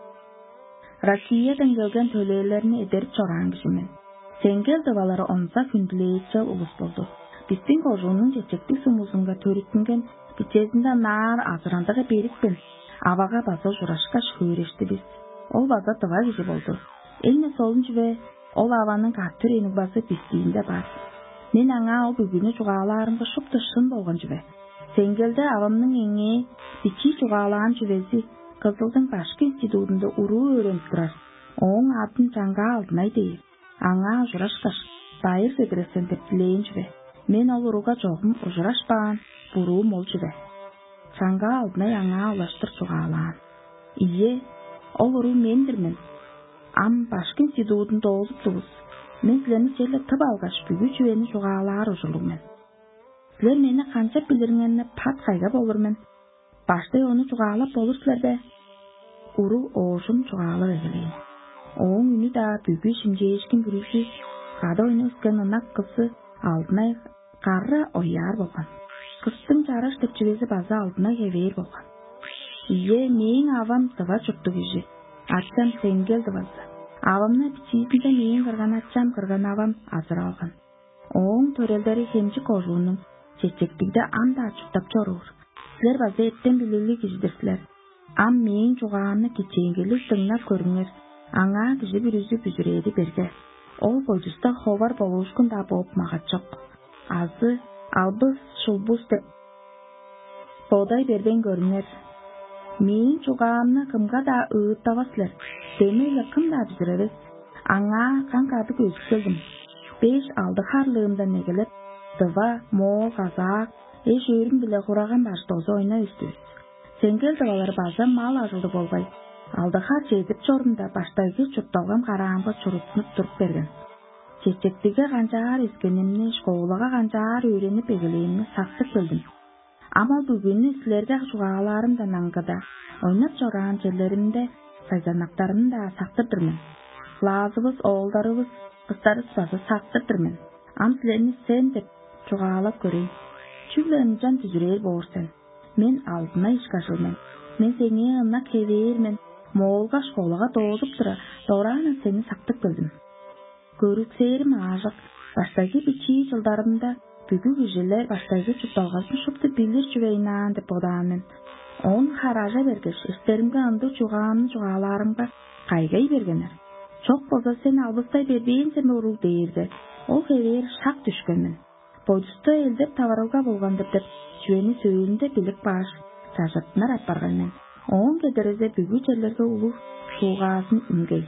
Rakiýadan gelgen töleýlerini ederip soran kişimen. Sengel dabalary onsa kündüleýçe ulus boldu. Bizdiň ojunun çeçekdi sumusunga törütüngen biçesinde nar azyrandygy beripmin. Awaga basa juraşkaş höýreşdi biz. Ol baza tıva kişi boldu. Elne solunç ve ol awanyň gatyr eni basy bizdiňde bar. Men aňa o bügüni çugalarymda şupdyşyn bolgan jüwe. Sengelde awamnyň eňi biçi çugalan jüwesi Kızıldyň başky institutunda uru öğrenip durar. Oň adyn jaňga aldynaý diýip. Aňa juraşkaş daýyr federasiýasy dep bileýin jüwe. Men ol uruga jogum ujuraşpan, burum ol jüwe. Чаңга алдына яңа улаштыр чугаалаан. Ие, ол уруу мендирмин. Ам башкы институтун тоозуптубуз. Мен силерни челе тып алгаш бүгү чүвени чугаалаар ужулумен. Силер мени канча билириңерне пат кайга болурмен. Баштай ону чугаалап болурсулербе. Уруу оошун чугаалап эгелейин. Оң үнү да бүгү шимжээшкин бүрүсү, када ойна өскөн ынак кызы алдына карра ояар болгон. Кыстың жараш тепчебеси база алдына кебээр болгон. Ие, мээң авам дыва чуртту киши. Ачам сенгел дывасы. Авамна бичиитинде мээң кырган ачам кырган авам азыр алган. Оң төрелдери хемжи кожуунун чечектигде ам да чуптап чоруур. Силер база эттен билили кишидирсилер. Ам мээң чугааны кичээнгелик тыңнап көрүңөр. Аңа киши бүрүзү бүзүрээри берге. Ол бойдуста ховар болуушкун да болуп магачок. Азы, албыз, шулбуз деп бодай бербен көрүңөр. Мээң чугаамны кымга да ыыттабасылар. Демейле кым да бүзүребес. Аңа канкады көзү келдим. Беш алды харлыымдан эгелеп, дыва, мол, казак, эш өрүм биле кураган баштоозу ойна үстүбүз. Сенгел дывалар база мал ажылды болбай. Алдыхар жетип чорунда баштайгы чупталган караамга чурутунуп туруп берген. Чечектиге канчаар искенимни, школага канчаар үйренип эгелейимни сактып келдим. Ама бүгүнү силерге чугаалаарымдан аңгыда, ойнап чораан жерлеримде сайзанактарымды да сактырдырмын. Лазыбыз, оолдарыбыз, кыздарыбыз база сактырдырмын. Ам силерни сен деп чугаалап көрөйм. Чүглө ынжан түзүрээр боорсен. Мен алдына ишкашылмен. Мен сеңе ынак кебээрмен. Моолга школага тоозуп тура, дораана сени сактып келдим. Көрүксээрим аажак. Баштайгы бичи жылдарымда бүгү кишилер баштайгы чупталгасын шупту билир чүвейнаан деп бодаанын. Он хаража бергеш, эстеримге ынды чугаамны чугаалаарымга кайгай бергенер. Чок болсо сен албыстай бербейин сен урул дээрде. Ол кебээр шак түшкөнмүн. Бойдусто элдеп табарылга болгон деп деп чүвени сөйүндө билик баш сажаттынар аппарганмен. Он кедерезе бүгү жерлерге улуу чугаасын үнгей.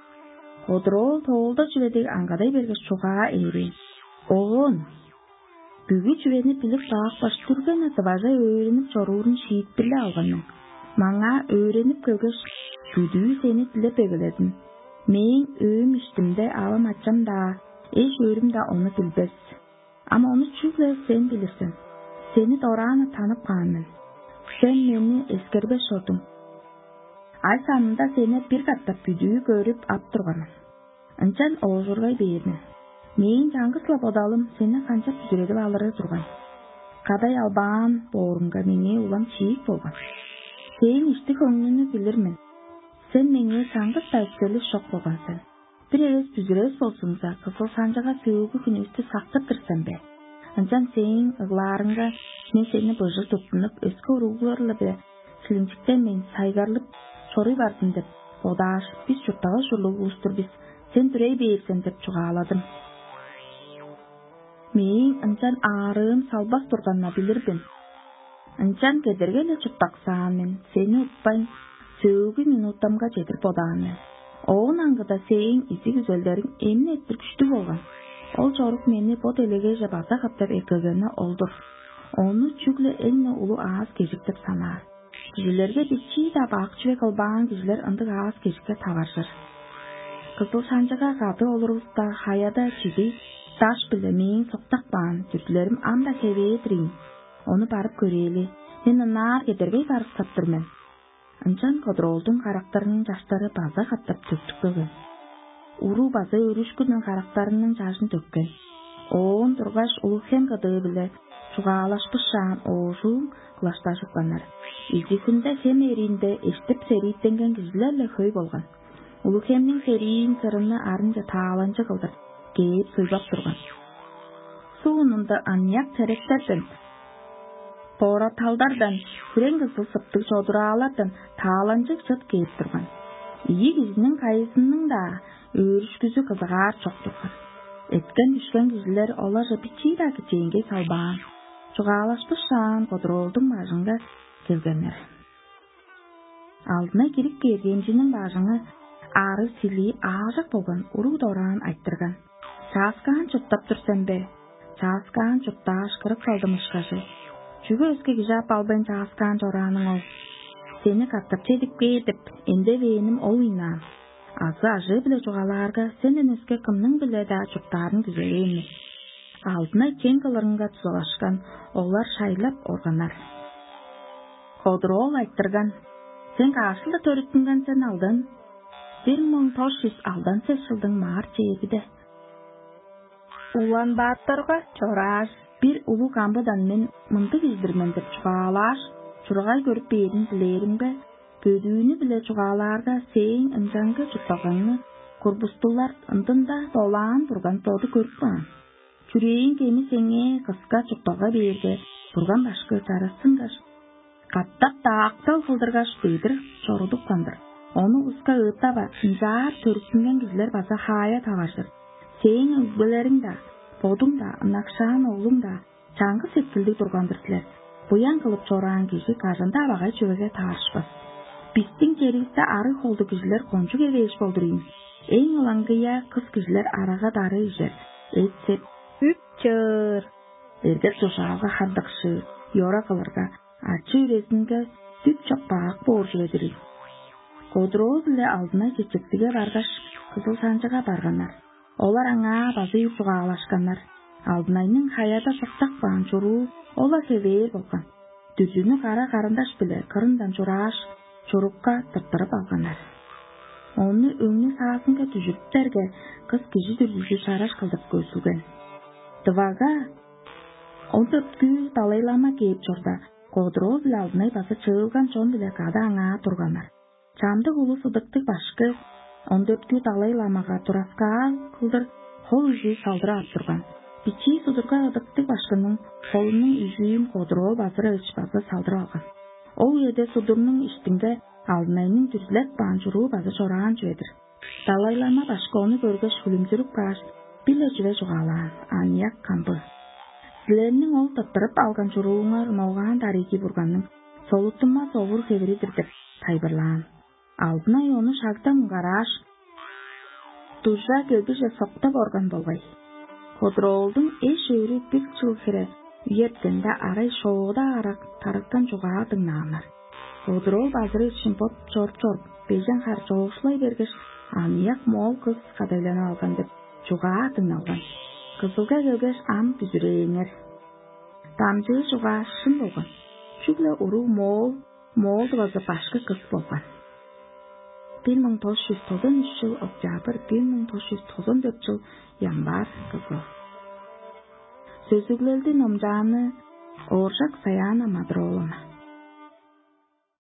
Одроол тоолдо чүведеги аңгадай бергеш чугаа эри. Оон бүгү чүвени билик баак баш түргөн атыбажа өйрөнүп чоруурун шиит биле алганмын. Маңа өйрөнүп келгеш бүдүү сени тилеп эгеледим. Мээң өйүм иштимде авам ачам да, эш өрүм да ону билбес. Ама ону чүглө сен билирсен. Сени дораана танып каанмын. Сен мени эскербеш отуң. Ай санында сени бир каттап бүдүү көрүп ап турганмын. Ынчан оожургай бээрмин. Мээң жаңгысла бодалым сени канча түзүрөдүп алыры турган. Кадай албаан боорунга меңе улам чийик болгон. Сен ишти көңүлүнү билирмин. Сен меңе чаңгыс да үстөлү шок болгонсың. Бир эрес бүзүрөс болсуңса, кызыл санжага сөөгү күнүстү сактыртырсың бе. Ынчан сен ыглаарыңга мен сени быжы туптунуп, өскө урууларла бе силинчиктен мен сайгарлып чоруй бардым деп бодааш, биз чурттагы журлугубуздур биз, сен түрей бээрсен деп чугааладым. Мээң ынчан аарыым салбас турганына билирбин. Ынчан кедерге эле чуптаксаан мен сени утпайм, сөөгү минутамга жетип бодаанмын. Оон аңгыда сээң изи güzelдериң эмне эттир күчтүү болгон. Ол жорук мени бот элеге же баса каптап экөгөнү олдур. Ону чүглө элне улуу ааз кежик деп санаар. Кишилерге бичи да бак чүвек албаан кишилер ындык ааз кежикке табаржыр. Кызыл санжага кады олурубузда хаяда чиди таш биле мээң соктакпаан жүрдүлөрүм анда кебээдирин. Ону барып көрели. Мен ынаар кедергей барып саптырмын. Ынчан кодроолдун карактарынын жаштары база каттап төктүккөгөн. Уруу база өрүшкүнүн карактарынын жашын төккөн. Оон тургаш улухем кыдыы биле чугаалашпышаан оошуң кылашташыпканар. Изи күндө хем эринде эштеп серииттенген кишилерле хөй болгон. Улухемдин сериин сырыны арынча тааланча кылдыр кээп суйбап турган. Суунунда аньяк теректерден, пора талдардан, күрең кызыл сыптык жодураалардан тааланчык жыт кээп турган. Ии кишинин кайысынын да өрүшкүзү кызыгаар чок турган. Эткен түшкөн кишилер олар бичи да кичейинге салбаан. Чугаалашпышаан кодроолдун бажыңга келгенер. Алдына кирип кергенчинин бажыңы ары сили аажак болгон уруу дораан айттырган. Чааскаан чуптап турсен бе? Чааскаан чуптааш кырып калдым ышкашы. Чүгө өске кижап албайн чааскан жорааның ол. Сени каттапчы едикпе деп, энде бейним ол инам. Азы ажы биле жугалаарга сенен өске кымның биле да чуптарын күзелейми. Алдына кең кылырынга тузалашкан, олар шайлап органар. Кодроол айттырган. Сен кашылда төрүттүнгөн сен алдын. Бир миң тогуз жүз алтымыш жылдың март айында. Улан Баатарга чораш бир улуу камбыдан мен мынтык издирмен деп чугаалаш, чургай көрүп берин билеримге, көдүүнү биле чугааларга сең ынжаңгы чуптаганы, курбустулар ынтында толаан турган тоду көрүп калган. Чүрейин кеми сеңе кыска чуптага берге, турган башкы чарасынгаш. Каттап да актал кылдыргаш бедир чорудуккандыр. Onu uska ıtaba, nzar törüksüngen gizler basa haya tavaşır. Seyin ülgülerin da, bodun da, nakşağın oğlun da, çangı sepkildi durgandır siler. Buyan kılıp çorağın kişi karşında abagay çöge tarışmaz. Bistin keriste arı oldu kişiler konçuk eve iş boldurayım. En olangıya kız kişiler araga darı işer. Etsep, üpçür. Erger coşağıga hardıkşı, yora kılırga, açı üresinge süt çapağık borcu edirir. Kodrool биле алдына чечектиге баргаш, Кызыл Санчыга барганар. Олар аңа базый чугаалашканар. Алдынайнын хаяда сактакпан чуруу, ола себээр болгон. Дүзүнү кара карындаш биле кырындан чураш, чурукка тыптырып алганар. Onu өңнү саасынга түзүптерге кыз киши дүрүзү чараш кылдып көсүлгөн. Дывага он төрткү талайлама кээп чорда, Kodrool биле алдынай басы чыылган чон биле када аңа турганар. Çamdı ulu sıdıktık başkı, on dörtkü talay-lamaga turaskal kıldır, kol üzüyü saldıra attırgan. Biçi sudurga ıdıktık başkının kolunun üzüyün Kodrool bazıra ıçbazı saldıra algan. Ol yerde sudurunun üstünde aldınayının düzlek banjuru bazı çorağın cüvedir. Talay-lama başkı onu görgeç hülümzürüp kaç, bile cüve jugalan, aniyak kampı. Silerinin ol tattırıp algan çoruğunar noğan tariki burganın, solutunma sovur keveridir dep taybırlan. Алдынай оны шагдан гараш, тужа көбіже соқтап орган болбай. Kodroolдың эш өрі бик жыл хире, үйептенде арай шоуғда арак тарыктан жугаадың наанар. Kodrool базыры үшін поп чорп-чорп, бейжен қар жоғышлай бергеш, анияк мол кыз қадайлана алған деп жугаадың алған. Кызылға көгеш ам бүзірейңер. Тамжы жуға шын болған. Чүглі ұру мол, мол дұвазы башқы кыз болған. bir ming to'rt yuz to'qson uch yil oktyabr, bir ming to'rt yuz to'qson to'rt yil yanvar kızı. Sözlüklerdi nomjаны Оржак Саяна Мадроловна.